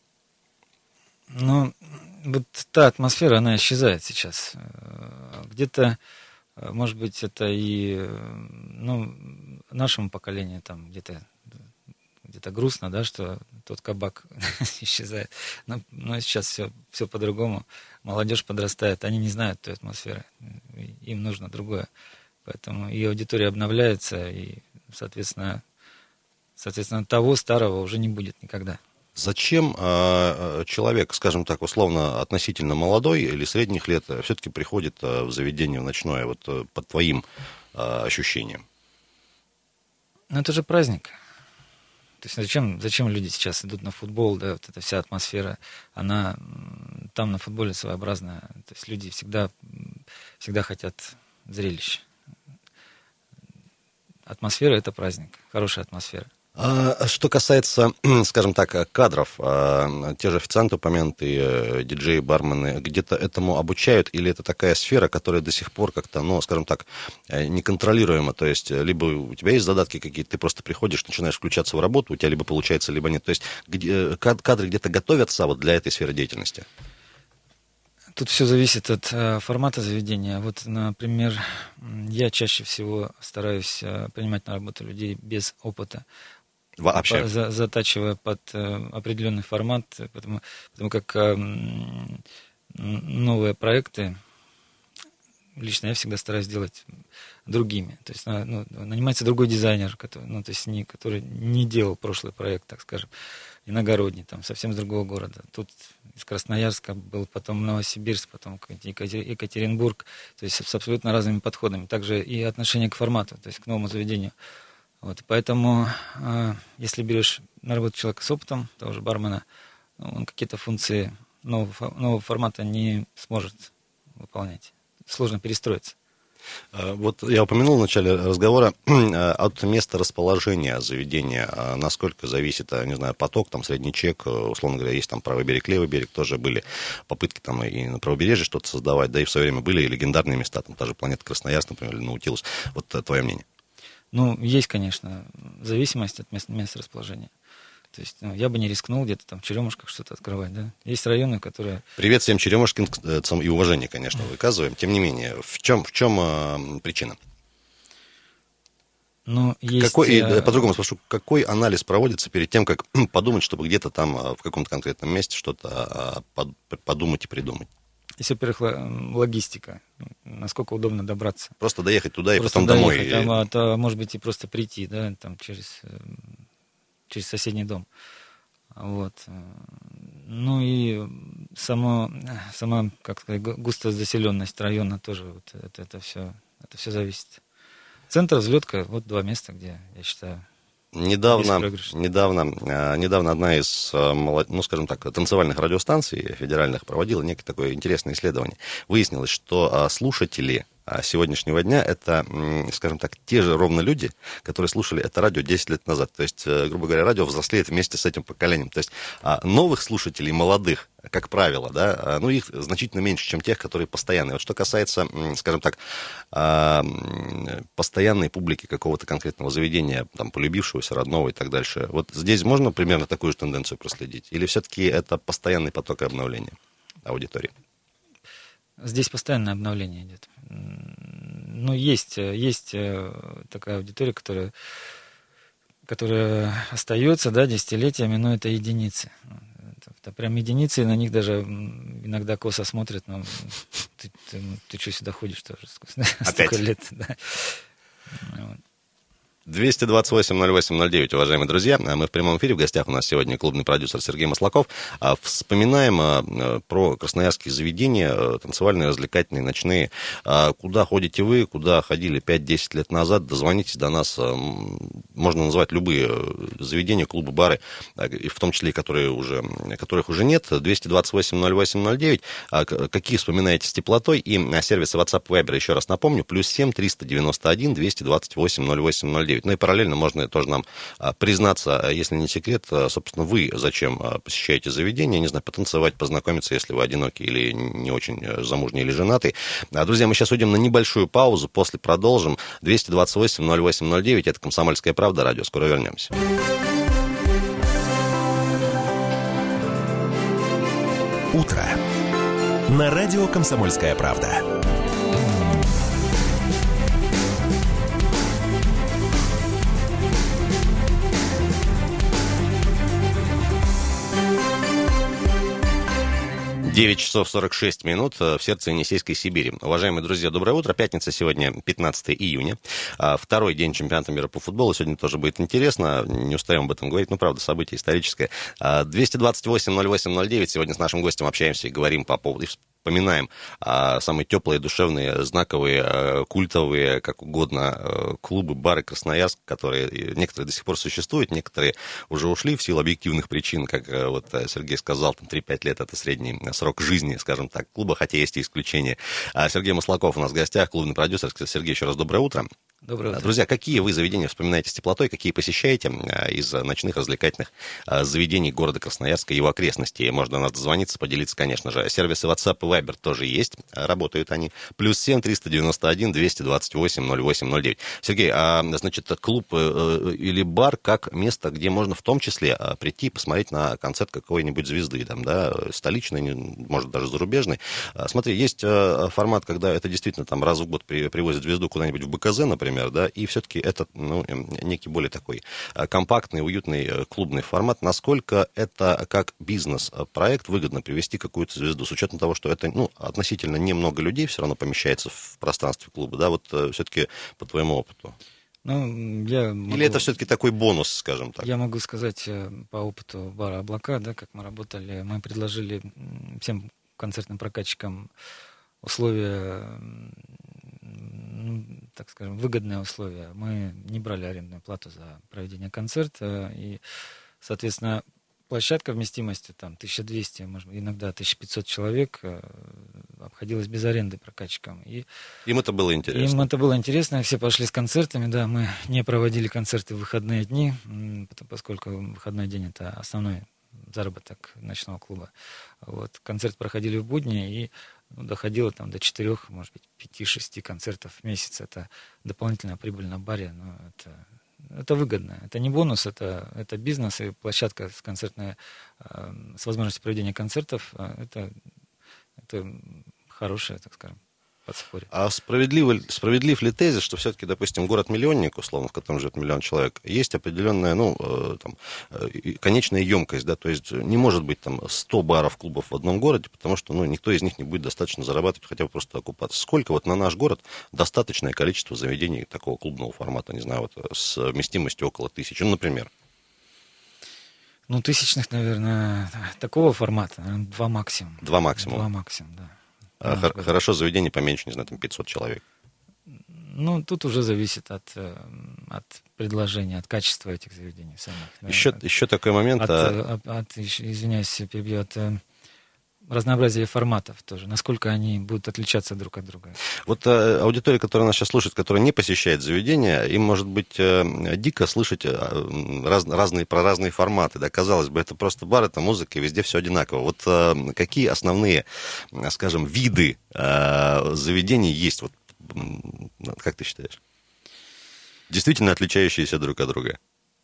Вот та атмосфера, она исчезает сейчас. Где-то, может быть, это и нашему поколению там где-то грустно, да, что тот кабак исчезает. Но сейчас все по-другому. Молодежь подрастает, они не знают той атмосферы. Им нужно другое. Поэтому и аудитория обновляется, и, соответственно, того старого уже не будет никогда. Зачем человек, скажем так, условно относительно молодой или средних лет, все-таки приходит в заведение в ночное, вот по твоим ощущениям? Это же праздник. То есть зачем люди сейчас идут на футбол, да, вот эта вся атмосфера, она там на футболе своеобразная. То есть люди всегда хотят зрелищ. Атмосфера — это праздник, хорошая атмосфера. Что касается, скажем так, кадров, те же официанты упомянутые, диджеи, бармены, где-то этому обучают, или это такая сфера, которая до сих пор как-то, скажем так, неконтролируема, то есть либо у тебя есть задатки какие-то, ты просто приходишь, начинаешь включаться в работу, у тебя либо получается, либо нет, то есть кадры где-то готовятся вот для этой сферы деятельности? Тут все зависит от формата заведения. Вот, например, я чаще всего стараюсь принимать на работу людей без опыта. Вообще. Затачивая под определенный формат, потому как новые проекты лично я всегда стараюсь делать другими. То есть нанимается другой дизайнер, который не делал прошлый проект, так скажем, иногородний, там, совсем с другого города. Тут из Красноярска был, потом Новосибирск, потом Екатеринбург, то есть с абсолютно разными подходами. Также и отношение к формату, то есть к новому заведению. Вот, поэтому, если берешь на работу человека с опытом, того же бармена, он какие-то функции нового формата не сможет выполнять. Сложно перестроиться. Вот я упомянул в начале разговора от места расположения заведения, насколько зависит, не знаю, поток, там, средний чек, условно говоря, есть там правый берег, левый берег, тоже были попытки там и на правобережье что-то создавать, да и в свое время были и легендарные места, там, та же планета Красноярск, например, или Наутилус. Вот твое мнение? Ну, есть, конечно, зависимость от места расположения. То есть, я бы не рискнул где-то там в Черемушках что-то открывать, да. Есть районы, которые... Привет всем черемушкинцам и уважение, конечно, выказываем. Тем не менее, в чем причина? Ну, есть... По-другому спрошу, какой анализ проводится перед тем, как подумать, чтобы где-то там в каком-то конкретном месте что-то подумать и придумать? Есть, во-первых, логистика. Насколько удобно добраться. Просто доехать туда и просто потом доехать, домой. А может быть, и просто прийти, да, там через соседний дом. Вот. Ну и сама, как сказать, густозаселенность района тоже, вот это все зависит. Центр, взлетка, вот 2 места, где, я считаю, Недавно одна из, ну, скажем так, танцевальных радиостанций федеральных проводила некое такое интересное исследование. Выяснилось, что слушатели сегодняшнего дня это, скажем так, те же ровно люди, которые слушали это радио 10 лет назад. То есть, грубо говоря, радио взрослеет вместе с этим поколением. То есть новых слушателей, молодых, как правило, да, ну, их значительно меньше, чем тех, которые постоянные. Вот что касается, скажем так, постоянной публики какого-то конкретного заведения, там, полюбившегося, родного и так дальше, вот здесь можно примерно такую же тенденцию проследить? Или все-таки это постоянный поток обновления аудитории? Здесь постоянное обновление идет. Ну, есть такая аудитория, которая остается, да, десятилетиями, но это единицы. Это прям единицы, и на них даже иногда косо смотрят, но ты что сюда ходишь тоже? Столько лет, да. 228-08-09, уважаемые друзья. Мы в прямом эфире. В гостях у нас сегодня клубный продюсер Сергей Маслаков. Вспоминаем про красноярские заведения, танцевальные, развлекательные, ночные. Куда ходите вы, куда ходили 5-10 лет назад? Дозвонитесь до нас. Можно назвать любые заведения, клубы, бары, в том числе, которых уже нет. 228-08-09. Какие вспоминаете с теплотой? И сервисы WhatsApp Viber, еще раз напомню, +7 391 228 08 09. Ну и параллельно можно тоже нам признаться, если не секрет, собственно, вы зачем посещаете заведение, не знаю, потанцевать, познакомиться, если вы одиноки или не очень замужний или женатый. Друзья, мы сейчас уйдем на небольшую паузу, после продолжим. 228-08-09, это «Комсомольская правда», радио. Скоро вернемся. Утро. На радио «Комсомольская правда». Девять часов 46 минут в сердце Енисейской Сибири. Уважаемые друзья, доброе утро. Пятница сегодня, 15 июня. Второй день чемпионата мира по футболу. Сегодня тоже будет интересно. Не устаем об этом говорить. Ну, правда, событие историческое. 228-08-09. Сегодня с нашим гостем общаемся и говорим по поводу... Вспоминаем самые теплые, душевные, знаковые, культовые, как угодно, клубы, бары Красноярск, которые некоторые до сих пор существуют, некоторые уже ушли в силу объективных причин, как вот Сергей сказал, там 3-5 лет это средний срок жизни, скажем так, клуба, хотя есть и исключения. Сергей Маслаков у нас в гостях, клубный продюсер. Сергей, еще раз доброе утро. Доброе утро. Друзья, какие вы заведения вспоминаете с теплотой, какие посещаете из ночных развлекательных заведений города Красноярска и его окрестностей? Можно нас дозвониться, поделиться, конечно же. Сервисы WhatsApp и Viber тоже есть, работают они. +7 391 228 08 09. Сергей, значит, клуб или бар как место, где можно в том числе прийти посмотреть на концерт какой-нибудь звезды, там, да, столичной, может даже зарубежной. Смотри, есть формат, когда это действительно там раз в год привозят звезду куда-нибудь в БКЗ, например, да, и все-таки это, некий более такой компактный, уютный клубный формат. Насколько это как бизнес-проект выгодно привести какую-то звезду, с учетом того, что это, относительно немного людей все равно помещается в пространстве клуба, да, вот все-таки по твоему опыту? Или это все-таки такой бонус, скажем так? Я могу сказать по опыту бара «Облака», да, как мы работали, мы предложили всем концертным прокатчикам условия, так скажем, выгодные условия. Мы не брали арендную плату за проведение концерта, и, соответственно, площадка вместимостью там 1200, может, иногда 1500 человек обходилась без аренды прокатчикам. Им это было интересно. Все пошли с концертами, да, мы не проводили концерты в выходные дни, поскольку выходной день — это основной заработок ночного клуба. Вот. Концерт проходили в будни, и доходило там до 4, может быть, 5-6 концертов в месяц. Это дополнительная прибыль на баре, но это выгодно. Это не бонус, это бизнес, и площадка с с возможностью проведения концертов, это хорошее, так скажем, подспорье. А справедлив ли тезис, что все-таки, допустим, город-миллионник, условно, в котором живет 1 миллион человек, есть определенная, конечная емкость, да, то есть не может быть там 100 баров, клубов в одном городе, потому что, никто из них не будет достаточно зарабатывать, хотя бы просто окупаться. Сколько вот на наш город достаточное количество заведений такого клубного формата, не знаю, с вместимостью около 1000, например? Тысячных, наверное, такого формата, наверное, 2 максимум. 2 максимум? 2 максимум, да. Хорошо, заведение поменьше, не знаю, там 500 человек. Тут уже зависит от предложения, от качества этих заведений самих. Да, еще такой момент. Извиняюсь, перебью, от разнообразия форматов тоже, насколько они будут отличаться друг от друга. Вот аудитория, которая нас сейчас слушает, которая не посещает заведения, им может быть дико слышать про разные форматы. Да? Казалось бы, это просто бар, это музыка, и везде все одинаково. Вот какие основные, скажем, виды заведений есть, вот, как ты считаешь? Действительно отличающиеся друг от друга?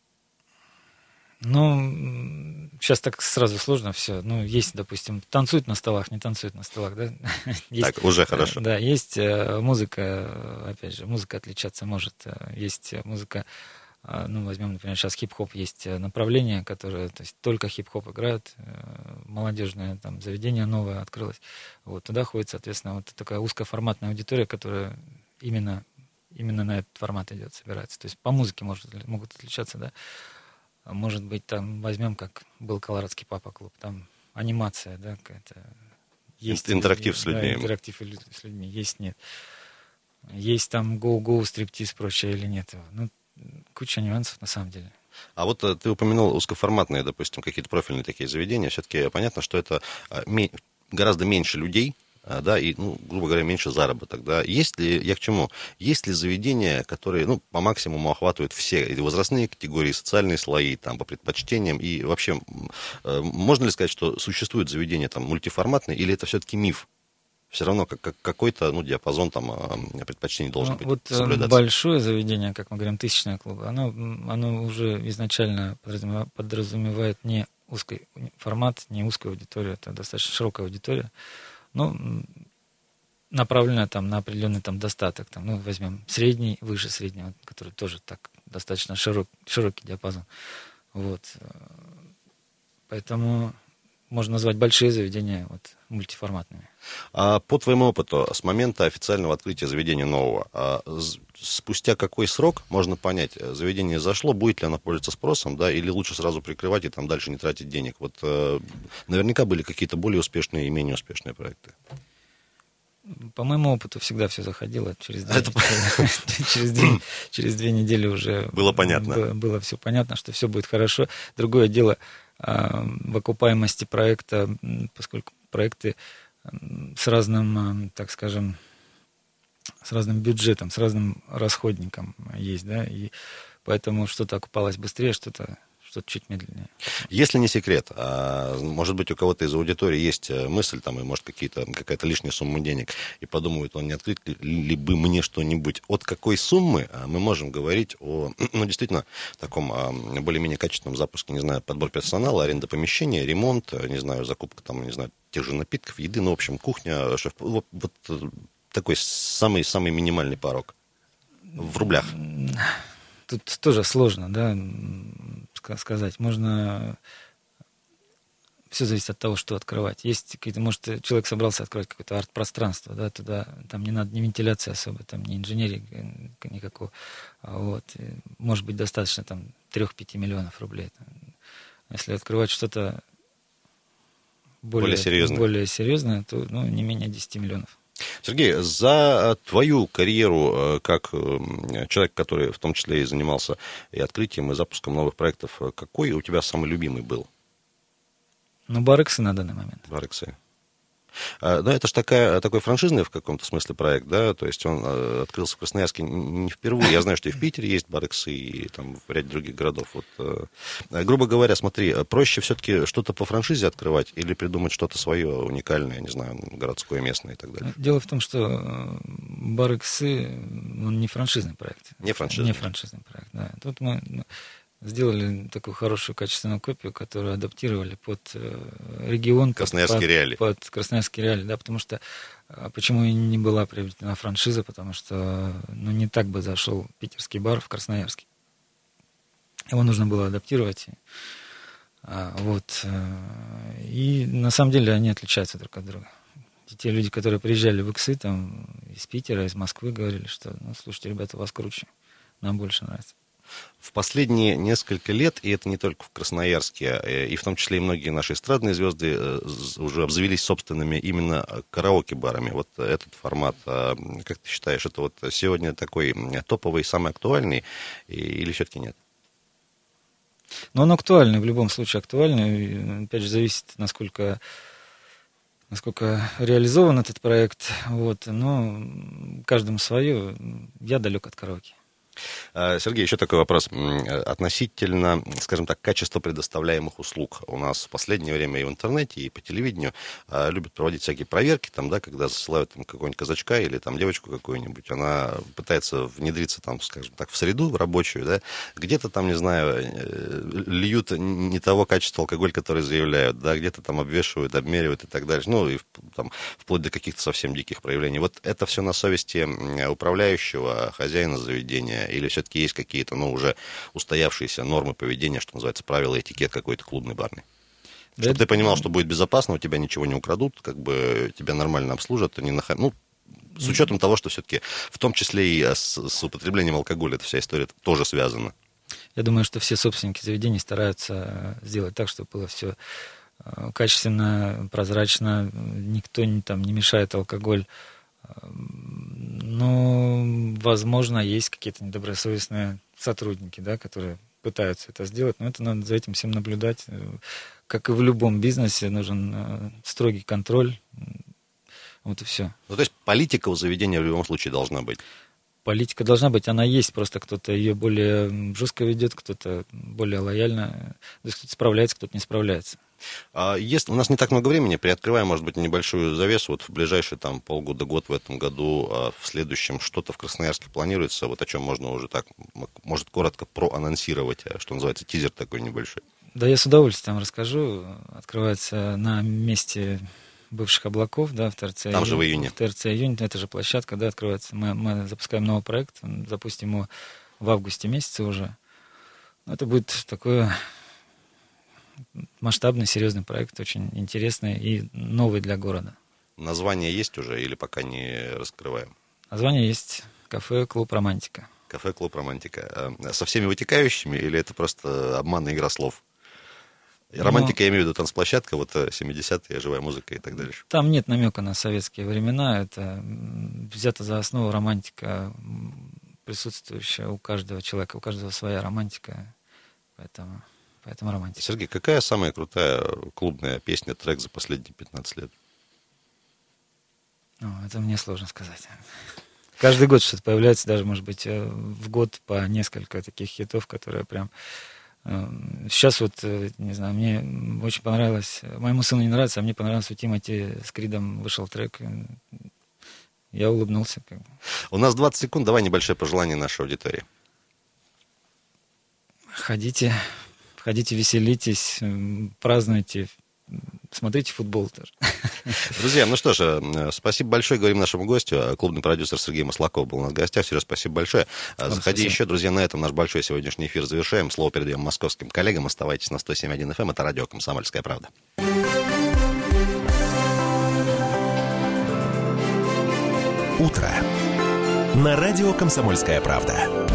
Сейчас так сразу сложно все. Есть, допустим, танцуют на столах, не танцуют на столах, да? Так, уже хорошо. Да, есть музыка, опять же, музыка отличаться может. Есть музыка, возьмем, например, сейчас хип-хоп, есть направление, которое, то есть только хип-хоп играют, молодежное там заведение новое открылось. Вот, туда ходит, соответственно, вот такая узкоформатная аудитория, которая именно на этот формат идет, собирается. То есть по музыке могут отличаться, да. Может быть, там возьмем, как был Колорадский папа-клуб, там анимация, да, какая-то. Есть интерактив с людьми. Да, интерактив с людьми, есть, нет. Есть там go-go, стриптиз, прочее или нет. Куча нюансов на самом деле. А вот ты упомянул узкоформатные, допустим, какие-то профильные такие заведения. Все-таки понятно, что это гораздо меньше людей, да, и, грубо говоря, меньше заработок, да. Есть ли заведения, которые, по максимуму охватывают все возрастные категории, социальные слои, там, по предпочтениям, и вообще, можно ли сказать, что существуют заведения там мультиформатные, или это все-таки миф? Все равно какой-то, диапазон там предпочтений должен быть соблюдаться. Большое заведение, как мы говорим, 1000-ный клуб, оно уже изначально подразумевает не узкий формат, не узкую аудиторию, это достаточно широкая аудитория. Направлена там на определенный там достаток. Там, возьмем средний, выше среднего, который тоже так достаточно широкий диапазон. Вот. Поэтому можно назвать большие заведения мультиформатными. А по твоему опыту, с момента официального открытия заведения нового, спустя какой срок можно понять, заведение зашло, будет ли оно пользоваться спросом, да, или лучше сразу прикрывать и там дальше не тратить денег? Вот наверняка были какие-то более успешные и менее успешные проекты. По моему опыту всегда все заходило. Через 2 недели уже было понятно. Было все понятно, что все будет хорошо. Другое дело в окупаемости проекта, поскольку проекты с разным, так скажем, с разным бюджетом, с разным расходником есть, да, и поэтому что-то окупалось быстрее, что-то чуть медленнее. Если не секрет, может быть, у кого-то из аудитории есть мысль, там, и может какая-то лишняя сумма денег, и подумают, он не открыть ли бы мне что-нибудь. От какой суммы мы можем говорить о, действительно, таком более-менее качественном запуске, не знаю, подбор персонала, аренда помещения, ремонт, не знаю, закупка там, не знаю, тех же напитков, еды, в общем, кухня, шеф, вот такой самый минимальный порог в рублях. Тут тоже сложно, да, сказать. Можно... Все зависит от того, что открывать. Есть какие-то, может, человек собрался открывать какое-то арт-пространство, да, туда, там не надо ни вентиляции особо, там ни инженерии никакого. Вот. И, может быть, достаточно там 3-5 миллионов рублей. Если открывать что-то более серьезное, то не менее 10 миллионов. Сергей, за твою карьеру как человек, который в том числе и занимался и открытием, и запуском новых проектов, какой у тебя самый любимый был? Барексы на данный момент. Барексы. Да, это же такой франшизный в каком-то смысле проект, да, то есть он открылся в Красноярске не впервые. Я знаю, что и в Питере есть бар иксы, и там в ряде других городов. Вот, грубо говоря, смотри, проще все-таки что-то по франшизе открывать или придумать что-то свое уникальное, не знаю, городское, местное и так далее? Дело в том, что бар иксы, он не франшизный проект. Не франшизный проект, да. Тут мы сделали такую хорошую качественную копию, которую адаптировали под регион. Красноярские реалии. Под красноярские реалии, да, потому что почему и не была приобретена франшиза, потому что не так бы зашел питерский бар в Красноярске. Его нужно было адаптировать. Вот. И на самом деле они отличаются друг от друга. Те люди, которые приезжали в иксы там, из Питера, из Москвы, говорили, что, слушайте, ребята, у вас круче, нам больше нравится. В последние несколько лет, и это не только в Красноярске, и в том числе и многие наши эстрадные звезды уже обзавелись собственными именно караоке-барами. Вот этот формат, как ты считаешь, это вот сегодня такой топовый, самый актуальный, или все-таки нет? Но он актуальный, в любом случае актуальный. Опять же, зависит, насколько реализован этот проект. Вот. Но каждому свое. Я далек от караоке. Сергей, еще такой вопрос. Относительно, скажем так, качества предоставляемых услуг. У нас в последнее время и в интернете, и по телевидению любят проводить всякие проверки, там, да, когда засылают там, какого-нибудь казачка или там, девочку какую-нибудь, она пытается внедриться, там, скажем так, в среду в рабочую, да, где-то там, не знаю, льют не того качества алкоголь, который заявляют, да, где-то там обвешивают, обмеривают и так далее, ну, и там, вплоть до каких-то совсем диких проявлений. Вот это все на совести управляющего, хозяина заведения, или все-таки есть какие-то, уже устоявшиеся нормы поведения, что называется, правила, этикет какой-то клубный, барный? Да, чтобы ты понимал, что будет безопасно, у тебя ничего не украдут, как бы тебя нормально обслужат, с учетом того, что все-таки в том числе и с употреблением алкоголя эта вся история тоже связана. Я думаю, что все собственники заведений стараются сделать так, чтобы было все качественно, прозрачно, никто не мешает алкоголь. Но, возможно, есть какие-то недобросовестные сотрудники, да, которые пытаются это сделать, но это надо за этим всем наблюдать. Как и в любом бизнесе, нужен строгий контроль. Вот и все. То есть политика у заведения в любом случае должна быть? Политика должна быть, она есть, просто кто-то ее более жестко ведет, кто-то более лояльно, то есть кто-то справляется, кто-то не справляется. Если у нас не так много времени, приоткрываем, может быть, небольшую завесу, вот в ближайшие полгода-год в этом году, в следующем что-то в Красноярске планируется, вот о чем можно уже так, может, коротко проанонсировать, что называется, тизер такой небольшой. Да, я с удовольствием расскажу. Открывается на месте бывших облаков, да, в ТРЦ. Там же в июне. В ТРЦ июнь, это же площадка, да, открывается. Мы запускаем новый проект, запустим его в августе месяце уже. Это будет такой масштабный, серьезный проект, очень интересный и новый для города. Название есть уже или пока не раскрываем? Название есть. Кафе «Клуб Романтика». Кафе «Клуб Романтика». Со всеми вытекающими или это просто обманная игра слов? Романтика, я имею в виду танцплощадка, вот 70-е, живая музыка и так далее. Там нет намека на советские времена. Это взято за основу романтика, присутствующая у каждого человека, у каждого своя романтика. Поэтому романтика. Сергей, какая самая крутая клубная песня, трек за последние 15 лет? Это мне сложно сказать. Каждый год что-то появляется, даже, может быть, в год по несколько таких хитов, которые прям... Сейчас вот, не знаю, мне очень понравилось, моему сыну не нравится, а мне понравилось, у Тимати с Кридом вышел трек, я улыбнулся. У нас 20 секунд, давай небольшое пожелание нашей аудитории. Ходите, веселитесь, празднуйте, смотрите футбол тоже. Друзья, ну что же, спасибо большое, говорим нашему гостю. Клубный продюсер Сергей Маслаков был у нас в гостях. Сереж, спасибо большое. Заходи еще, друзья, на этом наш большой сегодняшний эфир завершаем. Слово передаем московским коллегам. Оставайтесь на 107.1 FM. Это радио «Комсомольская правда». Утро. На радио «Комсомольская правда».